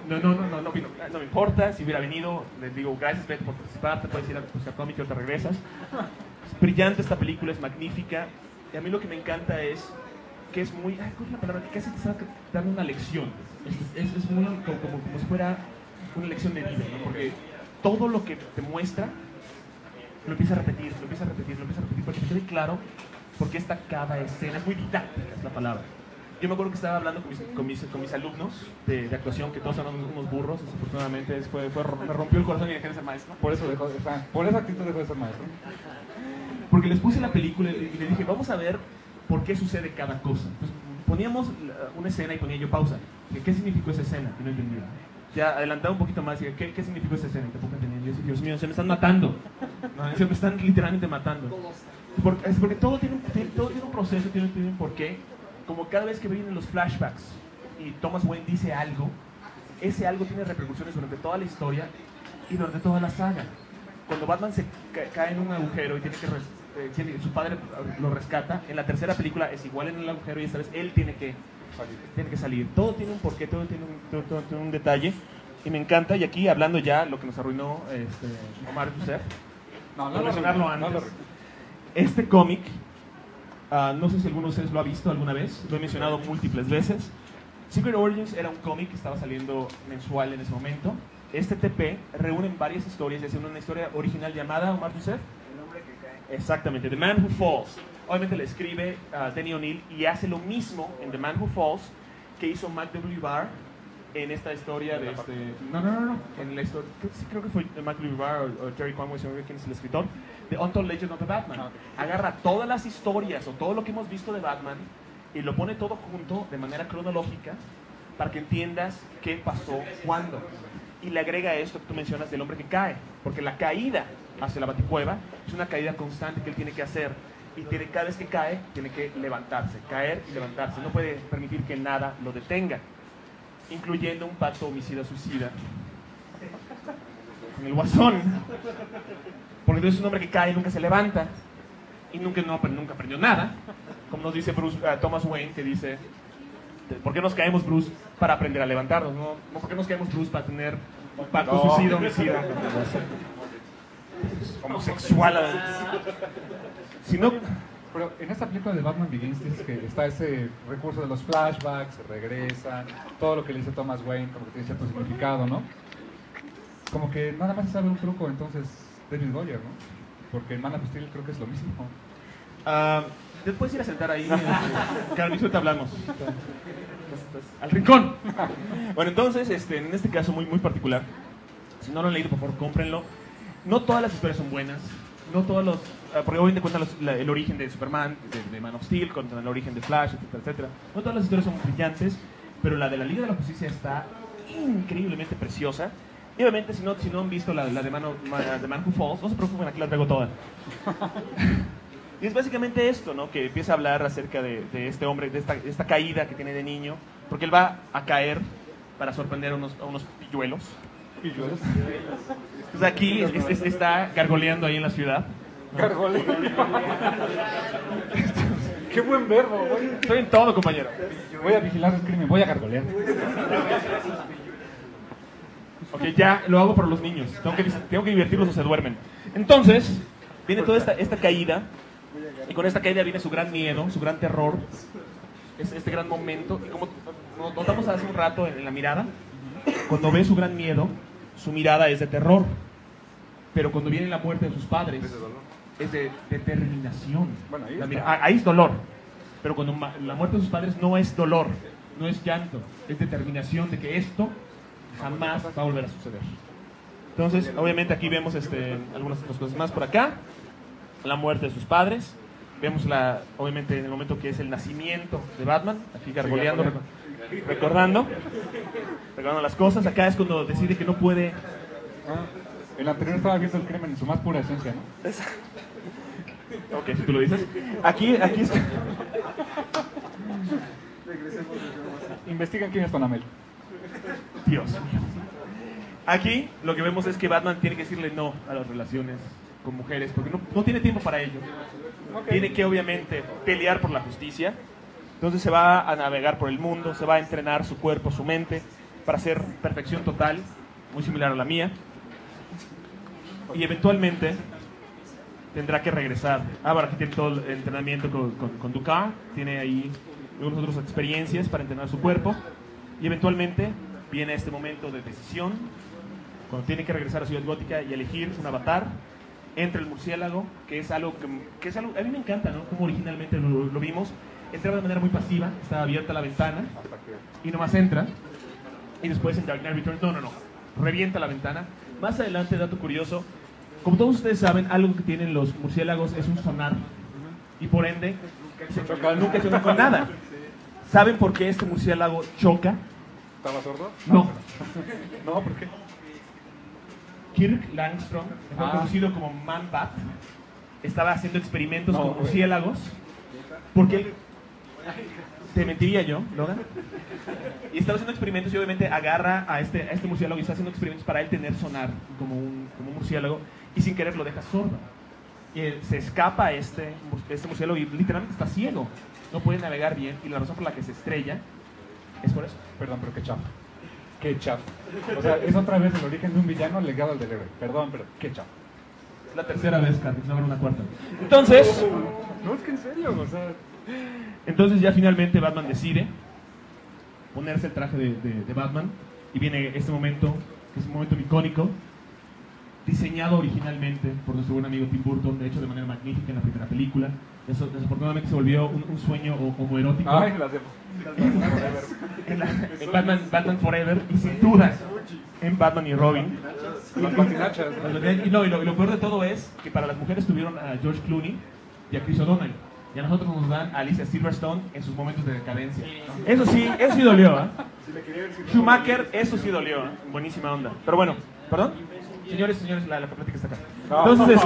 me importa. Si hubiera venido, les digo gracias, Beto, por participar. Te puedes ir a buscar cómic y ahorita regresas. Es brillante esta película, es magnífica. Y a mí lo que me encanta es que es muy... ¿cuál es la palabra? Que casi te está dando una lección. Es muy como si fuera una lección de vida, ¿no? Porque todo lo que te muestra lo empieza a repetir, porque te quede claro por qué está cada escena. Es muy didáctica, es la palabra. Yo me acuerdo que estaba hablando con mis alumnos de actuación, que todos eran unos burros, desafortunadamente me rompió el corazón y dejé de ser maestro. Por esa actitud dejó de ser maestro. Porque les puse la película y les dije, vamos a ver por qué sucede cada cosa. Entonces, poníamos una escena y ponía yo pausa. ¿Qué significó esa escena? Y no entendía. Ya adelantaba un poquito más y dije, ¿qué significó esa escena? Y tampoco entendía. Y yo decía, Dios mío, se me están matando. No, se me están literalmente matando. Porque todo tiene un proceso, tiene un porqué. Como cada vez que vienen los flashbacks y Thomas Wayne dice algo, ese algo tiene repercusiones durante toda la historia y durante toda la saga. Cuando Batman se cae en un agujero y su padre lo rescata, en la tercera película es igual en el agujero y esta vez él tiene que salir. Todo tiene un porqué, todo tiene un detalle y me encanta. Y aquí hablando ya lo que nos arruinó Omar Youssef, no mencionarlo antes. Este cómic, no sé si alguno de ustedes lo ha visto alguna vez, lo he mencionado múltiples veces. Secret Origins era un cómic que estaba saliendo mensual en ese momento. Este TP reúne varias historias, es una historia original llamada Omar Youssef. El hombre que cae. Exactamente, The Man Who Falls. Obviamente le escribe Denny O'Neil y hace lo mismo en The Man Who Falls que hizo Mac W. Barr en esta historia de No. En la historia, creo que fue Mac W. Barr o Jerry Conway, quién es el escritor, de Untold Legend of the Batman. Agarra todas las historias o todo lo que hemos visto de Batman y lo pone todo junto de manera cronológica para que entiendas qué pasó, cuándo. Y le agrega esto que tú mencionas del hombre que cae, porque la caída hacia la Baticueva es una caída constante que él tiene que hacer y cada vez que cae tiene que levantarse, caer y levantarse. No puede permitir que nada lo detenga, incluyendo un pacto homicida-suicida con el Guasón, porque entonces es un hombre que cae y nunca se levanta y nunca aprendió nada, como nos dice Thomas Wayne, que dice, ¿por qué nos caemos, Bruce? Para aprender a levantarnos, no ¿por qué nos caemos, Bruce? Para tener un pacto suicida-homicida homosexual, sino. Pero en esta película de Batman Begins dices que está ese recurso de los flashbacks, se regresan, todo lo que le dice Thomas Wayne como que tiene cierto significado, ¿no? Como que nada más se sabe un truco, entonces, David Goyer, ¿no? Porque en Man of Steel creo que es lo mismo. ¿Te puedes ir a sentar ahí? Carlos, ahorita hablamos. Al rincón. Bueno, entonces, en este caso muy particular, si no lo han leído, por favor, cómprenlo. No todas las historias son buenas, no todos los... porque obviamente cuentan el origen de Superman, de Man of Steel, cuentan el origen de Flash, etcétera. No todas las historias son brillantes, pero la de la Liga de la Justicia está increíblemente preciosa. Y obviamente si no han visto la de Man Who Falls, no se preocupen, aquí la traigo toda. Y es básicamente esto, ¿no? Que empieza a hablar acerca de este hombre, de esta caída que tiene de niño, porque él va a caer para sorprender a unos pilluelos. ¿Pilluelos? Pues aquí está gargoleando ahí en la ciudad, ¿no? Gargoleando. Qué buen verbo, güey. Estoy en todo, compañero. Voy a vigilar el crimen, voy a gargolear. Ok, ya lo hago por los niños. Tengo que divertirlos o se duermen. Entonces, viene toda esta caída. Y con esta caída viene su gran miedo, su gran terror. Es este gran momento. Y como notamos hace un rato en la mirada, cuando ve su gran miedo, su mirada es de terror. Pero cuando viene la muerte de sus padres, es de determinación. Bueno, Ahí es dolor. Pero cuando la muerte de sus padres no es dolor, no es llanto, es determinación de que esto jamás va a volver a suceder. Entonces, obviamente aquí vemos algunas otras cosas más por acá. La muerte de sus padres. Vemos obviamente en el momento que es el nacimiento de Batman, aquí gargoleando, recordando las cosas. Acá es cuando decide que no puede. El anterior estaba viendo el crimen en su más pura esencia, ¿no? Ok, si tú lo dices. Aquí es. Investiguen quién es Tonamel. Dios mío. Aquí lo que vemos es que Batman tiene que decirle no a las relaciones con mujeres, porque no tiene tiempo para ello. Tiene que obviamente pelear por la justicia. Entonces se va a navegar por el mundo, se va a entrenar su cuerpo, su mente, para hacer perfección total, muy similar a la mía. Y eventualmente tendrá que regresar. Bueno, aquí tiene todo el entrenamiento con Ducat, tiene ahí algunas otras experiencias para entrenar su cuerpo. Y eventualmente viene este momento de decisión, cuando tiene que regresar a Ciudad Gótica y elegir un avatar. Entra el murciélago, que es algo que es algo, a mí me encanta, ¿no? Como originalmente lo vimos. Entraba de manera muy pasiva, estaba abierta la ventana y nomás entra. Y después en Dark Knight Returns, no, revienta la ventana. Más adelante, dato curioso, como todos ustedes saben, algo que tienen los murciélagos es un sonar. Y por ende, nunca chocan con nada. ¿Saben por qué este murciélago choca? ¿Estaba sordo? No. No, ¿por qué? Kirk Langstrom, mejor conocido como Man-Bat, estaba haciendo experimentos con murciélagos. Porque él... ¿Te mentiría yo, Logan? Y estaba haciendo experimentos y obviamente agarra a este murciélago y está haciendo experimentos para él tener sonar como un murciélago y sin querer lo deja sordo. Y se escapa este murciélago y literalmente está ciego. No puede navegar bien y la razón por la que se estrella es por eso. Perdón, pero qué chafa. Qué chafa. O sea, es otra vez el origen de un villano legado al del héroe. Perdón, pero qué chafa. Es la tercera vez, Carlos, no habrá una cuarta. Entonces... No, es que en serio, o sea... Entonces ya finalmente Batman decide ponerse el traje de Batman y viene este momento, que es un momento icónico, diseñado originalmente por nuestro buen amigo Tim Burton, de hecho de manera magnífica en la primera película. Eso desafortunadamente se volvió un sueño homoerótico. Ay, en Batman Forever y sin duda en Batman y Robin. Las patinachas. Y lo peor de todo es que para las mujeres tuvieron a George Clooney y a Chris O'Donnell. Y a nosotros nos dan a Alicia Silverstone en sus momentos de decadencia. Eso sí dolió, ¿eh? Schumacher, eso sí dolió, ¿eh? Buenísima onda. Pero bueno, ¿perdón? Señores, la plática está acá. Entonces,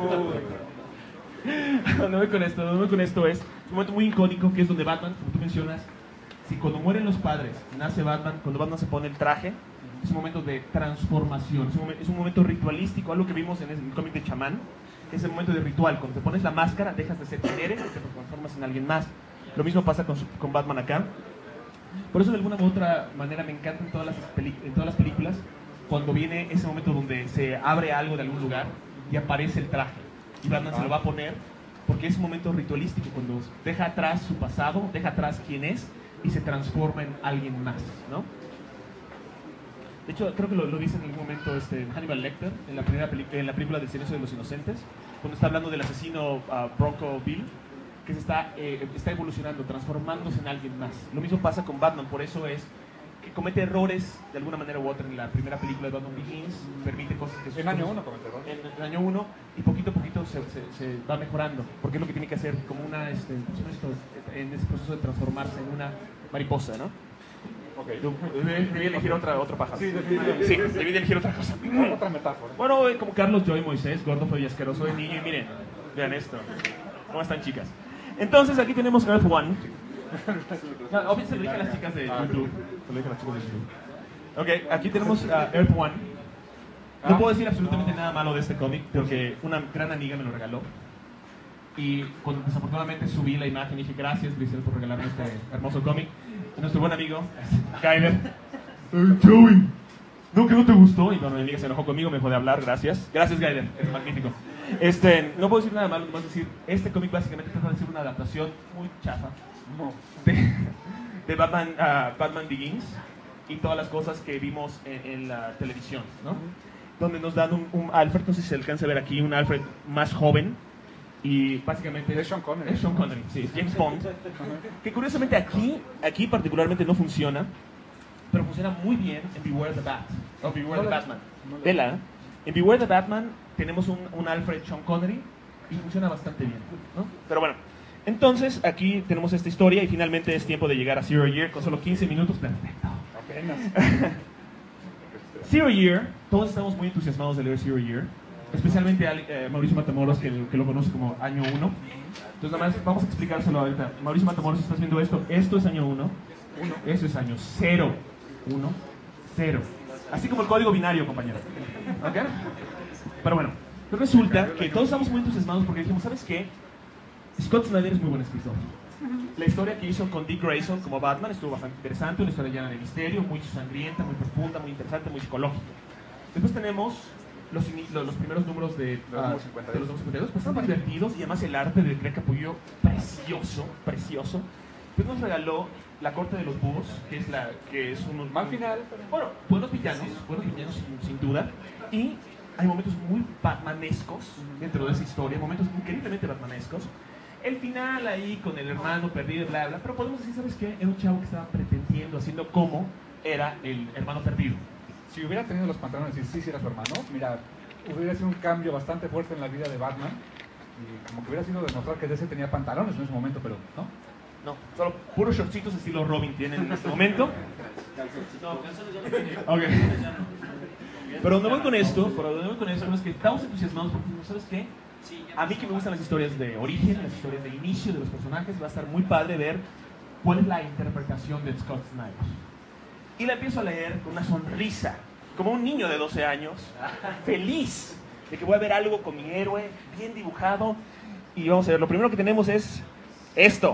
donde voy con esto es un momento muy icónico, que es donde Batman, como tú mencionas, si cuando mueren los padres, nace Batman, cuando Batman se pone el traje, es un momento de transformación, es un momento ritualístico, algo que vimos en el cómic de Chamán. Es el momento de ritual, cuando te pones la máscara, dejas de ser quien eres y te transformas en alguien más. Lo mismo pasa con Batman acá. Por eso de alguna u otra manera me encantan todas las películas, cuando viene ese momento donde se abre algo de algún lugar y aparece el traje. Y Batman se lo va a poner, porque es un momento ritualístico, cuando deja atrás su pasado, deja atrás quién es y se transforma en alguien más, ¿no? De hecho, creo que lo dice en algún momento Hannibal Lecter, en la película del Silencio de los Inocentes, cuando está hablando del asesino Bronco Bill, que se está evolucionando, transformándose en alguien más. Lo mismo pasa con Batman, por eso es que comete errores de alguna manera u otra en la primera película de Batman Begins, permite cosas que... En año 1 comete errores. En año 1, y poquito a poquito se va mejorando, porque es lo que tiene que hacer, como una, en ese proceso de transformarse en una mariposa, ¿no? Okay. Debí elegir otro pájaro. Sí, definitivamente. Sí, debí elegir otra cosa. Otra metáfora. Bueno, como Carlos Joy Moisés, gordo, feo y asqueroso de niño, y miren, vean esto. ¿Cómo están, chicas? Entonces, aquí tenemos Earth One. No, obviamente se lo dije a las chicas de YouTube. Se lo dije a las chicas de YouTube. Ok, aquí tenemos a Earth One. No puedo decir absolutamente nada malo de este cómic, porque una gran amiga me lo regaló. Y cuando desafortunadamente subí la imagen, dije gracias, Grisel, por regalarme este hermoso cómic. Nuestro buen amigo, Kyler. Joey, No, que no te gustó. Y bueno, mi amiga se enojó conmigo, me dejó de hablar, gracias. Gracias, Gaiden, es magnífico. No puedo decir nada malo, nomás decir, este cómic básicamente trata de ser una adaptación muy chafa de Batman Begins y todas las cosas que vimos en la televisión, ¿no? Donde nos dan un Alfred, no sé si se alcanza a ver aquí, un Alfred más joven. Y básicamente Es Sean Connery. Es Sean Connery, sí, es James Bond. Que curiosamente aquí particularmente no funciona, pero funciona muy bien en Beware the Bat, o Beware the Batman. Vela, ¿eh? En Beware the Batman tenemos un Alfred Sean Connery y funciona bastante bien, ¿no? Pero bueno, entonces aquí tenemos esta historia y finalmente es tiempo de llegar a Zero Year con solo 15 minutos. Perfecto. Apenas. Zero Year, todos estamos muy entusiasmados de leer Zero Year, especialmente Mauricio Matamoros, que lo conoce como Año 1. Entonces nada más vamos a explicárselo ahorita. Mauricio Matamoros, si estás viendo esto es Año 1, eso es Año 0, 1, 0. Así como el código binario, compañero. ¿Ok? Pero bueno, resulta que todos estamos muy entusiasmados porque dijimos, ¿sabes qué? Scott Snyder es muy buen escritor. La historia que hizo con Dick Grayson como Batman estuvo bastante interesante, una historia llena de misterio, muy sangrienta, muy profunda, muy interesante, muy psicológica. Después tenemos los primeros números de los números 52, pues están muy divertidos y además el arte de Greg Capullo, precioso, precioso. Después nos regaló La Corte de los Búhos, que es un Mal final, bueno, buenos villanos sin duda, y hay momentos muy batmanescos dentro de esa historia, momentos increíblemente batmanescos. El final ahí con el hermano perdido, bla, bla, pero podemos decir, ¿sabes qué? Era un chavo que estaba pretendiendo, haciendo como era el hermano perdido. Si hubiera tenido los pantalones y sí era su hermano, mira, hubiera sido un cambio bastante fuerte en la vida de Batman. Y como que hubiera sido demostrar que DC tenía pantalones en ese momento, pero no. No, solo puros shortcitos estilo Robin tienen en este momento. No, canciones ya no tiene. Ok. Pero donde voy con esto es que estamos entusiasmados porque, ¿sabes qué? Sí, A mí que me gustan las historias de origen, las historias de inicio de los personajes, va a estar muy padre ver cuál es la interpretación de Scott Snyder. Y la empiezo a leer con una sonrisa, como un niño de 12 años, feliz de que voy a ver algo con mi héroe, bien dibujado. Y vamos a ver, lo primero que tenemos es esto.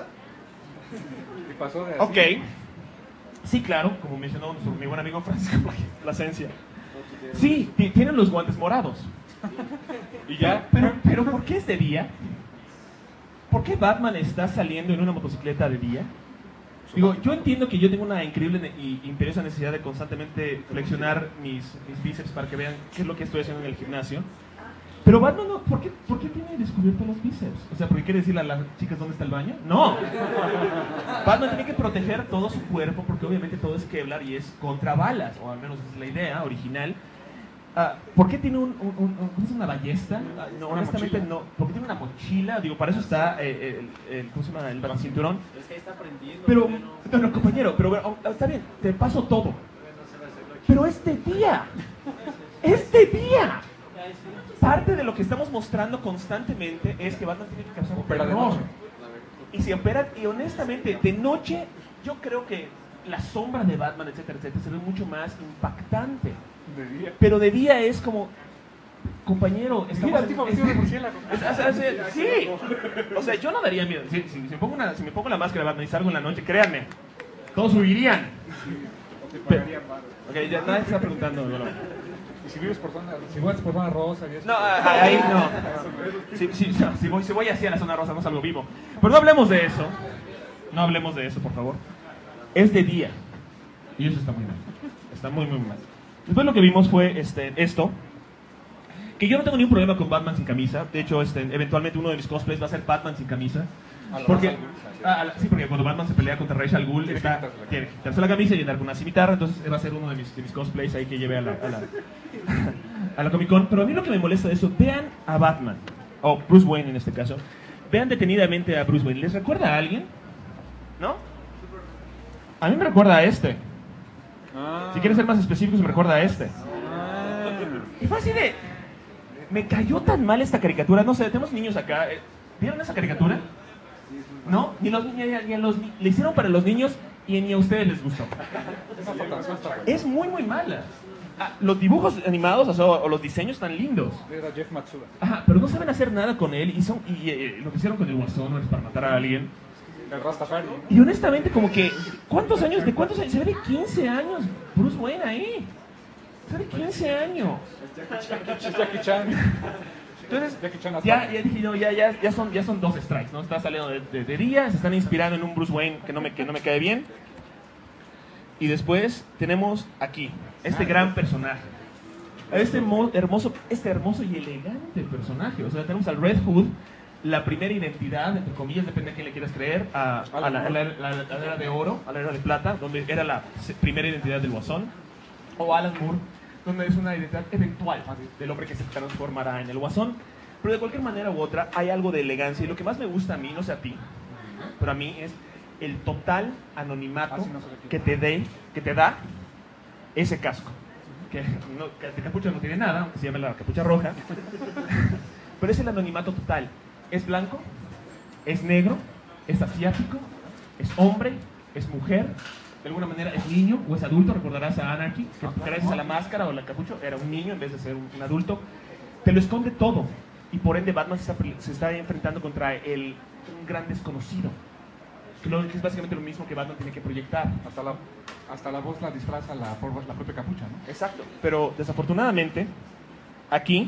Y pasó de así. Ok. Sí, claro, como mencionó mi buen amigo Francisco Plasencia. Sí, tienen los guantes morados. Y ya. Pero ¿por qué es de día? ¿Por qué Batman está saliendo en una motocicleta de día? Digo, yo entiendo que yo tengo una increíble y imperiosa necesidad de constantemente flexionar mis bíceps para que vean qué es lo que estoy haciendo en el gimnasio. Pero Batman, no, ¿por qué tiene descubiertos los bíceps? O sea, ¿por qué quiere decirle a las chicas dónde está el baño? No. Batman tiene que proteger todo su cuerpo porque obviamente todo es Kevlar y es contra balas, o al menos esa es la idea original. ¿Por qué tiene una ballesta? No, honestamente no. ¿Por qué tiene una mochila? Digo, para eso está ¿cómo se llama? El cinturón. Es que ahí está aprendiendo. Pero, no, compañero, pero bueno, está bien, te paso todo. Pero este día, parte de lo que estamos mostrando constantemente es que Batman tiene que causar Opera de noche. Y si opera, y honestamente, de noche, yo creo que la sombra de Batman, etcétera, etcétera, se ve mucho más impactante. De día. Pero de día es como, compañero, Mira, el tipo vestido de murciélago. Sí, o sea, yo no daría miedo. Si me pongo la máscara de Batman y salgo en la noche, créanme, todos huirían. Ok, ya nadie está preguntando. No. Y si vives por zona rosa y eso. No, ahí no. Si voy así a la zona rosa, no salgo vivo. Pero no hablemos de eso. No hablemos de eso, por favor. Es de día. Y eso está muy mal. Está muy, muy mal. Después lo que vimos fue esto. Que yo no tengo ningún problema con Batman sin camisa. De hecho, eventualmente uno de mis cosplays va a ser Batman sin camisa. Porque, porque cuando Batman se pelea contra Ra's al Ghul, quiere quitarse la camisa y andar con una cimitarra. Entonces va a ser uno de mis cosplays ahí que lleve a la Comic Con. Pero a mí lo que me molesta de eso, vean a Batman, o Bruce Wayne en este caso. Vean detenidamente a Bruce Wayne. ¿Les recuerda a alguien? ¿No? A mí me recuerda a este. Si quieres ser más específicos, me recuerda a este. Y fue así de... Me cayó tan mal esta caricatura. No sé, tenemos niños acá. ¿Vieron esa caricatura? ¿No? Ni los niños, le hicieron para los niños y ni a ustedes les gustó. Es muy, muy mala. Los dibujos animados o los diseños están lindos. Era Jeff Matsuda. Ajá, pero no saben hacer nada con él. Y lo que hicieron con el Guasón no es para matar a alguien. El Rastafari. Y honestamente, como que, ¿cuántos años? Se ve de 15 años Bruce Wayne ahí. Tiene 15 años. Es Jackie Chan. Entonces, Jackie Chan ya dije yo, ya son 2 strikes, ¿no? Está saliendo de día, se están inspirando en un Bruce Wayne que no me cae bien. Y después tenemos aquí, este gran personaje. Este hermoso y elegante personaje. O sea, tenemos al Red Hood, la primera identidad, entre comillas, depende de quién le quieras creer, a la era de oro, a la era de plata, donde era la primera identidad del Guasón, o Alan Moore, donde es una identidad eventual del hombre que se transformará en el Guasón. Pero de cualquier manera u otra, hay algo de elegancia. Y lo que más me gusta a mí, no sé a ti, pero a mí es el total anonimato que te da ese casco. Que de capucha no tiene nada, aunque se llama la capucha roja. Pero es el anonimato total. Es blanco, es negro, es asiático, es hombre, es mujer, de alguna manera es niño o es adulto. Recordarás a Anarchy, que gracias a la máscara o la capucha era un niño en vez de ser un adulto. Te lo esconde todo. Y por ende Batman se está enfrentando contra un gran desconocido. Que es básicamente lo mismo que Batman tiene que proyectar. Hasta la voz la disfraza la propia capucha, ¿no? Exacto. Pero desafortunadamente, aquí,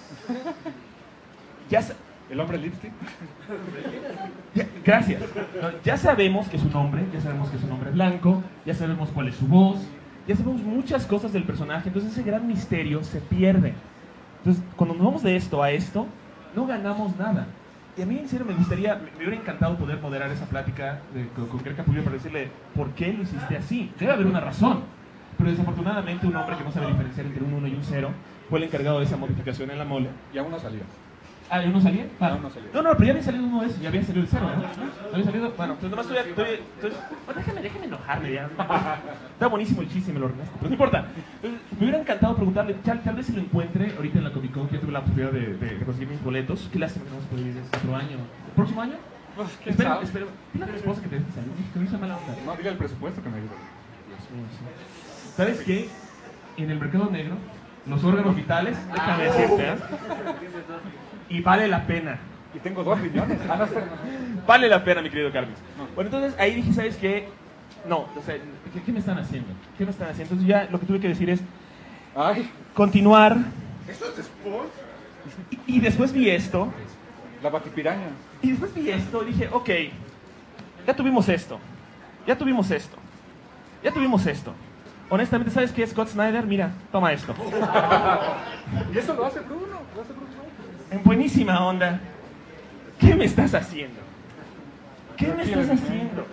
El hombre lipstick. Gracias. No, ya sabemos que es un hombre, ya sabemos que es un hombre blanco, ya sabemos cuál es su voz, ya sabemos muchas cosas del personaje, entonces ese gran misterio se pierde. Entonces, cuando nos vamos de esto a esto, no ganamos nada. Y a mí, en serio, me hubiera encantado poder moderar esa plática con Kerr Capullo para decirle, ¿por qué lo hiciste así? Debe haber una razón. Pero desafortunadamente un hombre que no sabe diferenciar entre un 1 y un 0 fue el encargado de esa modificación en la mole. Y aún no salió. Ah, ¿y uno salía? Ah. Aún no salió. No, pero ya había salido uno de esos, ya había salido el 0, ¿no? ¿Había salido? Bueno, pues nomás déjame enojarme ya. Está buenísimo el chiste y me lo ordenaste, pero no importa. Entonces, me hubiera encantado preguntarle, tal vez si lo encuentre ahorita en la Comic Con, que yo tuve la oportunidad de conseguir mis boletos. ¿Qué lástima que no vamos a poder ir este otro año? ¿El próximo año? Pues, Espero. Dile a tu esposa que te dejes salir, que no hice mala onda. No, dile el presupuesto que me ayude. ¿Sabes qué? En el mercado negro, los órganos vitales, déjame decirte, ¿eh? Y vale la pena. Y tengo 2 millones. Ah, no, espera. Vale la pena, mi querido Carlos. Bueno, entonces ahí dije, ¿sabes qué? No, o sea, ¿qué me están haciendo? ¿Qué me están haciendo? Entonces ya lo que tuve que decir es Ay, continuar. ¿Esto es de Spawn? Y después vi esto. la batipiraña. Y después vi esto y dije, ok, ya tuvimos esto. Ya tuvimos esto. Ya tuvimos esto. Honestamente, ¿sabes qué? Scott Snyder, mira, toma esto. Y eso lo hace Bruno. Lo hace Bruno. En buenísima onda. ¿Qué me estás haciendo? ¿Qué me estás haciendo?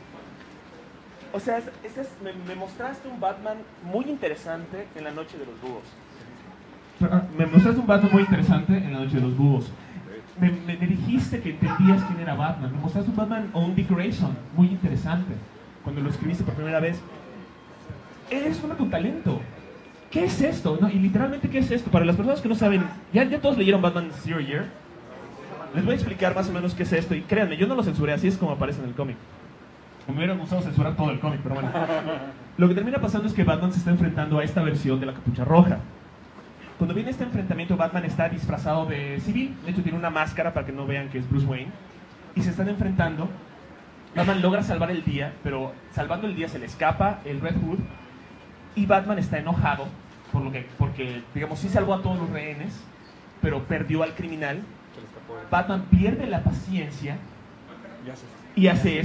O sea, me mostraste un Batman muy interesante en la noche de los búhos. Me mostraste un Batman muy interesante en la noche de los búhos. Me dijiste que entendías quién era Batman. Me mostraste un Batman o un Dick Grayson muy interesante cuando lo escribiste por primera vez. Eres un talento. ¿Qué es esto? No, y literalmente, ¿qué es esto? Para las personas que no saben, ya todos leyeron Batman Zero Year. Les voy a explicar más o menos qué es esto. Y créanme, yo no lo censuré, así es como aparece en el cómic. Me hubiera gustado censurar todo el cómic, pero bueno. Lo que termina pasando es que Batman se está enfrentando a esta versión de la Capucha Roja. Cuando viene este enfrentamiento, Batman está disfrazado de civil. De hecho, tiene una máscara para que no vean que es Bruce Wayne. Y se están enfrentando. Batman logra salvar el día, pero salvando el día se le escapa el Red Hood. Y Batman está enojado porque, digamos, sí salvó a todos los rehenes, pero perdió al criminal. Batman pierde la paciencia y hace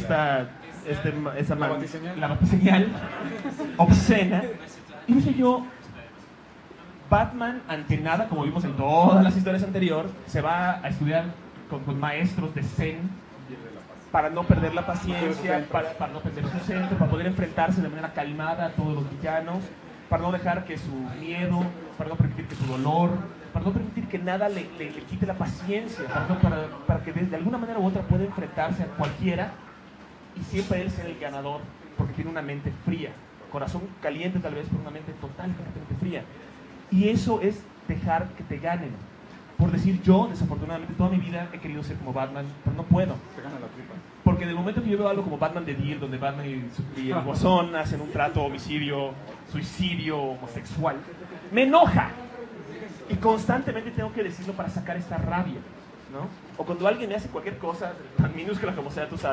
la batiseñal obscena. Y dije yo, Batman, ante nada, como vimos en todas las historias anteriores, se va a estudiar con maestros de Zen para no perder la paciencia, para no perder su centro, para poder enfrentarse de manera calmada a todos los villanos, para no dejar que su miedo, para no permitir que su dolor, para no permitir que nada le quite la paciencia, para que de alguna manera u otra pueda enfrentarse a cualquiera y siempre él ser el ganador, porque tiene una mente fría, corazón caliente tal vez, pero una mente totalmente fría. Y eso es dejar que te ganen. Por decir, yo, desafortunadamente, toda mi vida he querido ser como Batman, pero no puedo. Te gana la tripa. Porque del momento que yo veo algo como Batman The Deal, donde Batman y el Guasón hacen un trato homicidio, suicidio, homosexual, me enoja. Y constantemente tengo que decirlo para sacar esta rabia, ¿no? O cuando alguien me hace cualquier cosa, tan minúscula como sea, tú sabes,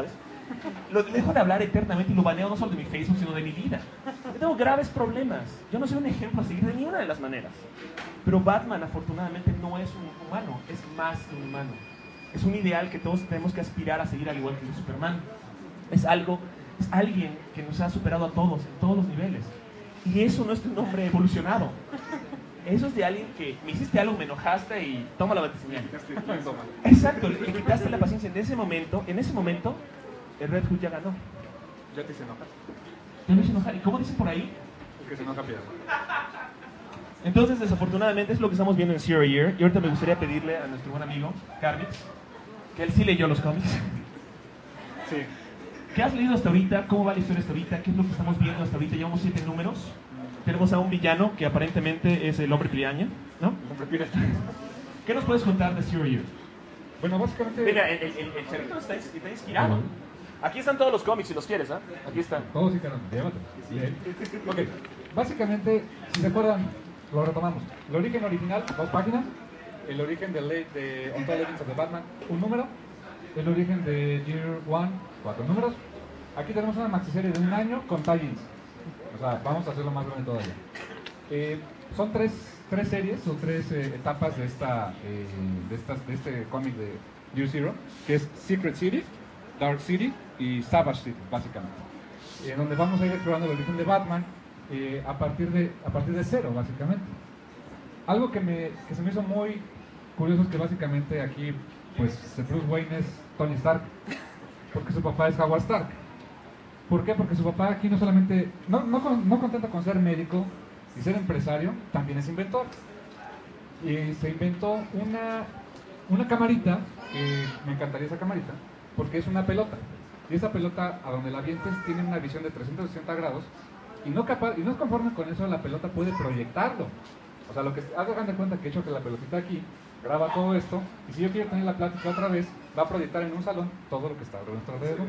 Lo dejo de hablar eternamente y lo baneo no solo de mi Facebook, sino de mi vida. Yo tengo graves problemas. Yo no soy un ejemplo a seguir de ninguna de las maneras. Pero Batman, afortunadamente, no es un humano, es más que un humano. Es un ideal que todos tenemos que aspirar a seguir, al igual que el de Superman. Es alguien que nos ha superado a todos, en todos los niveles. Y eso no es de un hombre evolucionado. Eso es de alguien que me hiciste algo, me enojaste y toma la batería. Exacto, le quitaste la paciencia. En ese momento, el Red Hood ya ganó. Ya te hice enojar. Te lo hice enojar. ¿Y cómo dicen por ahí? El que se enoja pierde. Entonces, desafortunadamente, es lo que estamos viendo en Zero Year. Y ahorita me gustaría pedirle a nuestro buen amigo, Carmix, que él sí leyó los cómics. Sí. ¿Qué has leído hasta ahorita? ¿Cómo va la historia hasta ahorita? ¿Qué es lo que estamos viendo hasta ahorita? Llevamos 7 números. Tenemos a un villano que aparentemente es el hombre piraña, ¿no? ¿Qué nos puedes contar de Zero Year? Bueno, básicamente... Mira, el charrito está inspirado. Aquí están todos los cómics, si los quieres, ¿ah? Aquí están. Todos sí, caramba, llévate. Ok, básicamente, si se acuerdan, lo retomamos. El origen original, 2 páginas. El origen de Untold Legends of the Batman, 1 número. El origen de Year 1, 4 números. Aquí tenemos una maxiserie de 1 año con tie-ins. O sea, vamos a hacerlo más grande todavía. Son tres series o 3 etapas de este cómic de Year Zero, que es Secret City, Dark City y Savage City, básicamente. Donde vamos a ir explorando el origen de Batman a partir de cero, básicamente. Algo que se me hizo muy curioso es que básicamente aquí, pues, Bruce Wayne es Tony Stark, porque su papá es Howard Stark. ¿Por qué? Porque su papá aquí no solamente, no contento con ser médico y ser empresario, también es inventor. Y se inventó una camarita, que me encantaría esa camarita, porque es una pelota. Y esa pelota, a donde la avientes, tiene una visión de 360 grados. Y no es conforme con eso, la pelota puede proyectarlo. O sea, lo que hagan de cuenta que he hecho que la pelotita aquí graba todo esto. Y si yo quiero tener la plática otra vez, va a proyectar en un salón todo lo que está a nuestro alrededor.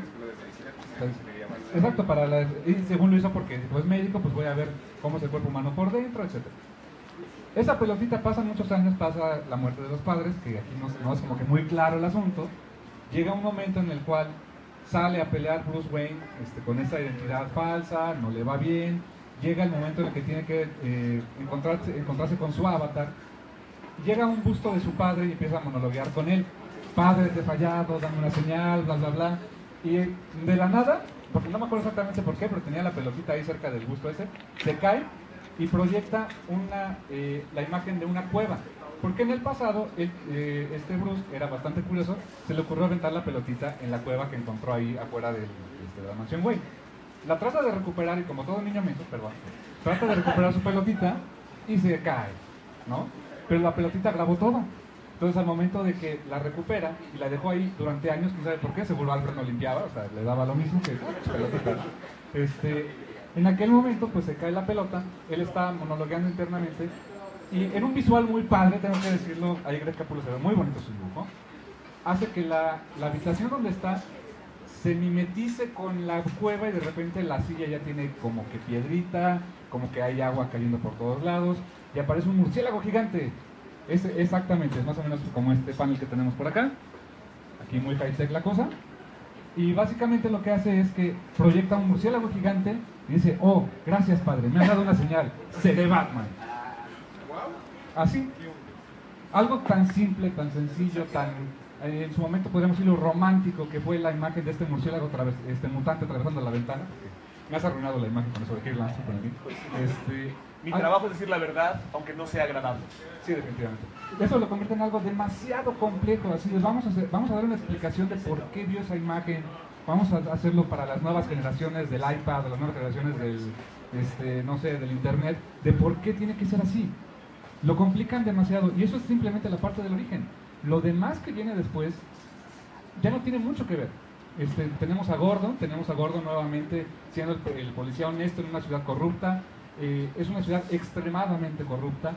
Exacto, y según lo hizo porque es médico, pues voy a ver cómo es el cuerpo humano por dentro, etc. Esa pelotita pasa muchos años, pasa la muerte de los padres, que aquí no es como que muy claro el asunto. Llega un momento en el cual sale a pelear Bruce Wayne con esa identidad falsa, no le va bien. Llega el momento en el que tiene que encontrarse con su avatar. Llega un busto de su padre y empieza a monologuear con él. Padre, te he fallado, dame una señal, bla, bla, bla. Y de la nada, porque no me acuerdo exactamente por qué, pero tenía la pelotita ahí cerca del busto ese, se cae y proyecta la imagen de una cueva. Porque en el pasado, Bruce era bastante curioso, se le ocurrió aventar la pelotita en la cueva que encontró ahí afuera de la mansión Wayne. La trata de recuperar, y como todo niño menso, trata de recuperar su pelotita y se cae, ¿no? Pero la pelotita grabó todo. Entonces, al momento de que la recupera y la dejó ahí durante años, quién sabe por qué, seguro Alfred no limpiaba, o sea, le daba lo mismo que pelotita. En aquel momento, pues se cae la pelota, él está monologueando internamente, y en un visual muy padre, tengo que decirlo, ahí Greg Capullo se ve muy bonito su dibujo, hace que la habitación donde está se mimetice con la cueva y de repente la silla ya tiene como que piedrita, como que hay agua cayendo por todos lados, y aparece un murciélago gigante. Exactamente, es más o menos como este panel que tenemos por acá. Aquí muy high-tech la cosa. Y básicamente lo que hace es que proyecta un murciélago gigante y dice: oh, gracias padre, me has dado una señal, seré Batman. Así. Algo tan simple, tan sencillo, en su momento podríamos decirlo romántico, que fue la imagen de este murciélago, mutante atravesando la ventana. Me has arruinado la imagen con eso de Kirk Lancer para mí. Mi trabajo es decir la verdad, aunque no sea agradable. Sí, definitivamente. Eso lo convierte en algo demasiado complejo. Así es, vamos a dar una explicación de por qué vio esa imagen. Vamos a hacerlo para las nuevas generaciones del iPad, las nuevas generaciones del Internet, de por qué tiene que ser así. Lo complican demasiado y eso es simplemente la parte del origen. Lo demás que viene después ya no tiene mucho que ver. Tenemos a Gordon nuevamente siendo el policía honesto en una ciudad corrupta. Es una ciudad extremadamente corrupta.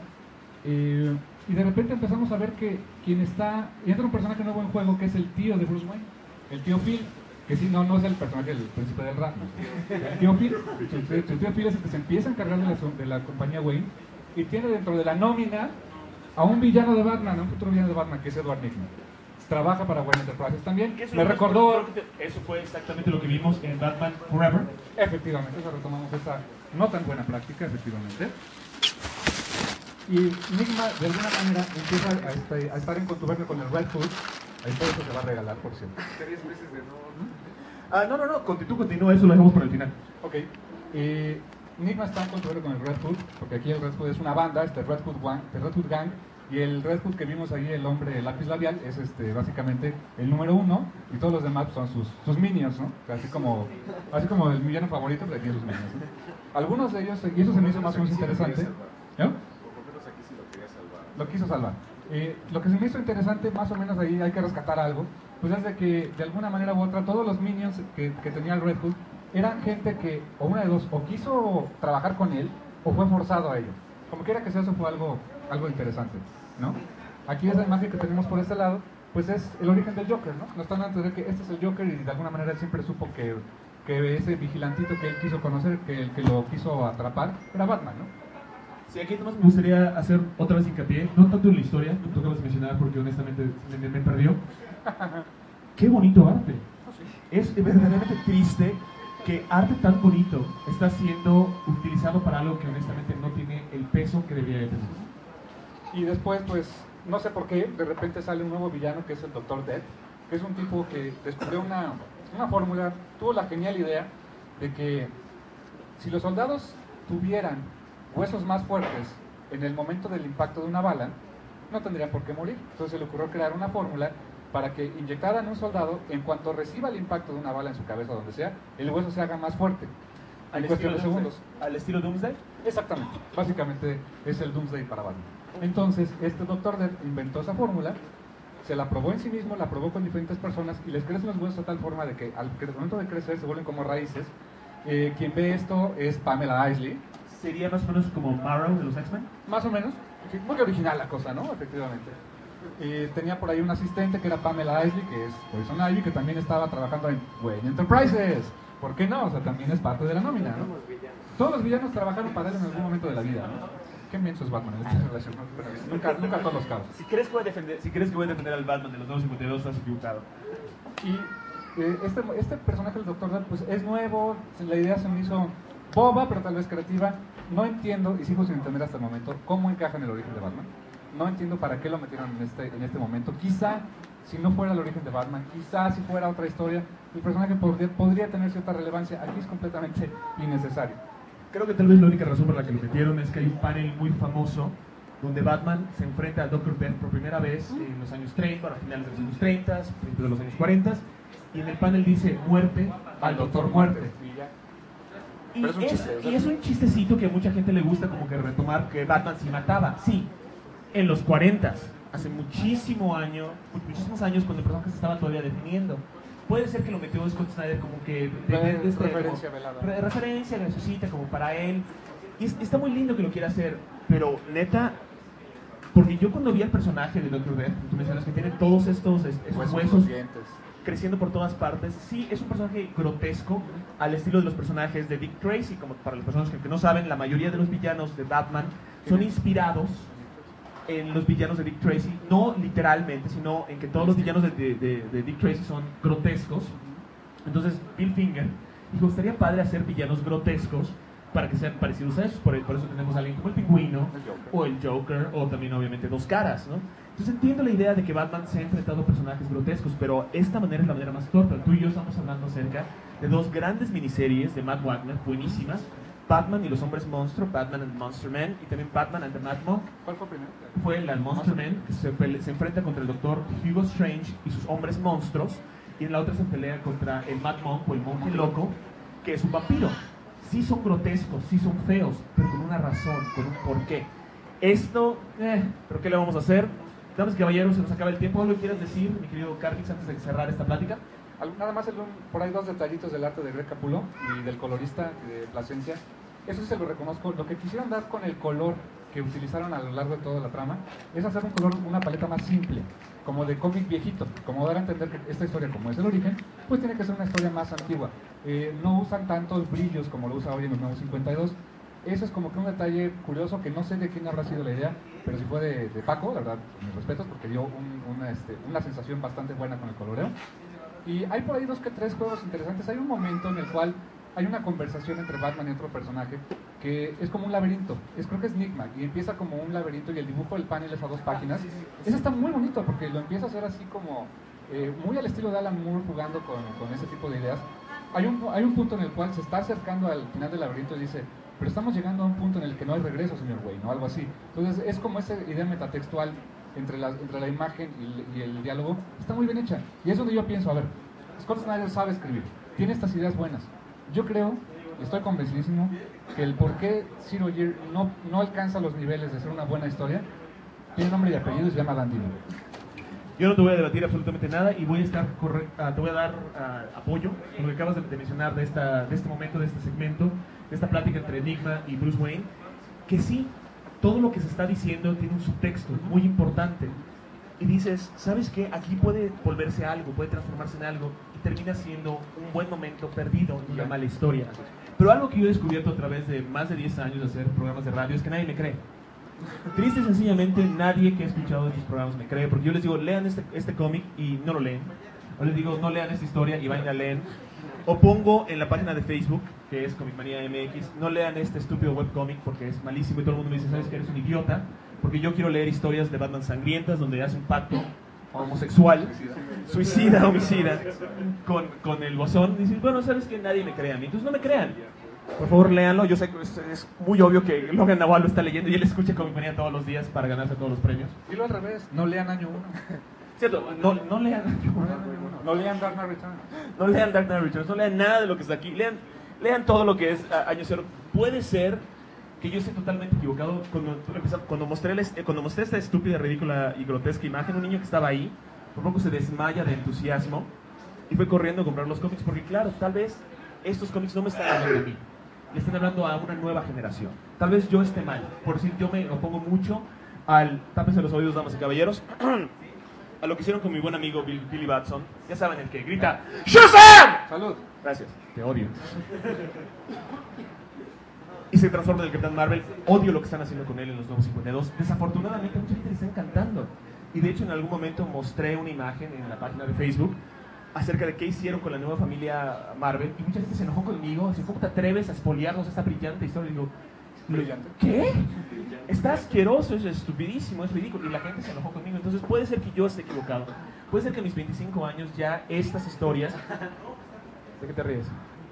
Y de repente empezamos a ver que entra un personaje nuevo en juego, que es el tío de Bruce Wayne, el tío Phil, que sí, no es el personaje del príncipe del rap, ¿no? El tío Phil, su tío Phil es el que se empieza a encargar de la compañía Wayne, y tiene dentro de la nómina a un villano de Batman, a un futuro villano de Batman, que es Edward Nygma. trabaja para Wayne Enterprises también. ¿Qué es Me lo que- recordó... Eso fue exactamente lo que vimos en Batman Forever. Efectivamente, eso retomamos esta no tan buena práctica, efectivamente. Y Enigma, de alguna manera, empieza a estar en contubernio con el Red Hood. Ahí por eso se va a regalar, por cierto. 3 meses de no... No, tú continúa, eso lo dejamos para el final. Ok. Enigma está en contubernio con el Red Hood, porque aquí el Red Hood es una banda, Red Hood Gang, y el Red Hood que vimos ahí, el hombre lápiz labial, es básicamente el número 1, y todos los demás son sus minions, ¿no? Así como el villano favorito, pero aquí sus minions, ¿no? Algunos de ellos, y eso se me hizo más o menos interesante, ¿no? Lo quiso salvar. Lo que se me hizo interesante, más o menos ahí hay que rescatar algo, pues es de que de alguna manera u otra todos los minions que tenía el Red Hood eran gente que, o una de dos, o quiso trabajar con él, o fue forzado a ello. Como quiera que sea, eso fue algo interesante, ¿no? Aquí esa imagen que tenemos por este lado, pues es el origen del Joker, ¿no? Nos están dando a entender que este es el Joker y de alguna manera él siempre supo que ese vigilantito que él quiso conocer, que el que lo quiso atrapar, era Batman, ¿no? Sí, aquí nomás me gustaría hacer otra vez hincapié, no tanto en la historia, que tú acabas de mencionar porque honestamente me perdió. Qué bonito arte. Es verdaderamente triste que arte tan bonito está siendo utilizado para algo que honestamente no tiene el peso que debería de tener. Y después, pues, no sé por qué, de repente sale un nuevo villano que es el Dr. Death, que es un tipo que descubrió una fórmula, tuvo la genial idea de que si los soldados tuvieran huesos más fuertes en el momento del impacto de una bala, no tendrían por qué morir. Entonces se le ocurrió crear una fórmula para que inyectaran un soldado, en cuanto reciba el impacto de una bala en su cabeza o donde sea, el hueso se haga más fuerte en cuestión de segundos. ¿Al estilo Doomsday? Exactamente, básicamente es el Doomsday para Batman. Entonces, este Dr. Death inventó esa fórmula, se la probó en sí mismo, la probó con diferentes personas y les crecen los huesos de tal forma de que al momento de crecer se vuelven como raíces. Quien ve esto es Pamela Isley. ¿Sería más o menos como Marrow de los X-Men? Más o menos, muy original la cosa, ¿no? Efectivamente. Tenía por ahí un asistente que era Pamela Isley, que es Poison Ivy, que también estaba trabajando en Wayne Enterprises. ¿Por qué no? O sea, también es parte de la nómina, ¿no? Todos los villanos trabajaron para él en algún momento de la vida, ¿no? Qué menso es Batman en esta relación, ¿no? Nunca todos los casos. Si crees que voy a defender al Batman de los nuevos 52, estás equivocado. Y este personaje, el Dr. Death, pues es nuevo, la idea se me hizo boba, pero tal vez creativa. No entiendo, y sigo sin entender hasta el momento, cómo encaja en el origen de Batman. No entiendo para qué lo metieron en este momento. Quizá, si no fuera el origen de Batman, quizá si fuera otra historia, el personaje podría tener cierta relevancia. Aquí es completamente innecesario. Creo que tal vez la única razón por la que lo metieron es que hay un panel muy famoso donde Batman se enfrenta al Dr. Death por primera vez en los años 30, a finales de los años 30, principios de los años 40, y en el panel dice muerte al Doctor Muerte. Y es un chistecito que a mucha gente le gusta como que retomar que Batman sí mataba. Sí, en los 40, hace muchísimos años cuando el personaje se estaba todavía definiendo. Puede ser que lo metió Scott Snyder como que referencia velada. Referencia graciosita como para él. Y está muy lindo que lo quiera hacer, pero neta, porque yo cuando vi al personaje de Dr. Death, tú mencionas que tiene todos estos huesos creciendo por todas partes. Sí, es un personaje grotesco al estilo de los personajes de Dick Tracy. Como para las personas que no saben, la mayoría de los villanos de Batman son inspirados en los villanos de Dick Tracy, no literalmente, sino en que todos los villanos de Dick Tracy son grotescos. Entonces Bill Finger dijo, estaría padre hacer villanos grotescos para que sean parecidos a esos. Por eso tenemos a alguien como el Pingüino, o el Joker, o también obviamente Dos Caras, ¿no? Entonces entiendo la idea de que Batman se ha enfrentado a personajes grotescos, pero esta manera es la manera más torpe. Tú y yo estamos hablando acerca de dos grandes miniseries de Matt Wagner, buenísimas: Batman y los Hombres Monstruo, Batman and the Monster Man, y también Batman and the Mad Monk. ¿Cuál fue primero? Fue el Monster Man, que se enfrenta contra el Dr. Hugo Strange y sus hombres monstruos, y en la otra se pelea contra el Mad Monk o el monje loco, que es un vampiro. Sí son grotescos, sí son feos, pero con una razón, con un porqué. Esto, ¿pero qué le vamos a hacer? Damas y caballeros, se nos acaba el tiempo. ¿Algo quieres decir, mi querido Carlix, antes de cerrar esta plática? Nada más por ahí dos detallitos del arte de Greg Capullo y del colorista de Plasencia. Eso sí se lo reconozco. Lo que quisieron dar con el color que utilizaron a lo largo de toda la trama es hacer un color, una paleta más simple, como de cómic viejito, como dar a entender que esta historia, como es el origen, pues tiene que ser una historia más antigua. No usan tantos brillos como lo usa hoy en los nuevos 52. Eso es como que un detalle curioso que no sé de quién habrá sido la idea, pero si fue de Paco, la verdad, mis respetos, porque dio una sensación bastante buena con el coloreo. Y hay por ahí 2 que 3 juegos interesantes. Hay un momento en el cual hay una conversación entre Batman y otro personaje que es como un laberinto, creo que es Nigma, y empieza como un laberinto y el dibujo del panel es a 2 páginas. Eso está muy bonito porque lo empieza a hacer así como muy al estilo de Alan Moore, jugando con ese tipo de ideas. Hay un punto en el cual se está acercando al final del laberinto y dice, pero estamos llegando a un punto en el que no hay regreso, señor Wayne, o algo así. Entonces es como esa idea metatextual entre la imagen y el diálogo. Está muy bien hecha, y es donde yo pienso, a ver, Scott Snyder sabe escribir, tiene estas ideas buenas. Yo creo, estoy convencidísimo, que el por qué Zero Year no alcanza los niveles de ser una buena historia tiene nombre y apellido y se llama Dan Dino. Yo no te voy a debatir absolutamente nada y voy a estar te voy a dar apoyo en lo que acabas de mencionar de este momento, de este segmento, de esta plática entre Enigma y Bruce Wayne, que sí, todo lo que se está diciendo tiene un subtexto muy importante. Y dices, ¿sabes qué? Aquí puede volverse algo, puede transformarse en algo y termina siendo un buen momento perdido en una mala historia. Pero algo que yo he descubierto a través de más de 10 años de hacer programas de radio es que nadie me cree. Triste y sencillamente nadie que ha escuchado estos programas me cree, porque yo les digo, lean este cómic y no lo leen. O les digo, no lean esta historia y vayan a leer. O pongo en la página de Facebook, que es Comicmanía MX, no lean este estúpido webcómic porque es malísimo y todo el mundo me dice, ¿sabes que eres un idiota? Porque yo quiero leer historias de Batman sangrientas donde hace un pacto homosexual, suicida, homicida, con el Bozón. Y dices, bueno, ¿sabes que nadie me cree a mí? Entonces no me crean. Por favor, léanlo. Yo sé que es muy obvio que Logan Naval lo está leyendo y él escucha Comicmanía todos los días para ganarse todos los premios. Dilo al revés, no lean Año 1. Cierto, no lean Año 1. No lean Dark Knight Returns. No lean Dark Knight Returns, no lean nada de lo que está aquí. Lean todo lo que es Año 0. Puede ser que yo esté totalmente equivocado. Cuando mostré esta estúpida, ridícula y grotesca imagen, un niño que estaba ahí, por poco se desmaya de entusiasmo y fue corriendo a comprar los cómics porque, claro, tal vez estos cómics no me están hablando a mí, le están hablando a una nueva generación. Tal vez yo esté mal, por decir, yo me opongo mucho al, tápense los oídos, damas y caballeros, a lo que hicieron con mi buen amigo Billy Batson. Ya saben, el que grita ¡Shazam! Salud. Gracias, te odio. Y se transforma en el Capitán Marvel. Odio lo que están haciendo con él en los Nuevos 52. Desafortunadamente, mucha gente le está encantando. Y de hecho, en algún momento mostré una imagen en la página de Facebook acerca de qué hicieron con la nueva familia Marvel. Y mucha gente se enojó conmigo. Así, ¿cómo te atreves a espoliarnos esta brillante historia? Y digo, Brillante. ¿qué? Está asqueroso, es estupidísimo, es ridículo. Y la gente se enojó conmigo. Entonces puede ser que yo esté equivocado. Puede ser que a mis 25 años ya estas historias, ¿de qué te ríes?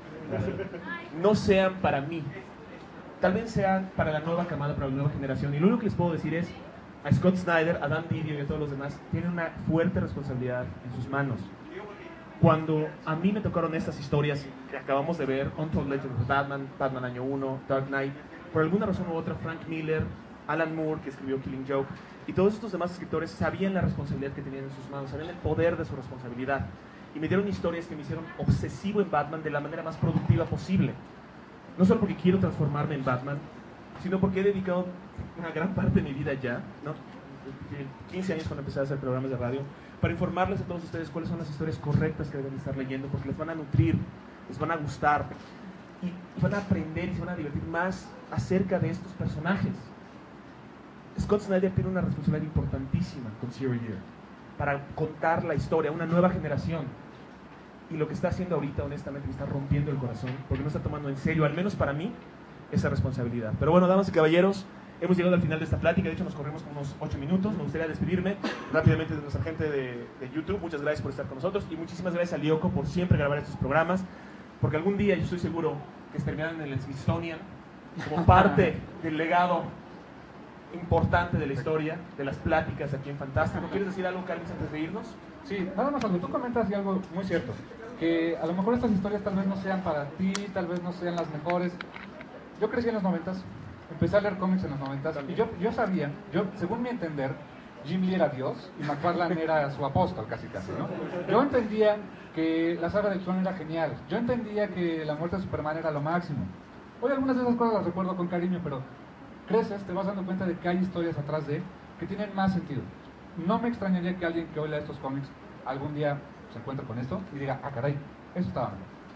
No sean para mí. Tal vez sean para la nueva camada, para la nueva generación. Y lo único que les puedo decir es, a Scott Snyder, a Dan Didio y a todos los demás, tienen una fuerte responsabilidad en sus manos. Cuando a mí me tocaron estas historias que acabamos de ver, Untold Legend of Batman, Batman Año 1, Dark Knight, por alguna razón u otra, Frank Miller, Alan Moore, que escribió Killing Joke, y todos estos demás escritores sabían la responsabilidad que tenían en sus manos, sabían el poder de su responsabilidad. Y me dieron historias que me hicieron obsesivo en Batman de la manera más productiva posible. No solo porque quiero transformarme en Batman, sino porque he dedicado una gran parte de mi vida ya, ¿no? 15 años cuando empecé a hacer programas de radio, para informarles a todos ustedes cuáles son las historias correctas que deben estar leyendo, porque les van a nutrir, les van a gustar, y van a aprender y se van a divertir más acerca de estos personajes. Scott Snyder tiene una responsabilidad importantísima con Zero Year, para contar la historia a una nueva generación. Y lo que está haciendo ahorita, honestamente, me está rompiendo el corazón, porque no está tomando en serio, al menos para mí, esa responsabilidad. Pero bueno, damas y caballeros, hemos llegado al final de esta plática. De hecho, nos corrimos como unos 8 minutos. Me gustaría despedirme rápidamente de nuestra gente de YouTube. Muchas gracias por estar con nosotros. Y muchísimas gracias a Lyoko por siempre grabar estos programas, porque algún día yo estoy seguro que terminarán en el Smithsonian como parte del legado importante de la historia, de las pláticas aquí en Fantástico. ¿Quieres decir algo, Carlos, antes de irnos? Sí, nada más algo. Tú comentas y algo muy cierto, que a lo mejor estas historias tal vez no sean para ti, tal vez no sean las mejores. Yo crecí en los 90s, empecé a leer cómics en los 90s, y yo sabía, según mi entender, Jim Lee era Dios y McFarlane era su apóstol, casi, ¿no? Yo entendía que la saga de Tron era genial, yo entendía que la muerte de Superman era lo máximo. Hoy algunas de esas cosas las recuerdo con cariño, pero creces, te vas dando cuenta de que hay historias atrás de que tienen más sentido. No me extrañaría que alguien que hoy lea estos cómics algún día se encuentre con esto y diga, ah, caray, eso estaba mal.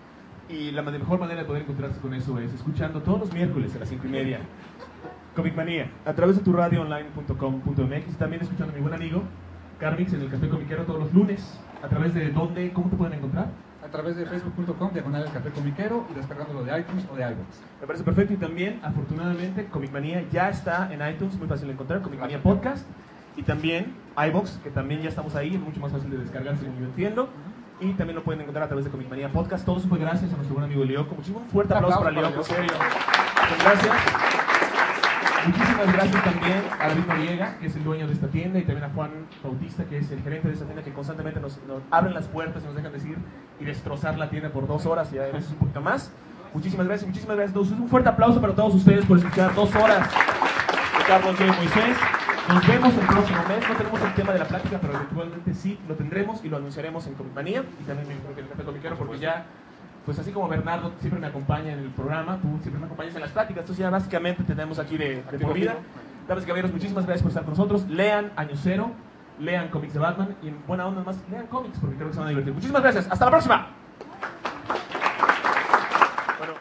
Y la mejor manera de poder encontrarse con eso es escuchando todos los miércoles a las 5:30 Comic Manía a través de tu radioonline.com.mx y también escuchando a mi buen amigo Carmix en el Café Comiquero todos los lunes. ¿A través de dónde? ¿Cómo te pueden encontrar? A través de facebook.com/el Café Comiquero y descargándolo de iTunes o de iVoox. Me parece perfecto. Y también, afortunadamente, Comic Manía ya está en iTunes, muy fácil de encontrar, Comic Manía Podcast. Y también iVoox, que también ya estamos ahí, es mucho más fácil de descargar, según yo entiendo. Y también lo pueden encontrar a través de Comic Manía Podcast. Todo eso fue gracias a nuestro buen amigo Lioco. Muchísimo un fuerte aplauso para Lioco, en serio. Muchas gracias. Muchísimas gracias también a David Noriega, que es el dueño de esta tienda, y también a Juan Bautista, que es el gerente de esta tienda, que constantemente nos abren las puertas y nos dejan decir y destrozar la tienda por 2 horas y a veces un poquito más. Muchísimas gracias a todos. Un fuerte aplauso para todos ustedes por escuchar 2 horas de Carlos J. Moisés. Nos vemos el próximo mes. No tenemos el tema de la plática, pero eventualmente sí lo tendremos y lo anunciaremos en Comic Manía y también en el Café Comiquero, porque ya, pues así como Bernardo siempre me acompaña en el programa, tú siempre me acompañas en las pláticas, entonces ya básicamente tenemos aquí de por vida. Damas y caballeros, muchísimas gracias por estar con nosotros. Lean Año Cero, lean cómics de Batman y en buena onda más, lean cómics porque creo que se van a divertir. Muchísimas gracias. Hasta la próxima.